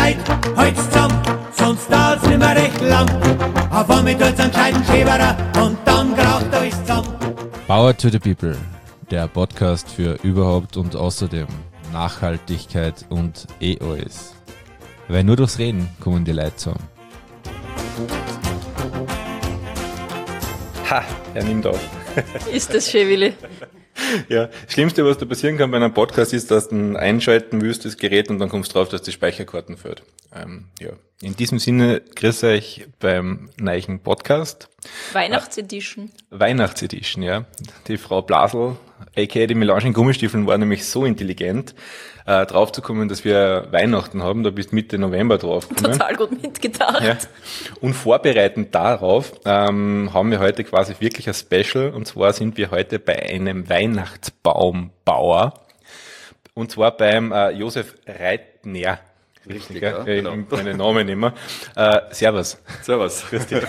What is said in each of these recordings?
Leid, halt's zusammen, sonst dauert's nimmer recht lang. Auf einmal tut's einen gescheiten Schäberer und dann kracht alles zusammen. Power to the People, der Podcast für überhaupt und außerdem Nachhaltigkeit und alles. Weil nur durchs Reden kommen die Leute zusammen. Ha, er nimmt auf. Ist das schön, Willi? Ja, das Schlimmste, was da passieren kann bei einem Podcast, ist, dass du einschalten willst, das Gerät, und dann kommst du drauf, dass die Speicherkarten fehlt. Ja. In diesem Sinne, grüß euch beim neuen Podcast. Weihnachtsedition. Weihnachtsedition, ja. Die Frau Blasel, aka die Melange in Gummistiefeln, war nämlich so intelligent, draufzukommen, dass wir Weihnachten haben. Da bist Mitte November draufgekommen. Total gut mitgedacht. Ja. Und vorbereitend darauf haben wir heute quasi wirklich ein Special. Und zwar sind wir heute bei einem Weihnachtsbaumbauer. Und zwar beim Josef Reitner. Richtig, ja, genau. Ich meine Namen nicht mehr. Servus. Servus. Grüß dich.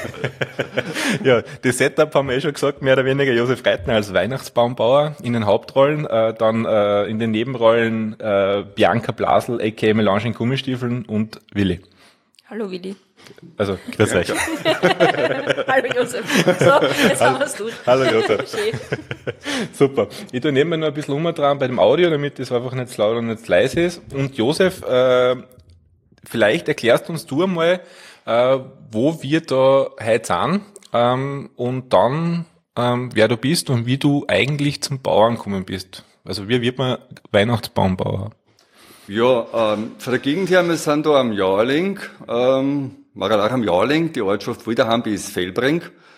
Ja, das Setup haben wir schon gesagt, mehr oder weniger Josef Reitner als Weihnachtsbaumbauer in den Hauptrollen, dann in den Nebenrollen Bianca Blasel, aka Melange in Gummistiefeln, und Willi. Hallo Willi. Also, grüß euch. Hallo Josef. So, jetzt haben wir es durch. Hallo Josef. Super. Ich tue nebenbei noch ein bisschen dran bei dem Audio, damit das einfach nicht zu laut und nicht zu leise ist. Und Josef, vielleicht erklärst uns du einmal, wo wir da heute sind, und dann, wer du bist und wie du eigentlich zum Bauern gekommen bist. Also, wie wird man Weihnachtsbaumbauer? Ja, von der Gegend her, wir sind da am Jahrling, Maralach am Jahrling, die Ortschaft Wilderhambi ist Fellbring.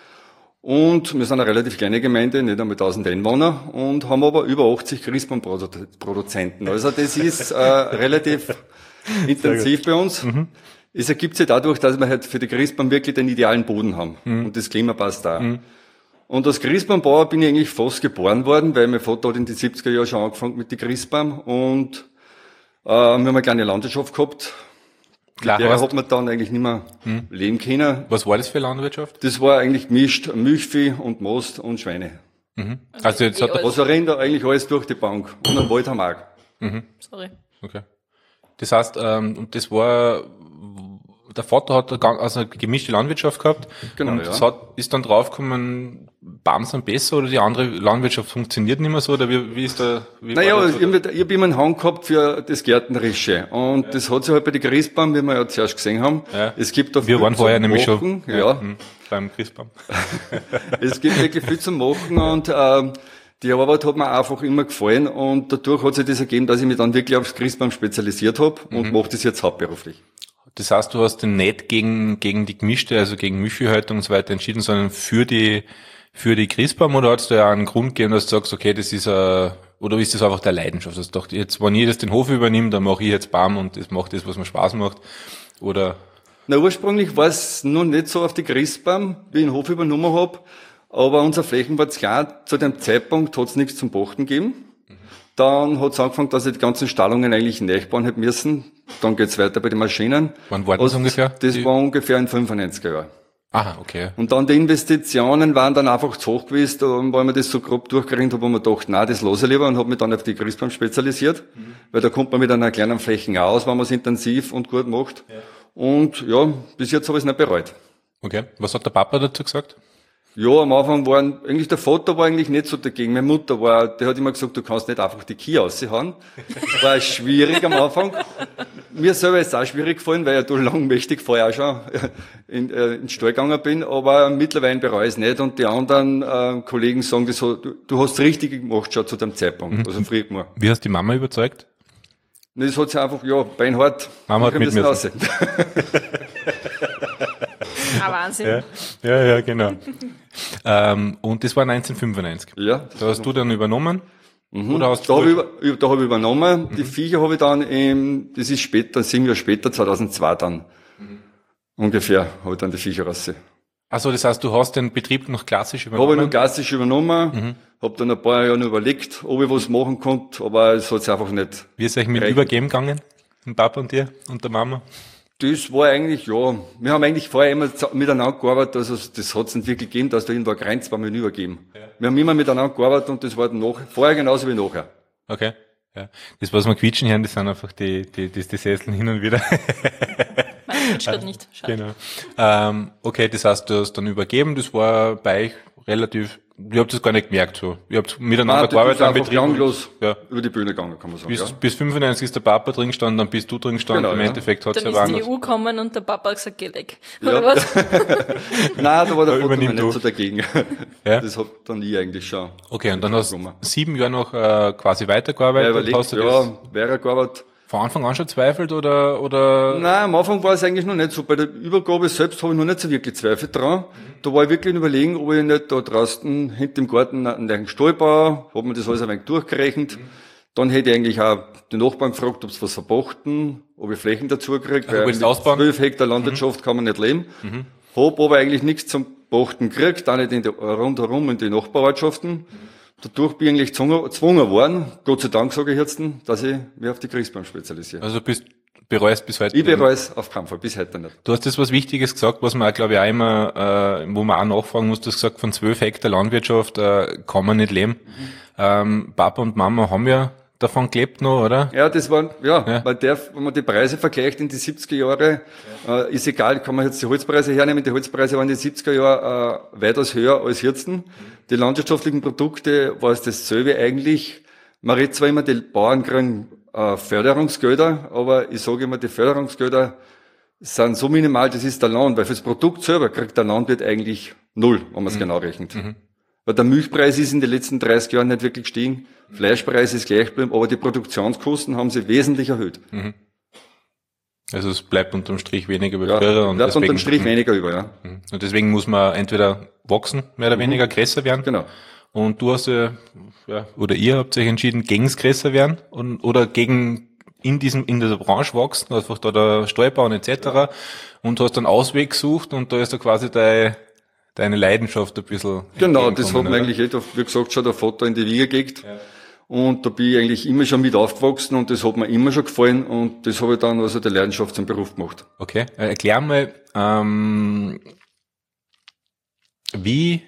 Und wir sind eine relativ kleine Gemeinde, nicht einmal 1000 Einwohner, und haben aber über 80 Christbaumproduzenten. Also das ist relativ intensiv bei uns. Mhm. Es ergibt sich dadurch, dass wir halt für die Christbaum wirklich den idealen Boden haben. Mhm. Und das Klima passt da. Mhm. Und als Christbaumbauer bin ich eigentlich fast geboren worden, weil mein Vater hat in den 70er Jahren schon angefangen mit den Christbaum, und wir haben eine kleine Landwirtschaft gehabt. Klar, der hat man dann eigentlich nicht mehr leben können. Was war das für Landwirtschaft? Das war eigentlich gemischt, Milchvieh und Most und Schweine. Mhm. Also jetzt hat also Rinder, eigentlich alles durch die Bank. Und einen Wald haben wir auch. Mhm. Sorry. Okay. Das heißt, und das war, der Vater hat eine gemischte Landwirtschaft gehabt. Genau, und ja. Ist dann draufgekommen, Bauern sind besser, oder die andere Landwirtschaft funktioniert nicht mehr so, oder wie ist da? Naja, ich hab immer einen Hang gehabt für das Gärtnerische. Und das hat sich halt bei den Christbaum, wie wir ja zuerst gesehen haben. Ja. Es gibt da wir waren vorher nämlich schon. Ja. Beim Christbaum. Es gibt wirklich viel zu machen, und die Arbeit hat mir einfach immer gefallen, und dadurch hat sich das ergeben, dass ich mich dann wirklich aufs Christbaum spezialisiert habe und mache das jetzt hauptberuflich. Das heißt, du hast den nicht gegen die gemischte, also gegen Milchviehhaltung und so weiter entschieden, sondern für die Christbaum, oder hat es da ja einen Grund gegeben, dass du sagst, okay, das ist oder ist das einfach der Leidenschaft? Also dachte jetzt, wenn ich das den Hof übernehme, dann mache ich jetzt Baum und das macht das, was mir Spaß macht, oder? Na, ursprünglich war es noch nicht so auf die Christbaum, wie ich den Hof übernommen habe, aber unsere Flächen war zu klein. Zu dem Zeitpunkt hat es nichts zum Pachten gegeben. Dann hat es angefangen, dass ich die ganzen Stallungen eigentlich nachbauen hätte müssen. Dann geht's weiter bei den Maschinen. Wann war das ungefähr? Das war ungefähr in 95er Jahren. Aha, okay. Und dann die Investitionen waren dann einfach zu hoch gewesen, weil man das so grob durchgerechnet hat, wo man dachte, nein, das lasse ich lieber, und habe mich dann auf die Christbaum spezialisiert. Weil da kommt man mit einer kleinen Fläche aus, wenn man es intensiv und gut macht. Ja. Und ja, bis jetzt habe ich es nicht bereut. Okay. Was hat der Papa dazu gesagt? Ja, am Anfang der Vater war eigentlich nicht so dagegen. Meine Mutter der hat immer gesagt, du kannst nicht einfach die Kühe raushauen. War schwierig am Anfang. Mir selber ist es auch schwierig gefallen, weil ich da langmächtig vorher auch schon in den Stall gegangen bin, aber mittlerweile bereue ich es nicht, und die anderen Kollegen sagen das so, du hast richtig gemacht schon zu dem Zeitpunkt, also früher gemacht. Wie hast die Mama überzeugt? Das hat sie einfach, beinhart. Mama hat mit mir. Wahnsinn. Ja, genau. Und das war 1995. Ja. Da hast du dann übernommen? Oder hast da habe ich übernommen. Die Viecher habe ich dann das ist später, 7 Jahre später, 2002 dann. Ungefähr, habe ich dann die Viecher raus. Also das heißt, du hast den Betrieb noch klassisch übernommen? Habe ich noch klassisch übernommen. Habe dann ein paar Jahre noch überlegt, ob ich was machen konnte, aber es hat sich einfach nicht. Wie ist es euch mit Übergeben gegangen? Mit Papa und dir und der Mama? Das war eigentlich, wir haben eigentlich vorher immer miteinander gearbeitet, also das hat es nicht wirklich gegeben, dass da irgendwo eine Grenze war, wir übergeben. Ja. Wir haben immer miteinander gearbeitet, und das war vorher genauso wie nachher. Okay. Ja. Das, was wir quietschen hören, das sind einfach die Sesseln hin und wieder. Mein Wunsch gerade nicht. Schade. Genau. Okay, das heißt, du hast dann übergeben, das war bei euch relativ, ihr habt das gar nicht gemerkt, so. Ihr habt miteinander gearbeitet am Betrieb. Klanglos Ja. über die Bühne gegangen, kann man sagen. Bis 95 ist der Papa drin gestanden, dann bist du drin gestanden, Genau, im ja. Endeffekt hat's Dann ja ist die anders. EU gekommen und der Papa hat gesagt, geh weg. Ja. Oder was? Nein, da war der Ja, Vater übernimm nicht du. so dagegen. Ja. Das hat dann ich eigentlich schon. Okay, und dann hast du Nummer. 7 Jahre noch quasi Ja, weitergearbeitet. überlegt, Hast du das ja, wäre gearbeitet. von Anfang an schon zweifelt oder? Nein, am Anfang war es eigentlich noch nicht so. Bei der Übergabe selbst habe ich noch nicht so wirklich Zweifel dran. Da war ich wirklich in Überlegen, ob ich nicht da draußen hinter dem Garten einen Stall baue. Hab mir das alles ein wenig durchgerechnet. Dann hätte ich eigentlich auch den Nachbarn gefragt, ob sie was verpachten, ob ich Flächen dazu kriege. Also, Weil willst mit du ausbauen? 12 Hektar Landwirtschaft kann man nicht leben. Hab aber eigentlich nichts zum Pachten gekriegt, auch nicht rundherum in die Nachbarortschaften. Dadurch bin ich eigentlich gezwungen worden, Gott sei Dank sage ich jetzt, dass ich mich auf die Christbaum spezialisiere. Also bereust bis heute? Ich bereue es auf keinen Fall, bis heute nicht. Du hast jetzt was Wichtiges gesagt, was man auch, glaube ich, auch immer, wo man auch nachfragen muss, du hast gesagt, von 12 Hektar Landwirtschaft kann man nicht leben. Papa und Mama haben ja davon gelebt noch, oder? Ja, das waren, Ja. weil wenn man die Preise vergleicht in die 70er Jahre, ist egal, kann man jetzt die Holzpreise hernehmen, die Holzpreise waren in den 70er Jahren weitaus höher als jetzt. Die landwirtschaftlichen Produkte war es dasselbe eigentlich. Man redet zwar immer, die Bauern kriegen Förderungsgelder, aber ich sage immer, die Förderungsgelder sind so minimal, das ist der Land, weil fürs Produkt selber kriegt der Landwirt eigentlich null, wenn man es genau rechnet. Weil der Milchpreis ist in den letzten 30 Jahren nicht wirklich gestiegen, Fleischpreis ist gleich geblieben, aber die Produktionskosten haben sich wesentlich erhöht. Also es bleibt unterm Strich weniger bei Ja, früher. Und bleibt deswegen, unterm Strich weniger über, ja. Und deswegen muss man entweder wachsen, mehr oder weniger größer werden. Genau. Und du hast ja, oder ihr habt euch entschieden, gegens größer werden oder gegen in dieser Branche wachsen, einfach da der Stall bauen etc. Und hast dann Ausweg gesucht und da ist da quasi deine Leidenschaft ein bisschen Genau, das hat entgegengekommen, mir oder? eigentlich, wie gesagt, schon der Vater in die Wiege gelegt. Und da bin ich eigentlich immer schon mit aufgewachsen und das hat mir immer schon gefallen und das habe ich dann also die Leidenschaft zum Beruf gemacht. Okay, erklär mal, wie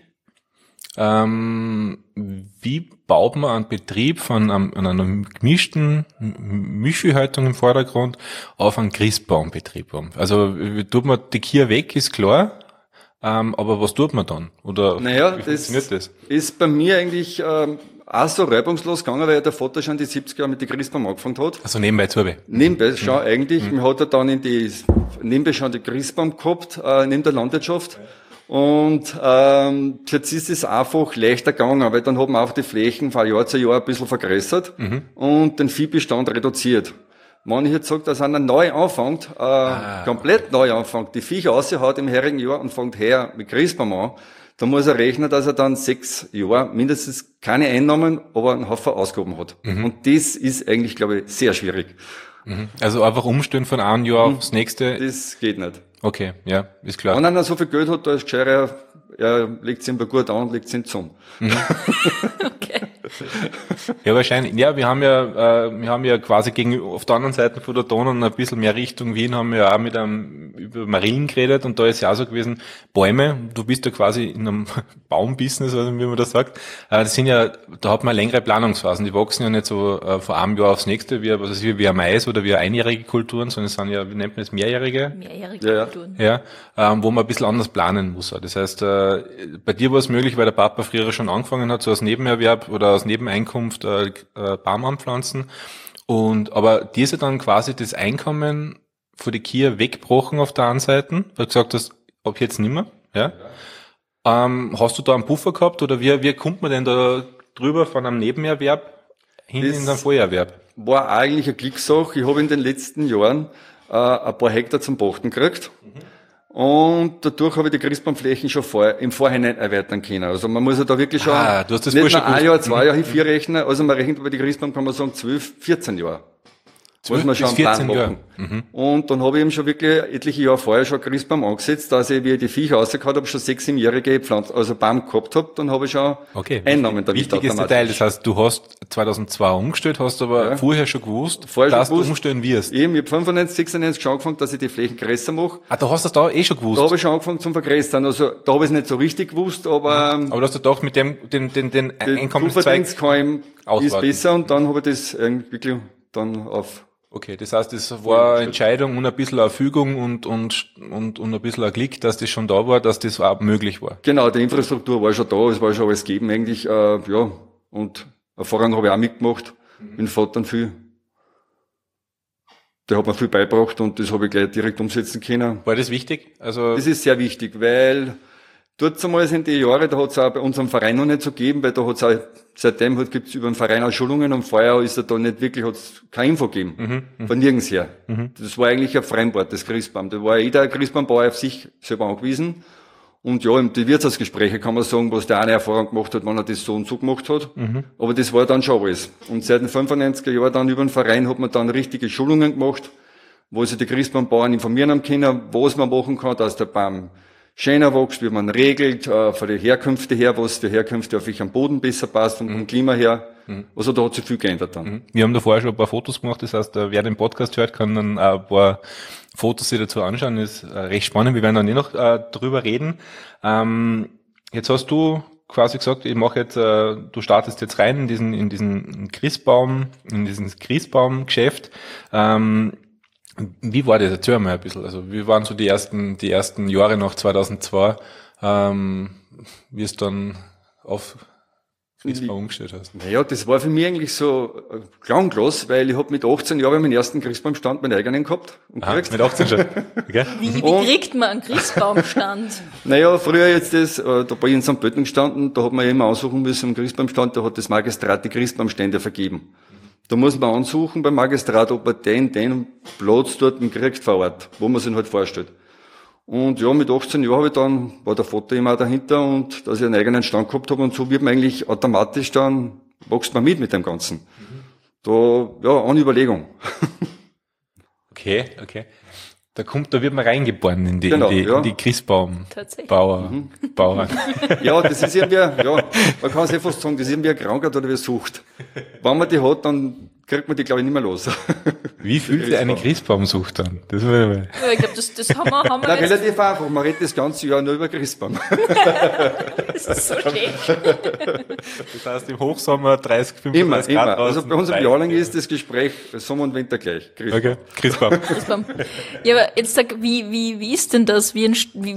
baut man einen Betrieb von einer gemischten Milchviehhaltung im Vordergrund auf einen Christbaumbetrieb um? Also tut man die Kier weg, ist klar, aber was tut man dann? Oder Naja, wie funktioniert das? ist bei mir eigentlich auch so reibungslos gegangen, weil der Vater schon die 70er Jahre mit den Christbaum angefangen hat. Also nebenbei zu Nebenbei schon eigentlich. Man hat er dann nebenbei schon die Christbaum gehabt, neben der Landwirtschaft. Und jetzt ist es einfach leichter gegangen, weil dann hat man auch die Flächen von Jahr zu Jahr ein bisschen vergrößert und den Viehbestand reduziert. Wenn ich jetzt sage, dass einer neu anfängt, komplett neu anfängt, die Viecher raushaut im herigen Jahr und fängt her mit Christbaum an, dann muss er rechnen, dass er dann 6 Jahre mindestens keine Einnahmen, aber einen Haufen Ausgaben hat. Und das ist eigentlich, glaube ich, sehr schwierig. Also einfach umstellen von einem Jahr aufs nächste. Das geht nicht. Okay, ja, ist klar. Wenn einer so viel Geld hat, da ist gescheiter, er legt es ihm gut an und legt es ihm zum. Okay. Ja, wahrscheinlich. Ja, wir haben ja quasi auf der anderen Seite von der Donau ein bisschen mehr Richtung Wien, haben wir ja auch über Marillen geredet und da ist ja auch so gewesen, Bäume, du bist ja quasi in einem Baumbusiness, also wie man das sagt, das sind ja, da hat man längere Planungsphasen, die wachsen ja nicht so von einem Jahr aufs nächste, wie ein Mais oder wie einjährige Kulturen, sondern es sind ja, wie nennt man das, mehrjährige? Mehrjährige Ja. Kulturen. Ja, wo man ein bisschen anders planen muss. Das heißt, bei dir war es möglich, weil der Papa früher schon angefangen hat, so als Nebenerwerb oder aus Nebeneinkunft Baum anpflanzen. Aber dir ist ja dann quasi das Einkommen von der Kier weggebrochen auf der einen Seite, weil du gesagt hast, ab jetzt nimmer. Ja. Hast du da einen Puffer gehabt oder wie kommt man denn da drüber von einem Nebenerwerb hin in den Vollerwerb? War eigentlich eine Glückssache. Ich habe in den letzten Jahren ein paar Hektar zum Pachten gekriegt. Und dadurch habe ich die Christbaumflächen schon im Vorhinein erweitern können. Also man muss ja da wirklich schon Du hast das nicht voll nur schon ein gewusst. Jahr, 2 Jahre, 4 rechnen. Also man rechnet über die Christbaum, kann man sagen, 12, 14 Jahre. was wir schon bis am 14 Baum Jahre. machen. Und dann habe ich eben schon wirklich etliche Jahre vorher schon Christbaum angesetzt, dass ich, wie ich die Viecher rausgehauen habe, schon 6, 7-jährige Pflanzen, also Baum gehabt habe, dann habe ich schon Einnahmen damit Wichtiges Detail, das heißt, du hast 2002 umgestellt, hast aber vorher schon gewusst, dass du umstellen wirst. Eben, ich habe 95, 96 schon angefangen, dass ich die Flächen größer mache. Ah, da hast du das da schon gewusst? Da habe ich schon angefangen zum Vergrößern. Also da habe ich es nicht so richtig gewusst, aber aber du hast ja doch mit dem den Einkommenszweig kann ist besser und dann habe ich das irgendwie wirklich dann auf. Okay, das heißt, es war eine Entscheidung und ein bisschen eine Fügung und ein bisschen ein Glück, dass das schon da war, dass das auch möglich war. Genau, die Infrastruktur war schon da, es war schon alles gegeben eigentlich, ja. Und Erfahrung habe ich auch mitgemacht, mit dem Vater viel. Der hat mir viel beigebracht und das habe ich gleich direkt umsetzen können. War das wichtig? Also das ist sehr wichtig, weil dort einmal sind die Jahre, da hat es auch bei unserem Verein noch nicht so gegeben, weil da hat es auch, seitdem gibt es über den Verein auch Schulungen und vorher ist er da nicht wirklich, hat es keine Info gegeben. Von nirgends her. Das war eigentlich ein Fremdwort, das Christbaum. Da war jeder Christbaumbauer auf sich selber angewiesen. Und ja, die Wirtshausgespräche kann man sagen, was der eine Erfahrung gemacht hat, wenn er das so und so gemacht hat. Aber das war dann schon alles. Und seit den 95er Jahren dann über den Verein hat man dann richtige Schulungen gemacht, wo sich die Christbaumbauern informieren haben können, was man machen kann, dass der Baum schöner wächst, wie man regelt, von den Herkünften her, was für Herkünfte auf sich am Boden besser passt, vom Klima her. Also da hat sich viel geändert dann. Wir haben da vorher schon ein paar Fotos gemacht, das heißt, wer den Podcast hört, kann dann ein paar Fotos sich dazu anschauen, das ist recht spannend, wir werden dann noch drüber reden. Jetzt hast du quasi gesagt, ich mache jetzt, du startest jetzt rein in diesen Christbaumgeschäft. Wie war das? Erzähl mal ein bisschen. Also wie waren so die ersten Jahre nach 2002, wie es dann auf Christbaum umgestellt hast? Naja, das war für mich eigentlich so Klaunglas, weil ich habe mit 18 Jahren meinen ersten Christbaumstand, meinen eigenen gehabt. Und mit 18 schon? Okay. Wie kriegt man einen Christbaumstand? Naja, früher jetzt da bin ich in St. Pölten gestanden, da hat man immer aussuchen müssen im Christbaumstand, da hat das Magistrat die Christbaumstände vergeben. Da muss man ansuchen beim Magistrat, ob er den Platz dort kriegt vor Ort, wo man sich halt vorstellt. Und ja, mit 18 Jahren war der Vater immer dahinter und dass ich einen eigenen Stand gehabt habe und so wird man eigentlich automatisch dann, wächst man mit dem Ganzen. Da, ja, eine Überlegung. Okay. Da wird man reingeboren in die Christbaumbauer. Ja, das ist irgendwie, ja, man kann es eh fast sagen, das ist irgendwie eine Krankheit oder wie Sucht. Wenn man die hat, dann kriegt man die, glaube ich, nicht mehr los. Wie fühlt sich eine Christbaumsucht an? Das will ich mal. Ja, ich glaube, das haben wir Nein, relativ einfach. Man redet das ganze Jahr nur über Christbaum. Das ist so schön. Das heißt, im Hochsommer 30, 35 Grad draußen. Also bei uns im Jahrling ist das Gespräch Sommer und Winter gleich. Okay, Christbaum. Ja, aber jetzt sag, wie ist denn das? Wie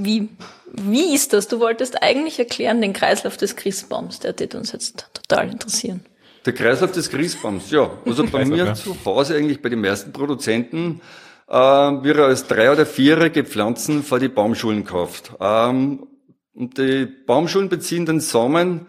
ist das? Du wolltest eigentlich erklären den Kreislauf des Christbaums. Der wird uns jetzt total interessieren. Der Kreislauf des Christbaums, ja. Also bei mir zu Hause eigentlich bei den meisten Produzenten, wir als 3- oder 4-jährige Pflanzen vor die Baumschulen gekauft. Und die Baumschulen beziehen den Samen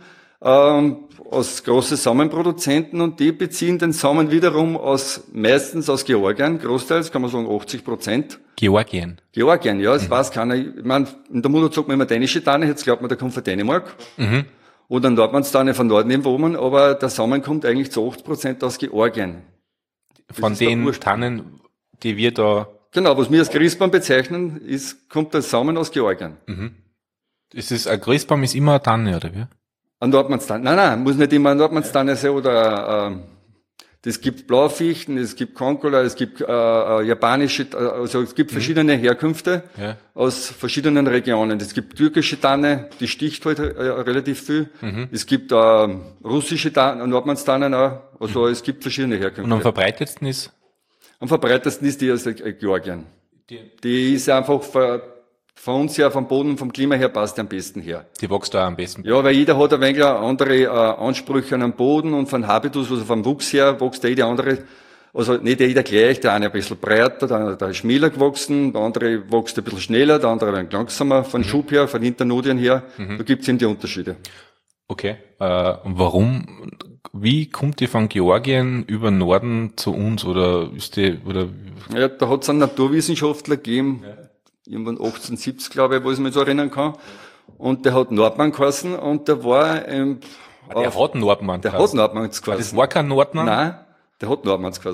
aus großen Samenproduzenten und die beziehen den Samen wiederum meistens aus Georgien, großteils, kann man sagen 80%. Georgien, ja, das weiß keiner. Ich meine, in der Mutter sagt man immer dänische Tanne, jetzt glaubt man, der kommt von Dänemark. Oder Nordmannstanne von Norden im Women, aber der Samen kommt eigentlich zu 80% aus Georgien. Von den Tannen, die wir da... Genau, was wir als Christbaum bezeichnen, kommt der Samen aus Georgien. Ein Christbaum ist immer eine Tanne, oder wie? Eine Nordmannstanne. Nein, muss nicht immer eine Nordmannstanne sein oder das gibt Blaufichten, es gibt Konkola, es gibt japanische, also es gibt verschiedene Herkünfte aus verschiedenen Regionen. Es gibt türkische Tanne, die sticht halt relativ viel. Es gibt russische Tanne, Nordmannstannen auch. Also es gibt verschiedene Herkünfte. Und am verbreitetsten ist? Am verbreitetsten ist die aus Georgien. Die ist einfach von uns her, vom Boden, vom Klima her passt am besten her. Die wächst da am besten. Ja, weil jeder hat ein wenig andere Ansprüche an den Boden und von Habitus, also vom Wuchs her, wächst jeder andere, also nicht jeder gleich, der eine ein bisschen breiter, der ist schmäler gewachsen, der andere wächst ein bisschen schneller, der andere ein bisschen langsamer, von Schub her, von Internodien her, da gibt's eben die Unterschiede. Okay, warum, wie kommt die von Georgien über Norden zu uns, oder ist die, oder? Ja, da hat's einen Naturwissenschaftler gegeben, irgendwann 1870, glaube ich, wo ich mich so erinnern kann. Und der hat Nordmann geheißen und der war der hat Nordmann geheißen. Das war kein Nordmann? Nein, der hat Nordmanns geheißen.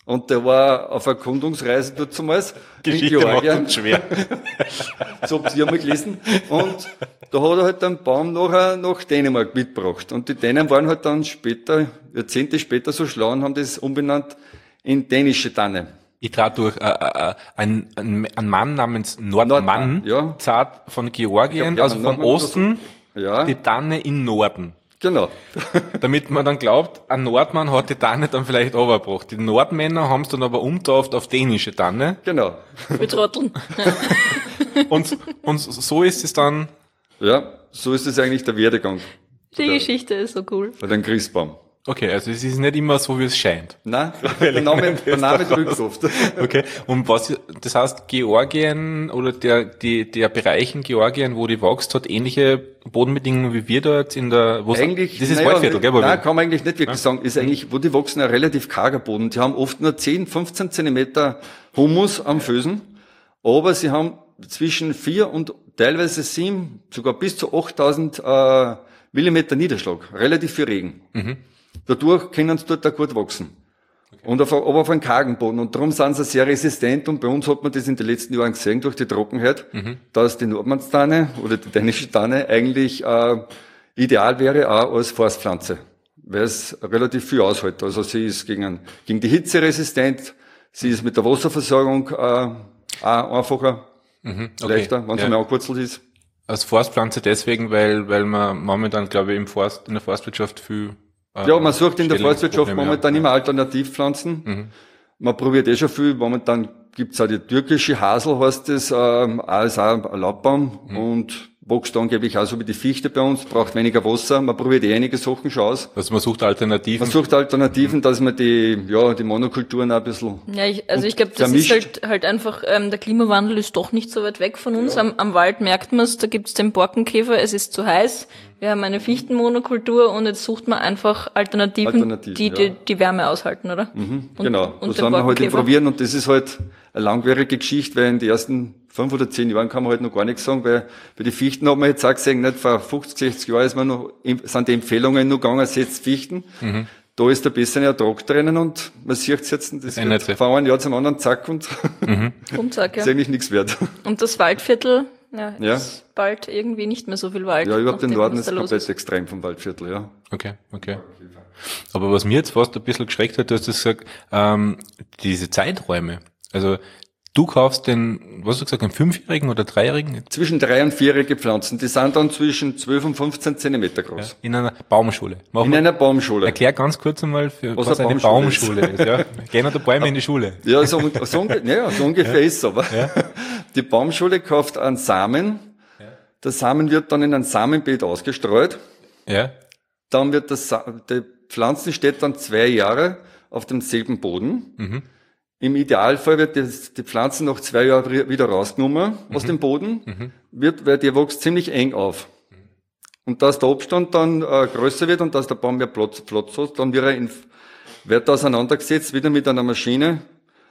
Und der war auf Erkundungsreise dort zumals. Geschichte macht uns schwer. So habt ihr mal gelesen. Und da hat er halt einen Baum nachher nach Dänemark mitgebracht. Und die Dänen waren halt dann später, Jahrzehnte später so schlau und haben das umbenannt in dänische Tanne. Ich trat durch ein Mann namens Nordmann, ja. Zart von Georgien, Ja, also vom Nordmann Osten, Ja, die Tanne im Norden. genau. Damit man dann glaubt, ein Nordmann hat die Tanne dann vielleicht runtergebracht. Die Nordmänner haben es dann aber umtauft auf dänische Tanne. Genau. Wir trotteln. Und so ist es dann. Ja, so ist es eigentlich der Werdegang Die Geschichte ist so cool. bei dem Christbaum. Okay, also es ist nicht immer so, wie es scheint. Nein, der Name drückt oft. Okay, und das heißt, Georgien oder der Bereich in Georgien, wo die wächst, hat ähnliche Bodenbedingungen wie wir dort in der, Eigentlich, das ist naja, Waldviertel, gell? Nein, kann man eigentlich nicht wirklich sagen. Ist eigentlich, wo die wachsen, ein relativ karger Boden. Die haben oft nur 10, 15 Zentimeter Humus am Fösen, aber sie haben zwischen 4 und teilweise 7, sogar bis zu 8000 Millimeter Niederschlag. Relativ viel Regen. Dadurch können sie dort auch gut wachsen. Okay. Aber auf einem kargen Boden. Und darum sind sie sehr resistent. Und bei uns hat man das in den letzten Jahren gesehen, durch die Trockenheit, dass die Nordmannstanne oder die dänische Tanne eigentlich ideal wäre, auch als Forstpflanze. Weil es relativ viel aushält. Also sie ist gegen die Hitze resistent. Sie ist mit der Wasserversorgung auch einfacher, leichter, wenn sie mal angewurzelt ist. Als Forstpflanze deswegen, weil man momentan, glaube ich, in der Forstwirtschaft viel ja, man sucht in der Forstwirtschaft Probleme, momentan immer Alternativpflanzen. Man probiert schon viel. Momentan gibt's auch die türkische Hasel, heißt das, ist auch ein Laubbaum und wächst angeblich auch so wie die Fichte bei uns, braucht weniger Wasser. Man probiert einige Sachen schon aus. Also man sucht Alternativen. Man sucht Alternativen, dass man die Monokulturen auch ein bisschen Ja, ich glaube, das vermischt. ist halt einfach, der Klimawandel ist doch nicht so weit weg von uns. Ja. Am Wald merkt man es, da gibt's den Borkenkäfer, es ist zu heiß. Wir haben eine Fichtenmonokultur und jetzt sucht man einfach Alternativen, die Wärme aushalten, oder? Genau, und das sollen wir halt probieren und das ist halt eine langwierige Geschichte, weil in den ersten 5 oder 10 Jahren kann man halt noch gar nichts sagen, weil bei den Fichten haben wir jetzt auch gesehen, nicht vor 50, 60 Jahren sind die Empfehlungen noch gegangen, setzt Fichten. Da ist der bessere Ertrag drinnen und man sieht es jetzt, das wird von einem Jahr zum anderen zack und zack, ja. ist eigentlich nichts wert. Und das Waldviertel, ist bald irgendwie nicht mehr so viel Wald. Ja, überhaupt den Norden ist komplett extrem vom Waldviertel, ja. Okay. Aber was mir jetzt fast ein bisschen geschreckt hat, du hast gesagt, diese Zeiträume. Also du kaufst den 5-jährigen oder 3-jährigen? Zwischen 3- und 4-jährige Pflanzen, die sind dann zwischen 12 und 15 Zentimeter groß. Ja, in einer Baumschule. Einer Baumschule. Erklär ganz kurz einmal, was eine Baumschule ist. Ja? Gehen da Bäume in die Schule? Ja, so ungefähr ist es aber. Ja. Die Baumschule kauft einen Samen. Ja. Der Samen wird dann in ein Samenbeet ausgestreut. Ja. Dann wird die Pflanze steht dann 2 Jahre auf demselben Boden. Im Idealfall wird die Pflanze nach 2 Jahren wieder rausgenommen aus dem Boden, weil die wächst ziemlich eng auf. Und dass der Abstand dann größer wird und dass der Baum mehr Platz hat, dann wird er auseinandergesetzt, wieder mit einer Maschine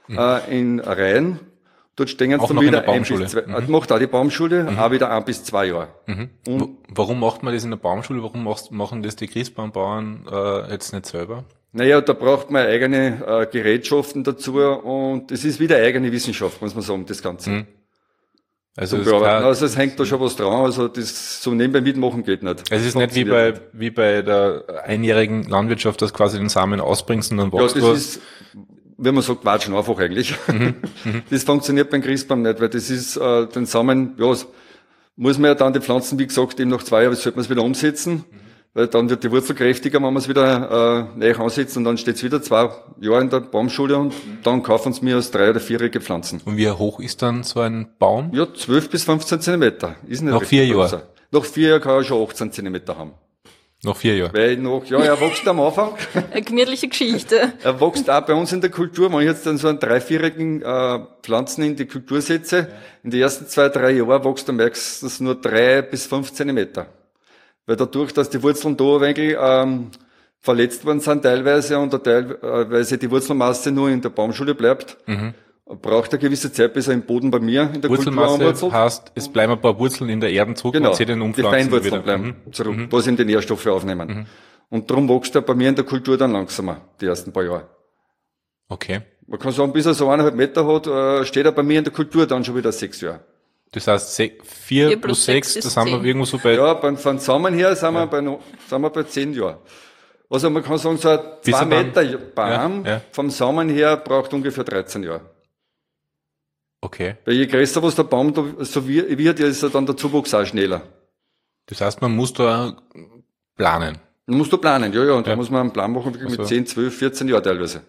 in Reihen. Dort stehen auch dann noch wieder in der Baumschule. Macht auch die Baumschule, auch wieder 1 bis 2 Jahre. Und warum macht man das in der Baumschule? Warum machen das die Christbaumbauern jetzt nicht selber? Naja, da braucht man eigene Gerätschaften dazu und es ist wieder eigene Wissenschaft, muss man sagen, das Ganze. Also es hängt da schon was dran, also das so nebenbei mitmachen geht nicht. Es ist nicht wie bei der einjährigen Landwirtschaft, dass quasi den Samen ausbringst und dann wächst was. Ist, wenn man sagt, Quatschen einfach eigentlich. Das funktioniert beim Christbaum nicht, weil das ist den Samen, muss man ja dann die Pflanzen, wie gesagt, eben nach 2 Jahren sollte man es wieder umsetzen. Weil dann wird die Wurzel kräftiger, wenn man es wieder neu ansetzt und dann steht es wieder 2 Jahre in der Baumschule und dann kaufen sie mir als 3- oder 4-jährige Pflanzen. Und wie hoch ist dann so ein Baum? Ja, 12 bis 15 Zentimeter. Ist nicht nach 4 Jahren? Nach 4 Jahren kann er schon 18 Zentimeter haben. Nach 4 Jahren? Weil er wächst am Anfang. Eine gemütliche Geschichte. Er wächst auch bei uns in der Kultur. Wenn ich jetzt dann so einen 3-, 4-jährigen Pflanzen in die Kultur setze, in den ersten 2, 3 Jahren wächst er meistens nur 3 bis 5 Zentimeter. Weil dadurch, dass die Wurzeln da ein wenig verletzt worden sind teilweise und teilweise die Wurzelmasse nur in der Baumschule bleibt, braucht eine gewisse Zeit, bis er im Boden bei mir in der Kultur anwurzelt. Heißt, es bleiben ein paar Wurzeln in der Erde zurück, genau, und sie den die umpflanzen Feinwurzeln wieder. bleiben zurück, wo sie die Nährstoffe aufnehmen. Und darum wächst er bei mir in der Kultur dann langsamer, die ersten paar Jahre. Okay. Man kann sagen, bis er so 1,5 Meter hat, steht er bei mir in der Kultur dann schon wieder 6 Jahre. Das heißt, 4 plus 6, da sind wir irgendwo so bei... Ja, vom Samen her sind wir bei 10 Jahren. Also man kann sagen, so ein 2 Meter Baum vom Samen her braucht ungefähr 13 Jahre. Okay. Weil je größer was der Baum so wird, ist dann der Zuwachs auch schneller. Das heißt, man muss da planen. Man muss da planen, ja. Und da muss man einen Plan machen, wirklich mit 10, 12, 14 Jahren teilweise.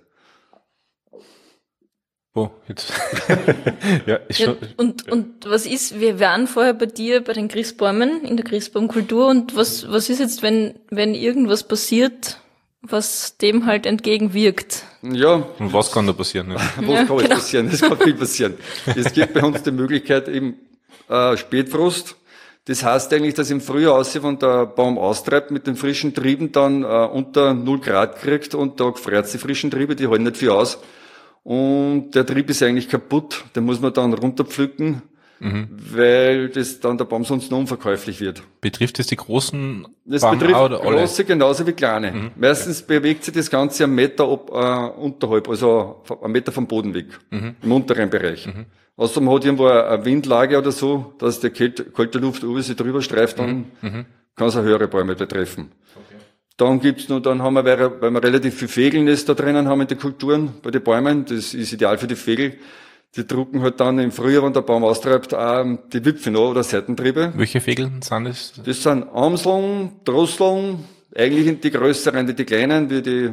Oh, jetzt. Ja, ist schon. Und was ist, wir waren vorher bei dir bei den Christbäumen, in der Christbaumkultur, und was ist jetzt, wenn irgendwas passiert, was dem halt entgegenwirkt? Ja. Und was kann da passieren? Ne? Was kann passieren? Es kann viel passieren. Es gibt bei uns die Möglichkeit eben, Spätfrost. Das heißt eigentlich, dass im Frühjahr aussieht, wenn der Baum austreibt, mit den frischen Trieben dann unter 0 Grad kriegt und da gefriert die frischen Triebe, die halten nicht viel aus. Und der Trieb ist eigentlich kaputt, den muss man dann runterpflücken, weil das dann der Baum sonst noch unverkäuflich wird. Betrifft das die großen Das Bäume betrifft oder alle? große genauso wie kleine. Meistens bewegt sich das Ganze 1 Meter unterhalb, also 1 Meter vom Boden weg, im unteren Bereich. Außer man hat irgendwo eine Windlage oder so, dass die kalte Luft über sich drüber streift, dann kann es auch höhere Bäume betreffen. Dann gibt's noch, dann haben wir, weil wir relativ viel Fegelnester drinnen haben in den Kulturen, bei den Bäumen, das ist ideal für die Vögel. Die drucken halt dann im Frühjahr, wenn der Baum austreibt, auch die Wipfel noch oder Seitentriebe. Welche Vögel sind das? Das sind Amseln, Drosseln, eigentlich die größeren, die kleinen, wie die,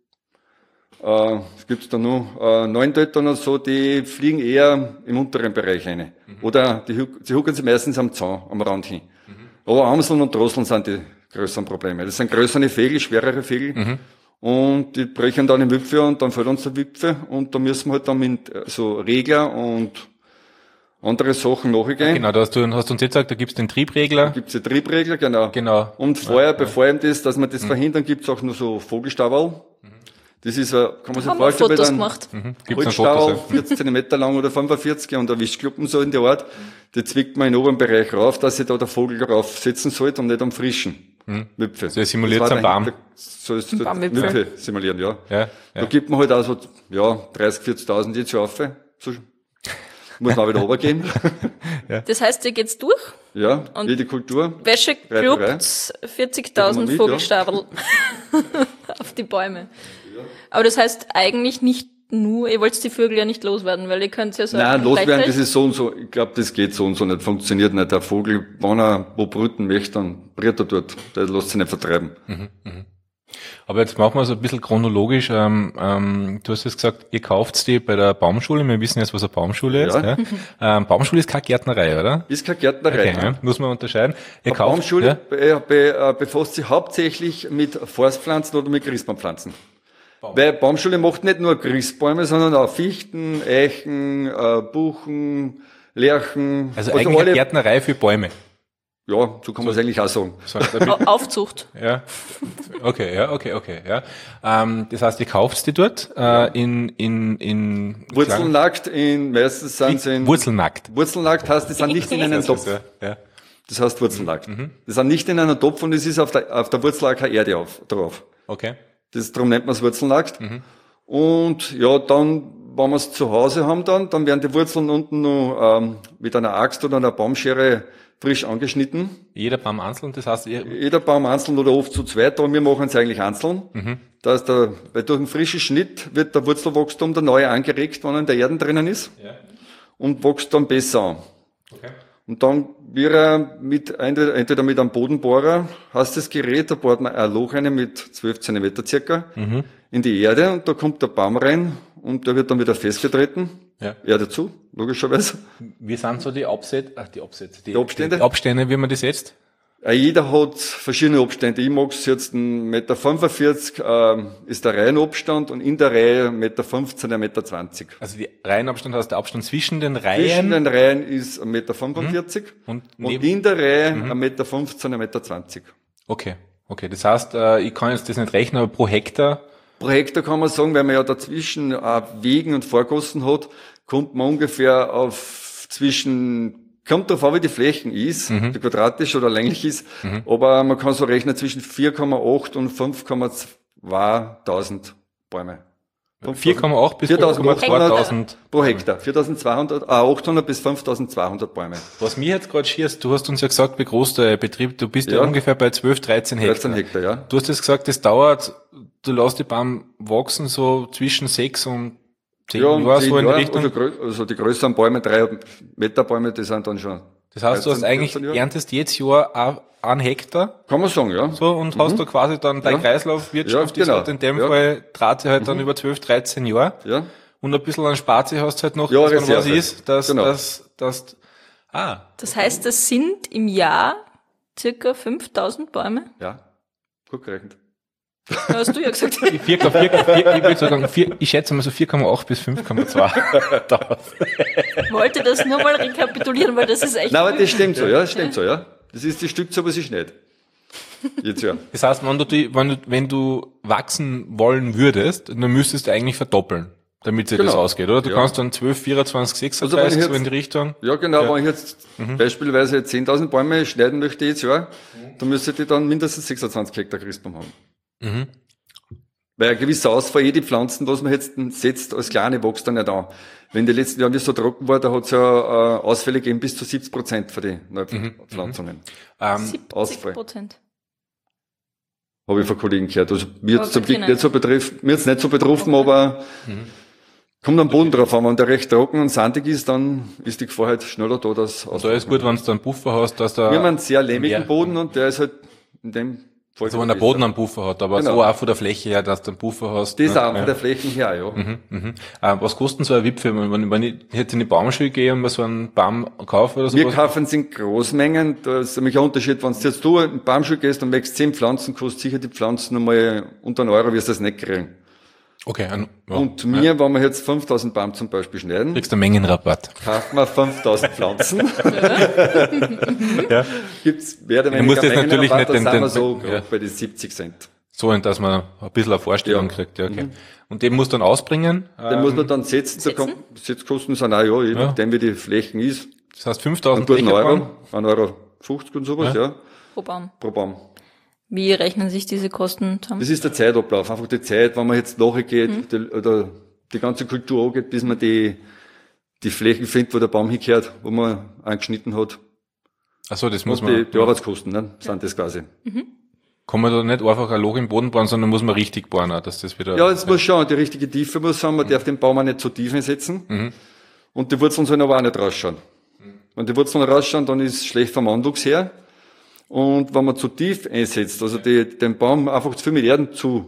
es gibt's da noch, Neuntöter und so, die fliegen eher im unteren Bereich rein. Oder sie hucken sich meistens am Zaun, am Rand hin. Aber Amseln und Drosseln sind die größeren Probleme. Das sind größere Vögel, schwerere Vögel. Und die brechen dann im Wipfel und dann fällt uns der Wipfel und da müssen wir halt dann mit so Regler und andere Sachen nachgehen. Genau, du hast uns jetzt gesagt, da gibt's den Triebregler. Da gibt's den Triebregler, genau. Und bevor ihm dass wir das verhindern, gibt's auch noch so Vogelstauberl. Das ist, kann man sich Haben wir vorstellen, Fotos gemacht. Holzstauberl, 40 Zentimeter lang oder 45 und ein Wischkluppen so in der Art. Die zwickt man in den oberen Bereich rauf, dass sich da der Vogel drauf setzen sollte und nicht am frischen Wipfel. So simuliert am Baum. So ist Wipfel simulieren, ja. Da gibt man halt also, 30, 40.000 jetzt schon auf. So muss man auch wieder runtergehen. Das heißt, ihr geht's durch? Ja, und wie die Kultur. Wäsche klubt 40.000 Vogelstauberl auf die Bäume. Aber das heißt eigentlich nicht nur, ihr wollt die Vögel ja nicht loswerden, weil ihr könnt ja sagen, nein, loswerden, das ist so und so. Ich glaube, das geht so und so nicht, funktioniert nicht. Der Vogel, wenn er wo brüten möchte, dann brütet er dort. Der lässt sich nicht vertreiben. Aber jetzt machen wir so ein bisschen chronologisch. Du hast jetzt gesagt, ihr kauft die bei der Baumschule. Wir wissen jetzt, was eine Baumschule ist. Ja? Baumschule ist keine Gärtnerei, oder? Ist keine Gärtnerei. Okay, ja. Muss man unterscheiden. Eine Baumschule befasst sich hauptsächlich mit Forstpflanzen oder mit Christbaumpflanzen. Weil Baumschule macht nicht nur Christbäume, sondern auch Fichten, Eichen, Buchen, Lärchen. Also eigentlich eine Gärtnerei für Bäume. Ja, so kann man es eigentlich auch sagen. Aufzucht. Ja. Okay, ja. Das heißt, ihr kauft die dort, in Wurzelnackt, meistens sind sie in Wurzelnackt. Wurzelnackt heißt, die sind nicht in einem Topf. Ja. Das heißt Wurzelnackt. Die sind nicht in einem Topf und es ist auf der Wurzel auch keine Erde drauf. Okay. Darum nennt man es Wurzelnackt. Und ja, dann, wenn wir es zu Hause haben dann werden die Wurzeln unten noch mit einer Axt oder einer Baumschere frisch angeschnitten. Jeder Baum einzeln, das heißt... Jeder Baum einzeln oder oft zu zweit, aber wir machen es eigentlich einzeln. Weil durch einen frischen Schnitt wird der Wurzelwachstum der neue angeregt, wenn er in der Erde drinnen ist. Und wächst dann besser an. Okay. Und dann wird er entweder mit einem Bodenbohrer, heißt das Gerät, da bohrt man ein Loch rein mit 12 Zentimeter circa in die Erde und da kommt der Baum rein und der wird dann wieder festgetreten. Erde zu, logischerweise. Wie sind so die Abstände? Die Abstände? Die Abstände, wie man das setzt? Jeder hat verschiedene Abstände. Ich mag es jetzt 1,45 Meter, ist der Reihenabstand und in der Reihe 1,15 Meter, 1,20 Meter. Also die Reihenabstand heißt der Abstand zwischen den Reihen? Zwischen den Reihen ist 1,45 Meter und in der Reihe 1,15 Meter, 1,20 Meter. Okay. Das heißt, ich kann jetzt das nicht rechnen, aber pro Hektar? Pro Hektar kann man sagen, weil man ja dazwischen Wegen und Vorkosten hat, kommt man ungefähr auf kommt drauf an, wie die Flächen ist, die quadratisch oder länglich ist, aber man kann so rechnen zwischen 4,8 und 5,2 Bäume. 4,8 bis 5,2 pro Hektar. 800 bis 5.200 Bäume. Was mir jetzt gerade schierst, du hast uns ja gesagt, bei Großbetrieb, du bist ja ungefähr bei 12, 13 Hektar. 13 Hektar, ja. Du hast jetzt gesagt, das dauert, du lässt die Baum wachsen so zwischen 6 und 10 Jahre, so in die Richtung. Also die größeren Bäume, 3 Meter Bäume, die sind dann schon. Das heißt, du hast eigentlich, erntest jedes Jahr auch 1 Hektar. Kann man sagen, ja. So, und hast da quasi dann deine Kreislaufwirtschaft, ja, genau. in dem Fall dreht sich halt dann über 12, 13 Jahre. Ja. Und ein bisschen an Spazi hast du halt noch, ja, dass man was ist, Das heißt, das sind im Jahr circa 5.000 Bäume? Ja. Gut gerechnet. Ja, hast du ja gesagt. Ich würde sagen, ich schätze mal so 4,8 bis 5,2. Wollte das nur mal rekapitulieren, weil das ist echt. Nein, aber das stimmt so, ja, das stimmt so, ja. Das ist die Stückzahl, was ich nicht. Jetzt ja. Das heißt, wenn du wachsen wollen würdest, dann müsstest du eigentlich verdoppeln, damit sich das ausgeht, oder? Du kannst dann 12, 24, 36 so in die Richtung. Ja, genau. Wenn ich jetzt beispielsweise 10.000 Bäume schneiden möchte jetzt Jahr, dann müsste ich dann mindestens 26 Hektar Christbaum haben. Mhm. Weil ein gewisser Ausfall, die Pflanzen, was man jetzt setzt, als kleine wächst dann nicht an. Wenn die letzten Jahre nicht so trocken war, da hat es ja Ausfälle gegeben bis zu 70% für die Neupflanzungen. 70%? Habe ich von Kollegen gehört. Also mir jetzt nicht so betroffen, aber kommt am Boden drauf an. Wenn der recht trocken und sandig ist, dann ist die Gefahr halt schneller da, dass da ist gut, wenn du einen Buffer hast, dass da. Wir haben einen sehr lehmigen Boden und der ist halt in dem Fall. Also wenn der Boden einen Buffer hat, aber so auch von der Fläche her, dass du einen Buffer hast. Das auch von der Fläche her, ja. Was kostet so ein Wipfel, wenn ich jetzt in die Baumschule gehe und mir so einen Baum kaufe oder so? Wir kaufen es in Großmengen. Da ist nämlich ein Unterschied, wenn du jetzt in die Baumschule gehst und wächst 10 Pflanzen, kostet sicher die Pflanzen einmal unter €1, wirst du das nicht kriegen. Okay. Und wenn wir jetzt 5.000 Baum zum Beispiel schneiden, kriegst du einen Mengenrabatt. Kaufen wir 5.000 Pflanzen. Ja. Werde du musst jetzt natürlich nicht sind wir so bei den 70 Cent. So, dass man ein bisschen eine Vorstellung kriegt. Ja, okay. Und den muss dann ausbringen? Den muss man dann setzen. Setzkosten sind auch, je nachdem wie die Flächen ist. Das heißt 5.000 €, 1,50 € und sowas, ja. Pro Baum. Pro Baum. Wie rechnen sich diese Kosten zusammen? Das ist der Zeitablauf, einfach die Zeit, wenn man jetzt nachgeht, oder die ganze Kultur angeht, bis man die Flächen findet, wo der Baum hingehört, wo man angeschnitten hat. Ach so, das muss man. Die Arbeitskosten, ne, sind das quasi. Kann man da nicht einfach ein Loch im Boden bohren, sondern muss man richtig bohren, dass das wieder. Ja, es muss schon, die richtige Tiefe muss sein, man darf den Baum auch nicht zu tief einsetzen. Und die Wurzeln sollen aber auch nicht rausschauen. Wenn die Wurzeln rausschauen, dann ist es schlecht vom Anwuchs her. Und wenn man zu tief einsetzt, also den Baum einfach zu viel mit Erden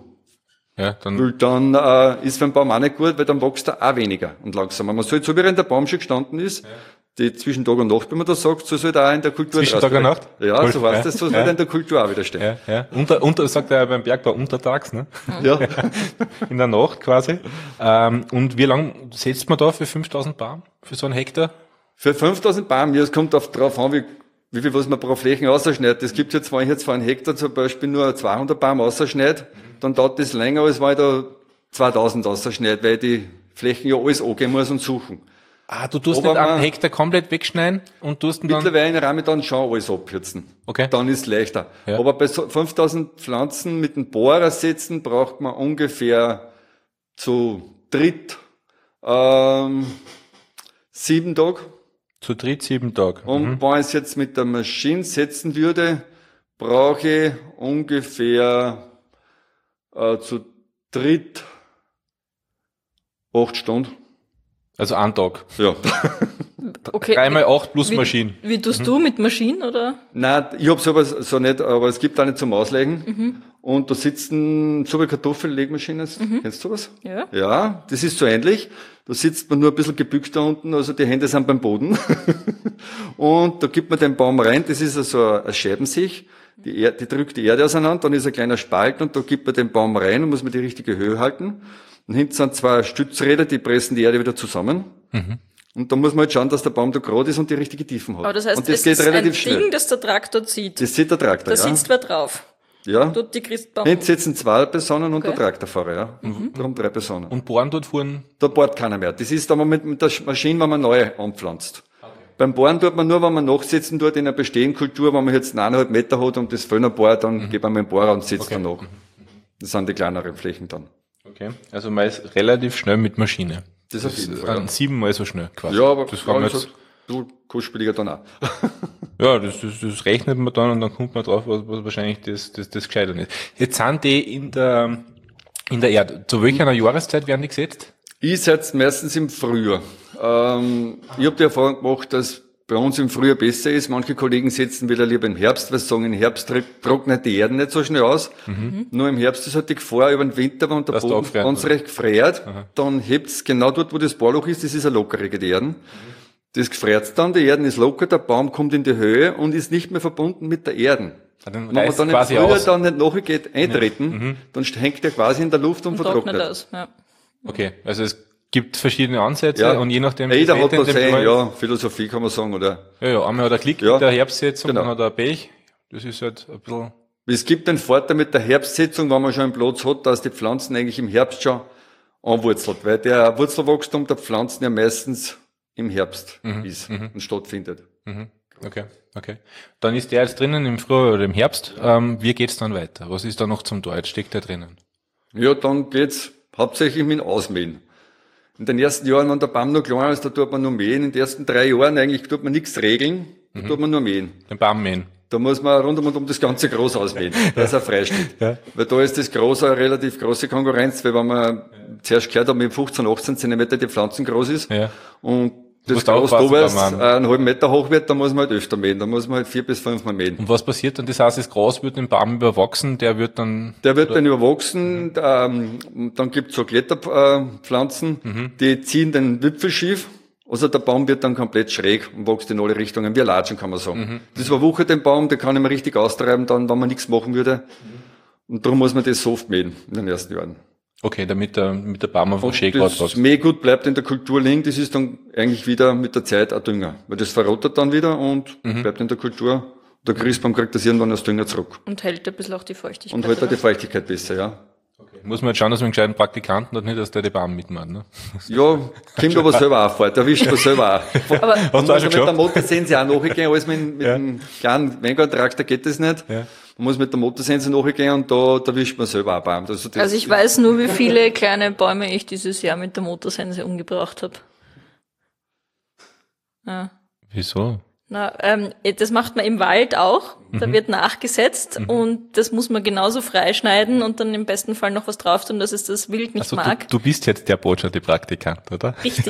dann ist für den Baum auch nicht gut, weil dann wächst er auch weniger und langsamer. Man soll, so wie er in der Baumschule gestanden ist, die zwischen Tag und Nacht, wie man das sagt, so soll er auch in der Kultur zwischen Tag und Nacht? Ja, cool. So heißt das, so soll er in der Kultur auch wieder stehen. Ja. Unter sagt er ja beim Bergbau untertags, ne? Ja. In der Nacht quasi. Und wie lang setzt man da für 5.000 Baum? Für so einen Hektar? Für 5.000 Baum, ja, es kommt drauf an, wie viel was man pro Flächen ausschneidet. Das gibt jetzt, wenn ich jetzt für einen Hektar zum Beispiel nur 200 Baum ausschneide, dann dauert das länger, als wenn ich da 2.000 ausschneide, weil die Flächen ja alles angehen muss und suchen. Ah, du tust nicht einen Hektar komplett wegschneiden und tust dann... Mittlerweile rahmen wir dann schon alles abkürzen. Okay. Dann ist es leichter. Ja. Aber bei 5.000 Pflanzen mit dem Bohrer setzen, braucht man ungefähr zu dritt 7 Tage. Zu dritt 7 Tage. Und wenn ich es jetzt mit der Maschine setzen würde, brauche ich ungefähr zu dritt 8 Stunden. Also einen Tag. Ja. Okay. 3x8 plus Maschinen. Wie tust du mit Maschinen, oder? Nein, ich habe sowas so nicht, aber es gibt auch nicht zum Auslegen. Und da sitzen so wie Kartoffellegmaschinen. Kennst du sowas? Ja. Ja, das ist so ähnlich. Da sitzt man nur ein bisschen gebückt da unten, also die Hände sind beim Boden. Und da gibt man den Baum rein, das ist also eine Scheibensicht. Die drückt die Erde auseinander, dann ist ein kleiner Spalt und da gibt man den Baum rein und muss man die richtige Höhe halten. Und hinten sind 2 Stützräder, die pressen die Erde wieder zusammen. Und da muss man halt schauen, dass der Baum da gerade ist und die richtige Tiefen hat. Aber das heißt, und das es geht ist relativ ein schnell. Ding, das der Traktor zieht. Das sieht der Traktor, da sitzt wer drauf. Ja. Dort die Christbaum. Hinten sitzen 2 Personen und der Traktorfahrer, ja. Darum 3 Personen. Und bohren dort fuhren? Da bohrt keiner mehr. Das ist dann mit der Maschine, wenn man neu anpflanzt. Okay. Beim Bohren tut man nur, wenn man nachsetzen tut in einer bestehenden Kultur, wenn man jetzt 1,5 Meter hat und das Föhner bohrt, dann geht man mit dem Bohrer und setzt dann nach. Das sind die kleineren Flächen dann. Okay, also man ist relativ schnell mit Maschine. Das auf jeden Fall. 7-mal so schnell quasi. Ja, aber das kann man jetzt, du kostspieliger dann auch. ja, das rechnet man dann und dann kommt man drauf, was wahrscheinlich das Gescheiter ist. Jetzt sind die in der Erde. Zu welcher Jahreszeit werden die gesetzt? Ich setze meistens im Frühjahr. Ich habe die Erfahrung gemacht, dass bei uns im Frühjahr besser ist. Manche Kollegen setzen wieder lieber im Herbst, weil sie sagen, im Herbst trocknet die Erde nicht so schnell aus. Nur im Herbst ist halt die Gefahr über den Winter, wenn der Boden ganz recht gefriert, dann hebt's genau dort, wo das Bohrloch ist, das ist eine lockerige die Erden. Das gefriert dann, die Erden ist locker, der Baum kommt in die Höhe und ist nicht mehr verbunden mit der Erden. Dann wenn man dann im Frühjahr dann nicht nachgeht, eintreten, dann hängt der quasi in der Luft und vertrocknet. Aus, ja. Okay, also es gibt verschiedene Ansätze und je nachdem... Jeder hat da seine Philosophie, kann man sagen, oder? Ja, einmal hat er Klick mit der Herbstsetzung, dann hat er Pech. Das ist halt ein bisschen... Es gibt den Vorteil mit der Herbstsetzung, wenn man schon einen Platz hat, dass die Pflanzen eigentlich im Herbst schon anwurzelt, weil der Wurzelwachstum der Pflanzen ja meistens im Herbst ist und stattfindet. Okay. Dann ist der jetzt drinnen im Frühjahr oder im Herbst. Wie geht's dann weiter? Was ist da noch zum Tor? Jetzt steckt der drinnen. Ja, dann geht's hauptsächlich mit dem Ausmähen. In den ersten Jahren, wenn der Baum noch klein ist, da tut man nur mähen. In den ersten 3 Jahren eigentlich tut man nichts regeln, da tut man nur mähen. Den Baum mähen. Da muss man rundum und um das ganze Groß ausmähen, dass er freisteht. Weil da ist das Groß eine relativ große Konkurrenz, weil wenn man zuerst gehört hat, mit 15, 18 Zentimeter die Pflanzen groß ist und das Groß oberst einen halben Meter hoch wird, dann muss man halt öfter mähen. Da muss man halt 4 bis 5 Mal mähen. Und was passiert dann? Das heißt, das Gras wird den Baum überwachsen, der wird dann überwachsen, dann gibt's so Kletterpflanzen, die ziehen den Wipfel schief. Also der Baum wird dann komplett schräg und wächst in alle Richtungen, wie ein Latschen, kann man sagen. Das verwuchert den Baum, der kann nicht mehr richtig austreiben, dann, wenn man nichts machen würde. Und darum muss man das soft mähen in den ersten Jahren. Okay, damit der Baum einfach schön wächst. Das Mähgut bleibt in der Kultur liegen, das ist dann eigentlich wieder mit der Zeit ein Dünger. Weil das verrottet dann wieder und bleibt in der Kultur. Der Christbaum kriegt das irgendwann als Dünger zurück. Und hält ein bisschen auch die Feuchtigkeit. Und hält die Feuchtigkeit besser, ja. Okay. Muss man jetzt schauen, dass man einen gescheiten Praktikanten hat, nicht, dass der die Baum mitmacht, ne? Ja, kommt aber selber auch vor, der erwischt man selber auch. Aber hast du auch schon mit der Motorsense auch nachgehen, alles mit dem kleinen Vanguard-Traktor geht das nicht. Ja. Man muss mit der Motorsense nachgehen und da erwischt man selber auch Baum. Also ich weiß nur, wie viele kleine Bäume ich dieses Jahr mit der Motorsense umgebracht habe. Ja. Wieso? Na, das macht man im Wald auch. Da wird nachgesetzt und das muss man genauso freischneiden und dann im besten Fall noch was drauf tun, dass es das Wild nicht mag. Du bist jetzt der Botschafter-Praktikant, oder? Richtig.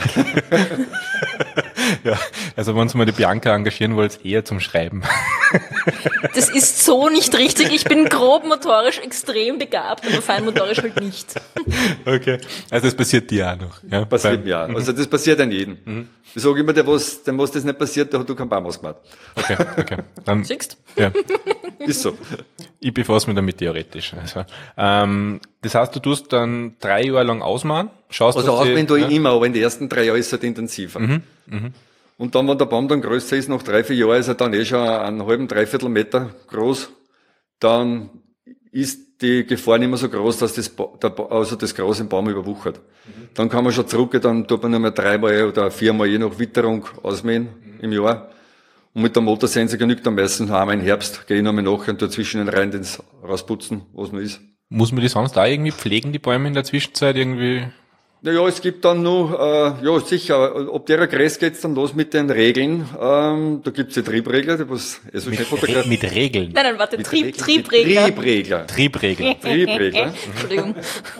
Ja, also wenn Sie mal die Bianca engagieren wollt, eher zum Schreiben. Das ist so nicht richtig. Ich bin grob motorisch extrem begabt, aber feinmotorisch halt nicht. Okay, also das passiert dir auch noch. Ja? Passiert mir auch. Also das passiert an jedem. Ich sage immer, dem was das nicht passiert, der hat du keinen Baum ausgemacht. Okay. Dann, siehst? Ja. Ist so. Ich befasse mich damit theoretisch. Also, das heißt, du tust dann 3 Jahre lang ausmachen? Schaust, also ausmachen tue ich immer, aber in den ersten 3 Jahren ist es halt intensiver. Und dann, wenn der Baum dann größer ist, nach 3, 4 Jahren ist er dann schon einen halben, 3/4 Meter groß, dann ist die Gefahr nicht mehr so groß, dass das Gras im Baum überwuchert. Dann kann man schon zurückgehen, dann tut man nur mehr 3-mal oder 4-mal je nach Witterung ausmähen im Jahr. Und mit der Motorsense genügt am meisten einmal im Herbst, gehe ich nochmal nach und tue zwischen den Reihen das rausputzen, was noch ist. Muss man die sonst auch irgendwie pflegen, die Bäume in der Zwischenzeit irgendwie? Naja, es gibt dann noch, ja sicher, ob der Gräs geht's dann los mit den Regeln. Da gibt's die Triebregler, die was so schön fotografiert. Mit Regeln? Nein, warte, Triebregler. Triebregler. Entschuldigung.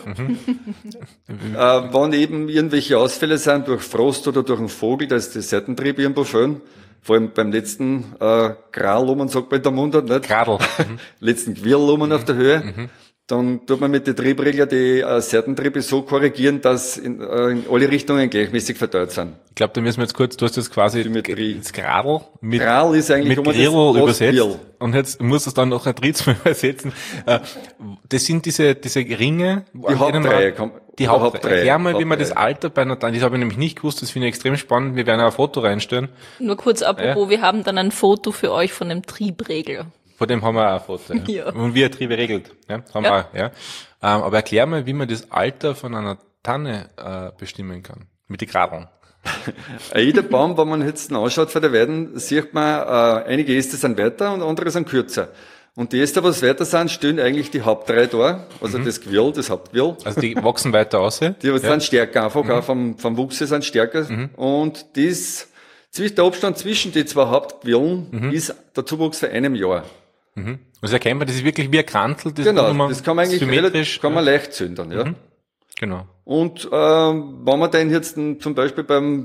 Wenn eben irgendwelche Ausfälle sind durch Frost oder durch einen Vogel, da ist der Seitentrieb irgendwo schön. Vor allem beim letzten Grallumen, sagt man in der Mundart, nicht? Gradl. Letzten Quirllumen auf der Höhe. Dann tut man mit den Triebregler die Seitentriebe so korrigieren, dass in alle Richtungen gleichmäßig verteilt sind. Ich glaube, da müssen wir jetzt kurz, du hast das quasi das Gradl mit Gradl ist eigentlich mit Gradl übersetzt. Und jetzt muss es dann noch ein drittes Mal übersetzen. Das sind diese Ringe. Die Hauptreihe. Die Hauptreihe. Erklär mal, wie man das Alter bei einer, das habe ich nämlich nicht gewusst, das finde ich extrem spannend. Wir werden auch ein Foto reinstellen. Nur kurz apropos, wir haben dann ein Foto für euch von dem Triebregler. Von dem haben wir auch ein Foto. Ja. Und wie er Triebe regelt. Ja, haben wir auch, ja. Aber erklär mal, wie man das Alter von einer Tanne bestimmen kann. Mit den Gradeln. Jeder Baum, wenn man jetzt anschaut von der Weiden, sieht man, einige Äste sind weiter und andere sind kürzer. Und die ersten, was weiter sind, stehen eigentlich die Hauptreihe da, also das Gewirl, das Hauptgewirl. Also die wachsen weiter aus. Die sind stärker, einfach auch vom Wuchse sind stärker. Und der Abstand zwischen die zwei Hauptgewirlen ist der Zuwachs für einem Jahr. Also erkennt man, das ist wirklich wie ein Krantel. Genau, das kann man eigentlich kann man leicht zündern, ja. Genau. Und wenn man den jetzt zum Beispiel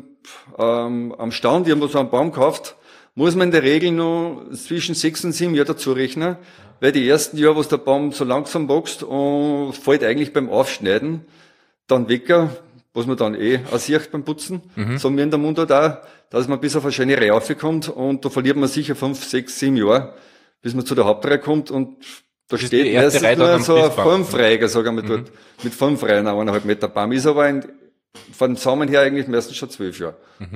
am Stand irgendwo so einen Baum kauft, muss man in der Regel nur zwischen 6 und 7 Jahren dazu rechnen, weil die ersten Jahre, wo der Baum so langsam wächst, und fällt eigentlich beim Aufschneiden dann weg, was man dann aussieht beim Putzen, so wie in der Mundart auch, dass man bis auf eine schöne Reihe raufkommt und da verliert man sicher 5, 6, 7 Jahre, bis man zu der Hauptreihe kommt und da das steht meistens nur so ein 5-Reiger, sagen wir dort, mit 5 Reihen, 1,5 Meter Baum, ist aber von dem Samen her eigentlich meistens schon 12 Jahre.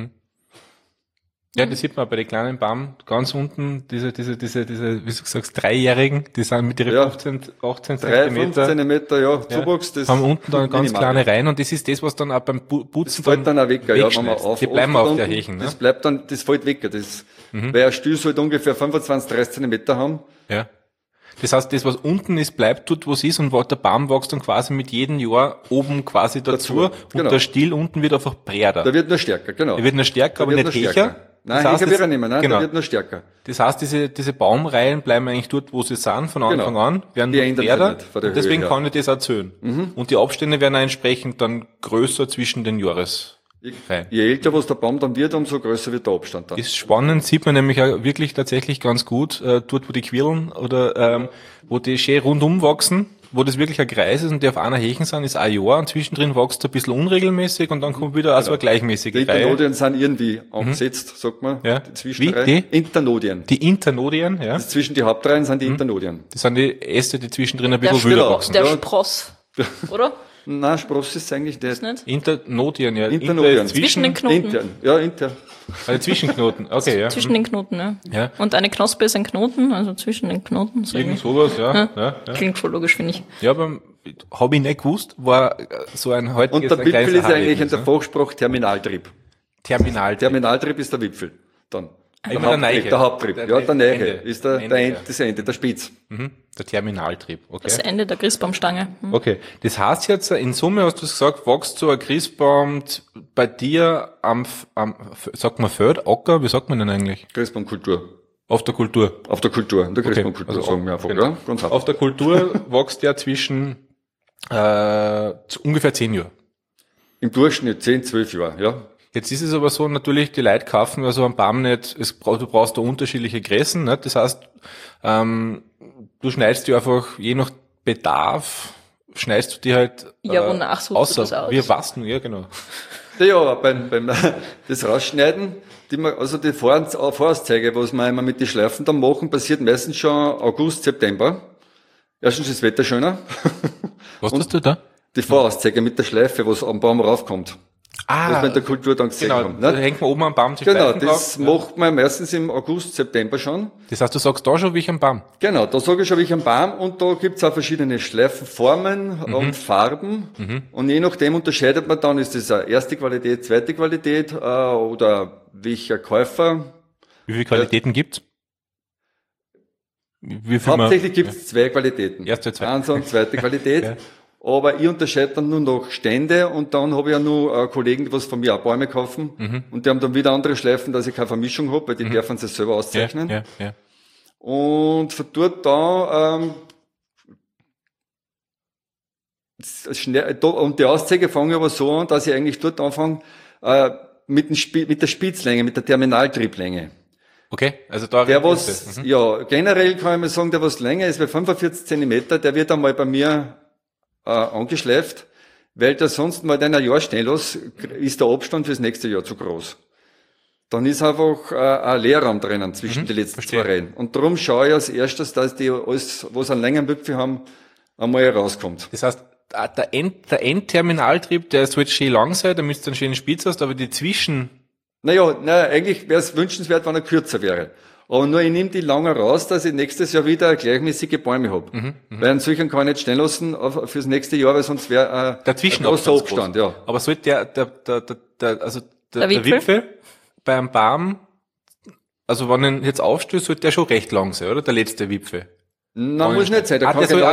Ja, das sieht man bei den kleinen Baum ganz unten, diese, wie du sagst, Dreijährigen, die sind mit ihren 15, 18 Zentimeter. 15 Meter, ja, Zuwachs, das haben unten dann ganz kleine Reihen und das ist das, was dann auch beim Putzen das fällt dann auch weg, ja, wenn man die bleiben auf der Hechen, ne? Das bleibt dann, das fällt weg, weil ein Stiel sollte ungefähr 25, 30 Zentimeter haben. Ja. Das heißt, das, was unten ist, bleibt dort, wo es ist, und der Baum wächst dann quasi mit jedem Jahr oben quasi dazu. Und der Stiel unten wird einfach breiter. Der wird nur stärker, genau. Der wird nur stärker, aber nicht hecher. Nein, hecher wird er nicht mehr, nein, der wird nur stärker. Das heißt, diese Baumreihen bleiben eigentlich dort, wo sie sind, von Anfang an, werden breiter, und deswegen kann ich das erzählen. Und die Abstände werden auch entsprechend dann größer zwischen den Jahresreihen. Je älter was der Baum dann wird, umso größer wird der Abstand dann. Ist spannend, sieht man nämlich auch wirklich tatsächlich ganz gut, dort wo die Quirlen oder wo die schön rundum wachsen, wo das wirklich ein Kreis ist und die auf einer Hechen sind, ist ein Jahr und zwischendrin wächst ein bisschen unregelmäßig und dann kommt wieder also eine gleichmäßige Die Internodien sind irgendwie angesetzt, sagt man. Ja. Die Zwischenreihen. Internodien. Die Internodien, ja. Das zwischen die Hauptreihen sind die Internodien. Das sind die Äste, die zwischendrin ein bisschen wilder wachsen. Der Spross, oder? Nein, Spross ist eigentlich nicht. Internodien, ja. Internodien. Zwischen den Knoten. Intern. Also Zwischenknoten, okay, ja. Zwischen den Knoten, ja. Und eine Knospe ist ein Knoten, also zwischen den Knoten. So irgend sowas, ja. Klingt voll logisch, finde ich. Ja, aber habe ich nicht gewusst, war so ein heutiges... Und der Wipfel ist eigentlich in der Fachsprache Terminaltrieb. Terminaltrieb ist der Wipfel, dann. Der Haupttrieb, ja, der Nähe ist das Ende, der Spitz. Der Terminaltrieb, okay. Das Ende der Christbaumstange. Okay, das heißt jetzt, in Summe hast du gesagt, wächst so ein Christbaum bei dir sagt man Feld, Acker, wie sagt man denn eigentlich? Christbaumkultur. Auf der Kultur. In der Christbaumkultur, sagen wir einfach, genau. Ja, ganz auf der Kultur wächst der zwischen ungefähr 10 Jahren. Im Durchschnitt 10, 12 Jahre, ja. Jetzt ist es aber so, natürlich, die Leute kaufen also einen Baum nicht, du brauchst da unterschiedliche Größen, nicht? Das heißt, du schneidest dir einfach, je nach Bedarf, schneidest du die halt, ja, wonach suchst du das aus? Wie was ja, genau. Ja, beim das Rausschneiden, die Vorauszeige, was wir immer mit den Schleifen dann machen, passiert meistens schon August, September. Erstens ist das Wetter schöner. Was tust du da? Die Vorauszeige mit der Schleife, was am Baum raufkommt. Was wir in der Kultur dann gesehen haben. Da hängt man oben am Baum die Schleifen das drauf. Macht man meistens im August, September schon. Das heißt, du sagst da schon wie ich am Baum? Genau, da sage ich schon wie ich am Baum und da gibt's auch verschiedene Schleifenformen und Farben. Und je nachdem unterscheidet man dann, ist das eine erste Qualität, zweite Qualität oder welcher Käufer. Wie viele Qualitäten gibt's? Hauptsächlich gibt's 2 Qualitäten. Erste, zweite. Erste und zweite Qualität. Ja. Aber ich unterscheide dann nur noch Stände und dann habe ich ja nur Kollegen, die was von mir auch Bäume kaufen und die haben dann wieder andere Schleifen, dass ich keine Vermischung habe, weil die dürfen sich selber auszeichnen. Ja. Und von dort da und die Auszeige fange ich aber so an, dass ich eigentlich dort anfange mit der Spitzlänge, mit der Terminaltrieblänge. Okay, also da ja, generell kann ich mal sagen, der was länger ist, bei 45 Zentimeter, der wird einmal bei mir angeschleift, weil der sonst mal in ein Jahr stehen lässt, ist der Abstand fürs nächste Jahr zu groß. Dann ist einfach ein Leerraum drinnen zwischen die letzten 2 Reihen. Und darum schaue ich als erstes, dass die alles, was einen längeren Wipfel haben, einmal rauskommt. Das heißt, der Endterminaltrieb, der sollte schön lang sein, damit du dann schön spitz hast, aber die Zwischen... Eigentlich wäre es wünschenswert, wenn er kürzer wäre. Aber nur ich nehme die lange raus, dass ich nächstes Jahr wieder gleichmäßige Bäume habe. Weil einen solchen kann ich nicht stehen lassen fürs nächste Jahr, weil sonst wäre ein großer Abstand, ja. Aber sollte der Wipfel beim Baum, also wenn ich jetzt aufstöße, sollte der schon recht lang sein, oder? Der letzte Wipfel. Nein, muss nicht sein.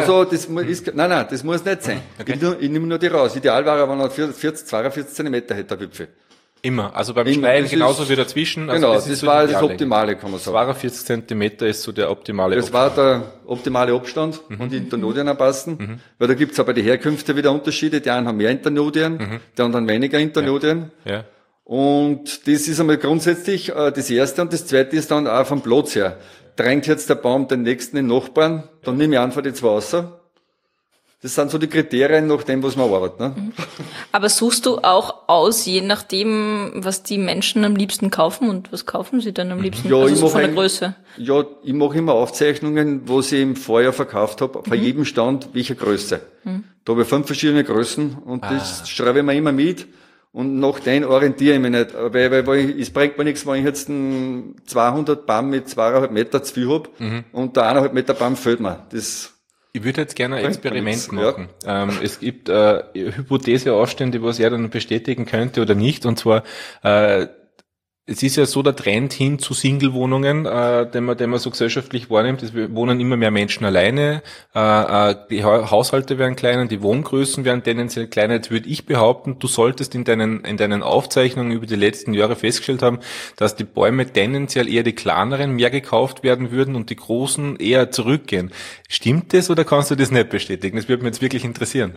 Das muss nicht sein. Okay. Ich nehme nur die raus. Ideal wäre, wenn er 42 Zentimeter hätte, der Wipfel. Immer. Also beim Schneiden genauso wie dazwischen. Also genau, das war das Optimale, kann man sagen. 42 Zentimeter ist so der optimale Abstand. Das war der optimale Abstand und die Internodien anpassen. Weil da gibt's aber die Herkünfte wieder Unterschiede. Die einen haben mehr Internodien, die anderen weniger Internodien. Ja. Und das ist einmal grundsätzlich das Erste. Und das Zweite ist dann auch vom Platz her. Drängt jetzt der Baum den nächsten, den Nachbarn, dann nehme ich einfach die zwei raus. Das sind so die Kriterien, nach dem, was man arbeitet. Ne? Aber suchst du auch aus, je nachdem, was die Menschen am liebsten kaufen, und was kaufen sie dann am liebsten? Ja, also so von der Größe? Ja, ich mache immer Aufzeichnungen, wo ich im Vorjahr verkauft habe, bei jedem Stand, welcher Größe. Da habe ich 5 verschiedene Größen und das schreibe ich mir immer mit. Und nach denen orientiere ich mich nicht. Weil es bringt mir nichts, wenn ich jetzt 200 Baum mit 2,5 Meter zu viel habe und der 1,5 Meter Baum fehlt mir. Ich würde jetzt gerne ein Experiment machen. Ja. Es gibt Hypotheseaufstände, was er dann bestätigen könnte oder nicht. Und zwar, es ist ja so der Trend hin zu Single-Wohnungen, den man so gesellschaftlich wahrnimmt. Es wohnen immer mehr Menschen alleine, die Haushalte werden kleiner, die Wohngrößen werden tendenziell kleiner. Jetzt würde ich behaupten, du solltest in deinen Aufzeichnungen über die letzten Jahre festgestellt haben, dass die Bäume tendenziell eher die kleineren mehr gekauft werden würden und die großen eher zurückgehen. Stimmt das oder kannst du das nicht bestätigen? Das würde mich jetzt wirklich interessieren.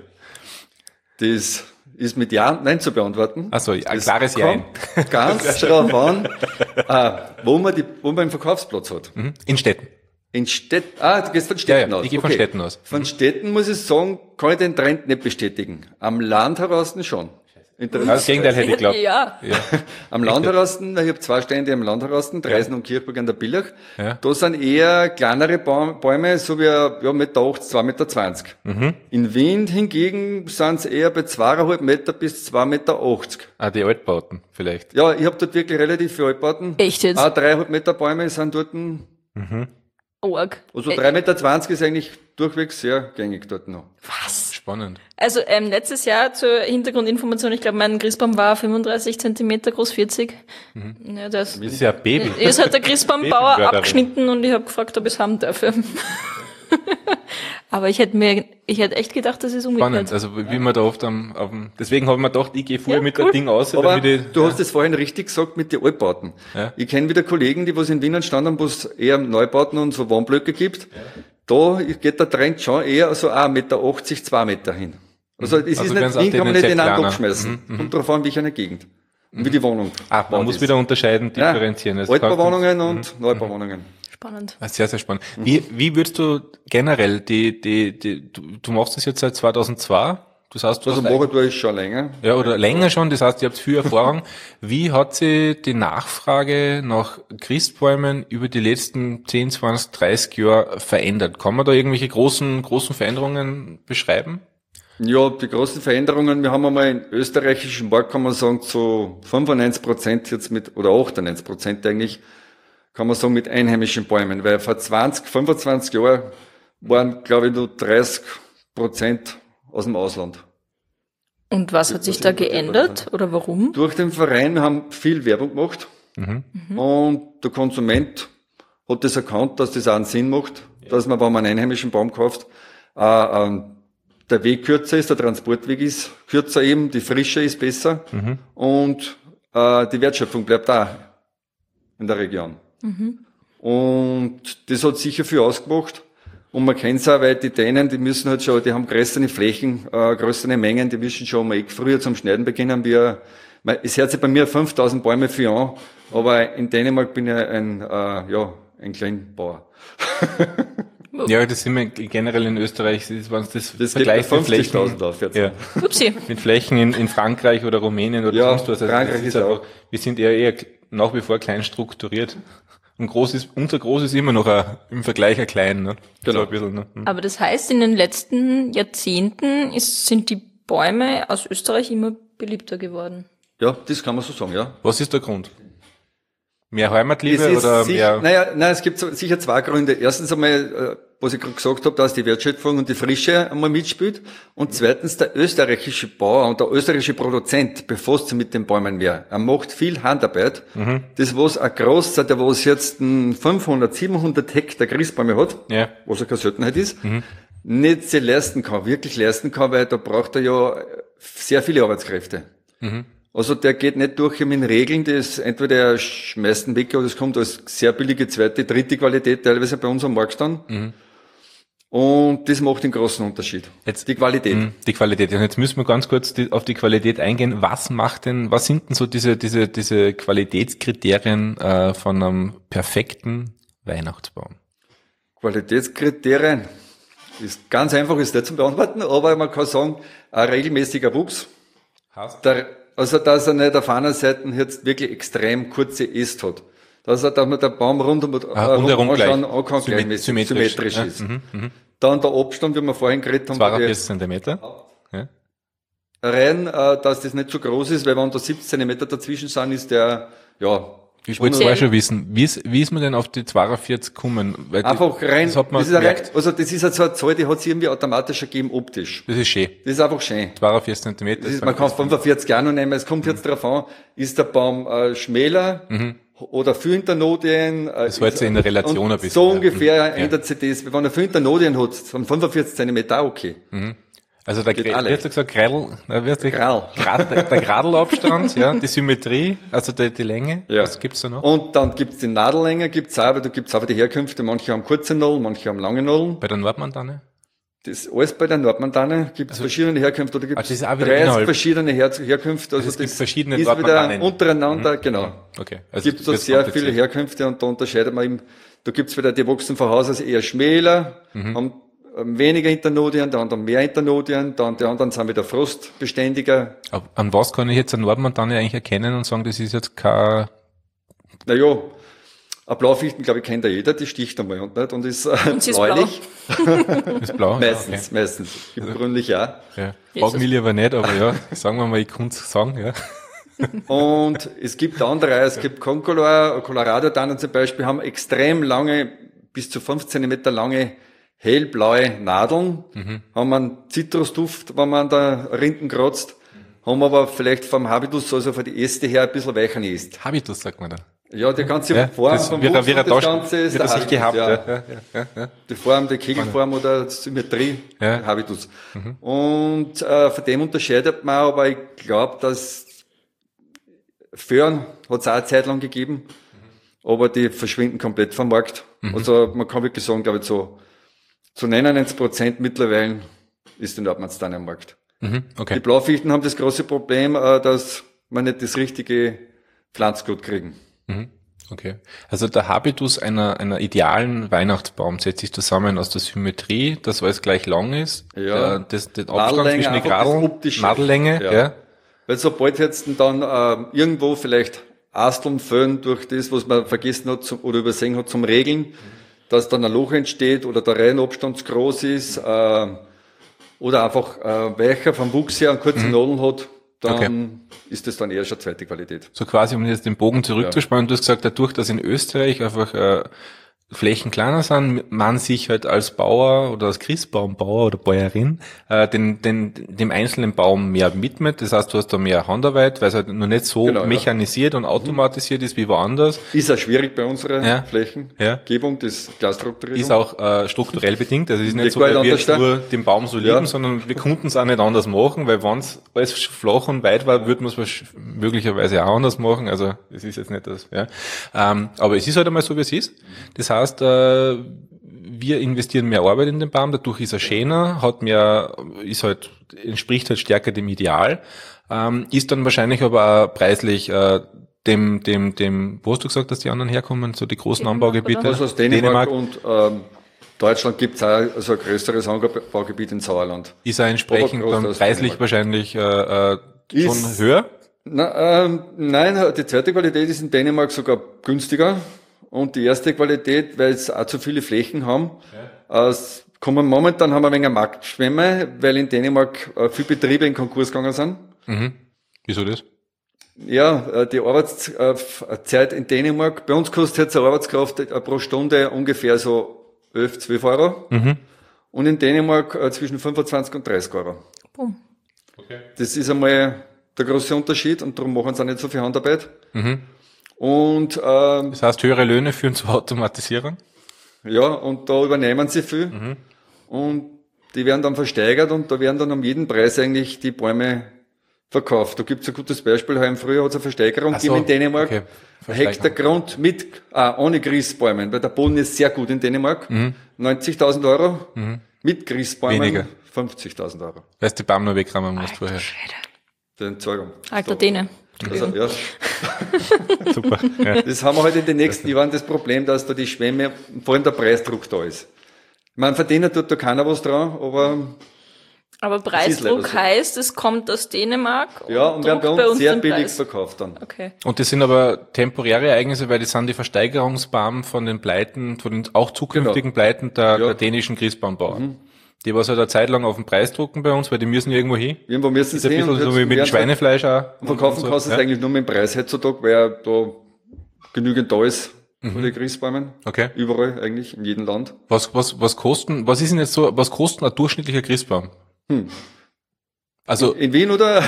Das ist mit Ja und Nein zu beantworten. Ach so, ein klares Ja. Ganz drauf an, wo man einen Verkaufsplatz hat. In Städten. In Städten, du gehst von Städten aus. Ich gehe von Städten aus. Von Städten muss ich sagen, kann ich den Trend nicht bestätigen. Am Land heraus schon. Das Gegenteil hätte ich geglaubt. Ja. Am Land heraus, ich habe 2 Stände am Land heraus, Dreisen und Kirchberg an der Billach. Ja. Da sind eher kleinere Bäume, so wie 1,80 Meter, 2,20 Meter. In Wien hingegen sind es eher bei 2,5 Meter bis 2,80 Meter. Die Altbauten vielleicht. Ja, ich habe dort wirklich relativ viele Altbauten. Echt jetzt? 3,5 Meter Bäume sind dort. Org. Also 3,20 Meter ist eigentlich durchwegs sehr gängig dort noch. Was? Spannend. Also letztes Jahr zur Hintergrundinformation, ich glaube, mein Christbaum war 35 Zentimeter groß, 40. Ja, das ist ja ein Baby. Ist halt der Christbaumbauer abgeschnitten und ich habe gefragt, ob ich es haben darf. Aber ich hätte echt gedacht, das ist umgekehrt. Spannend, also wie man da oft deswegen habe ich mir gedacht, ich gehe vorher mit dem Ding aus. Aber du hast es vorhin richtig gesagt mit den Altbauten. Ja. Ich kenne wieder Kollegen, die was in Wien standen, wo es eher Neubauten und so Wohnblöcke gibt. Ja. Da geht der Trend schon eher so 1,80 Meter, 2 Meter hin. Also es ist nicht, Wien kann man nicht in einen Topf schmeißen. Kommt drauf an, welche eine Gegend. Und wie die Wohnung. Man muss wieder unterscheiden, differenzieren. Also Altbauwohnungen und Neubauwohnungen. Spannend. Sehr, sehr spannend. Wie würdest du generell du machst das jetzt seit 2002? Das heißt, also mache du es schon länger. Ja, oder länger schon. Das heißt, ihr habt viel Erfahrung. Wie hat sich die Nachfrage nach Christbäumen über die letzten 10, 20, 30 Jahre verändert? Kann man da irgendwelche großen Veränderungen beschreiben? Ja, die großen Veränderungen, wir haben einmal im österreichischen Markt, kann man sagen, zu 95% jetzt oder 98% eigentlich, kann man sagen, mit einheimischen Bäumen. Weil vor 20, 25 Jahren waren, glaube ich, nur 30% aus dem Ausland. Und was hat sich da geändert oder warum? Durch den Verein, wir haben viel Werbung gemacht und der Konsument hat das erkannt, dass das auch einen Sinn macht, dass man, wenn man einen einheimischen Baum kauft, der Weg kürzer ist, der Transportweg ist kürzer eben, die Frische ist besser und die Wertschöpfung bleibt da in der Region. Und das hat sicher viel ausgemacht. Und man kennt es auch, weil die Dänen, die haben größere Flächen, größere Mengen, die müssen schon mal früher zum Schneiden beginnen. Es hört sich bei mir 5000 Bäume für an, aber in Dänemark bin ich ein Kleinbauer. Ja, das sind wir generell in Österreich, wenn das vergleicht mit Flächen. Auf jetzt. Ja. Mit Flächen in Frankreich oder Rumänien oder sonst was. Also Frankreich ist auch. Wir sind eher nach wie vor klein strukturiert. Und unser Groß ist immer noch im Vergleich ein klein, ne? Genau. So ein bisschen, ne? Aber das heißt, in den letzten Jahrzehnten sind die Bäume aus Österreich immer beliebter geworden. Ja, das kann man so sagen, ja. Was ist der Grund? Mehr Heimatliebe oder mehr? Nein, es gibt sicher 2 Gründe. Erstens einmal, was ich gerade gesagt habe, dass die Wertschöpfung und die Frische einmal mitspielt. Und zweitens, der österreichische Bauer und der österreichische Produzent befasst sich mit den Bäumen mehr. Er macht viel Handarbeit. Das, was ein Großer, der was jetzt 500, 700 Hektar Christbäume hat, was ja keine Seltenheit ist, nicht sich wirklich leisten kann, weil da braucht er ja sehr viele Arbeitskräfte. Also der geht nicht durch mit den Regeln, das entweder er schmeißt ihn weg oder es kommt als sehr billige zweite, dritte Qualität teilweise bei uns am Markt dann. Und das macht den großen Unterschied. Jetzt, die Qualität. Die Qualität. Und jetzt müssen wir ganz kurz auf die Qualität eingehen. Was sind denn so diese Qualitätskriterien von einem perfekten Weihnachtsbaum? Qualitätskriterien ist ganz einfach, ist nicht zu beantworten, aber man kann sagen, ein regelmäßiger Wuchs. Also, dass er nicht auf einer Seite jetzt wirklich extrem kurze Äste hat. Dass man der Baum rundherum gleichmäßig symmetrisch ist. Dann der Abstand, wie wir vorhin geredet haben. 42 Zentimeter. Ja. Rein, dass das nicht so groß ist, weil wenn da 17 Zentimeter dazwischen sind, ist der, ich wollte es schon wissen. Wie ist man denn auf die 42 gekommen? Weil einfach rein, das ist ja so eine Zahl, die hat sich irgendwie automatisch ergeben optisch. Das ist schön. Das ist einfach schön. 42 Zentimeter. Man kann 45 Jahre noch nehmen. Es kommt jetzt darauf an, ist der Baum schmäler oder viel Internodien. Das hält sich in der Relation ein bisschen. So ungefähr ändert sich das. Wenn er viel Internodien hat, sind 45 Zentimeter auch okay. Also der Gradelabstand, die Symmetrie, also die Länge, was gibt's da noch? Und dann gibt's die Nadellänge, aber da gibt's aber die Herkünfte, manche haben kurze Nullen, manche haben lange Nullen. Bei der Nordmantanne? Das alles bei der Nordmantanne gibt's verschiedene Herkünfte, oder gibt's 30 verschiedene Herkünfte, also es gibt verschiedene ist wieder untereinander, genau. Okay. Also gibt's da sehr viele Herkünfte und da unterscheidet man eben, da gibt's wieder die wachsen von Haus aus eher schmäler, haben weniger Internodien, der andere mehr Internodien, dann die anderen sind wieder frostbeständiger. An was kann ich jetzt an Nordmantanne eigentlich erkennen und sagen, das ist jetzt kein... Naja, ein Blaufichten, glaube ich, kennt ja jeder, die sticht einmal und nicht und ist bläulich. Ist blau? Meistens. Grünlich auch. Ja. Fragen will ich aber nicht, aber sagen wir mal, ich kann es sagen, Und es gibt andere, es gibt Concolor, Colorado-Tannen zum Beispiel, haben extrem lange, bis zu 5 Zentimeter lange hellblaue Nadeln, haben einen Zitrusduft, wenn man an der Rinden kratzt, haben aber vielleicht vom Habitus, also von die Äste her, ein bisschen weicher Äste. Habitus sagt man da. Ja, die ganze Form vom Wuchs und das Ganze ist der Habitus, gehabt. Die Form, die Kegelform oder die Symmetrie, Habitus. Und von dem unterscheidet man, aber ich glaube, dass Föhren hat es auch eine Zeit lang gegeben, aber die verschwinden komplett vom Markt. Also man kann wirklich sagen, glaube ich, zu 99% mittlerweile ist die Nordmantanne am Markt. Okay. Die Blaufichten haben das große Problem, dass man nicht das richtige Pflanzgut kriegen. Okay. Also der Habitus einer idealen Weihnachtsbaum setzt sich zusammen aus der Symmetrie, dass alles gleich lang ist, der Abstand zwischen den Gradeln, Nadellänge, Weil sobald jetzt dann irgendwo vielleicht Asteln füllen durch das, was man vergessen hat oder übersehen hat zum Regeln, dass dann ein Loch entsteht oder der Reihenabstand zu groß ist oder einfach weicher vom Wuchs her einen kurzen Nadeln hat, dann ist das dann eher schon zweite Qualität. So quasi, um jetzt den Bogen zurückzuspannen, du hast gesagt, dadurch, dass in Österreich einfach Flächen kleiner sind, man sich halt als Bauer oder als Christbaumbauer oder Bäuerin dem einzelnen Baum mehr widmet. Das heißt, du hast da mehr Handarbeit, weil es halt noch nicht so mechanisiert und automatisiert ist wie woanders. Ist auch schwierig bei unserer Flächengebung, das Glasstrukturierung. Ist auch strukturell bedingt. Also es ist nicht so, weil wir jetzt nur den Baum so lieben, sondern wir konnten es auch nicht anders machen, weil wenn es alles flach und weit war, würde man es möglicherweise auch anders machen. Also es ist jetzt nicht das. Aber es ist halt einmal so, wie es ist. Das heißt, wir investieren mehr Arbeit in den Baum, dadurch ist er schöner, entspricht halt stärker dem Ideal, ist dann wahrscheinlich aber auch preislich dem, wo hast du gesagt, dass die anderen herkommen, so die großen Anbaugebiete? Also aus Dänemark und Deutschland gibt es auch also ein größeres Anbaugebiet in Sauerland. Ist er entsprechend dann preislich wahrscheinlich schon höher? Nein, die zweite Qualität ist in Dänemark sogar günstiger. Und die erste Qualität, weil es auch zu viele Flächen haben, momentan haben wir ein wenig Marktschwemme, weil in Dänemark viele Betriebe in Konkurs gegangen sind. Wieso das? Ja, die Arbeitszeit in Dänemark, bei uns kostet jetzt eine Arbeitskraft pro Stunde ungefähr so 11, 12 Euro. Und in Dänemark zwischen 25 und 30 Euro. Boom. Okay. Das ist einmal der große Unterschied und darum machen sie auch nicht so viel Handarbeit. Und das heißt, höhere Löhne führen zur Automatisierung? Ja, und da übernehmen sie viel. Und die werden dann versteigert und da werden dann um jeden Preis eigentlich die Bäume verkauft. Da gibt's ein gutes Beispiel. Im Frühjahr hat es eine Versteigerung gegeben in Dänemark. Okay. Ein Hektar Grund mit, ohne Grießbäumen, weil der Boden ist sehr gut in Dänemark. 90.000 Euro. Mit Grießbäumen. Weniger. 50.000 Euro. Weil du die Baum noch wegräumen musst vorher. Die Entsorgung. Alter Däne. Also, ja. Super. Ja. Das haben wir halt in den nächsten Jahren das Problem, dass da die Schwämme, vor allem der Preisdruck da ist. Man verdienen tut da keiner was dran, aber Preisdruck heißt, es kommt aus Dänemark ja, und wir haben bei uns sehr billig verkauft dann. Okay. Und das sind aber temporäre Ereignisse, weil das sind die Versteigerungsbaum von den Pleiten, von den auch zukünftigen Pleiten der dänischen Grießbaumbauer. Die was halt eine Zeit lang auf den Preis drucken bei uns, weil die müssen irgendwo hin. Irgendwo müssen sie hin. Ein bisschen so wie mit dem Schweinefleisch auch. Und verkaufen kannst du es eigentlich nur mit dem Preis heutzutage, weil da genügend da ist von den Grießbäumen. Okay. Überall eigentlich, in jedem Land. Was ist denn jetzt so, was kostet ein durchschnittlicher Grießbaum? Also. In Wien oder?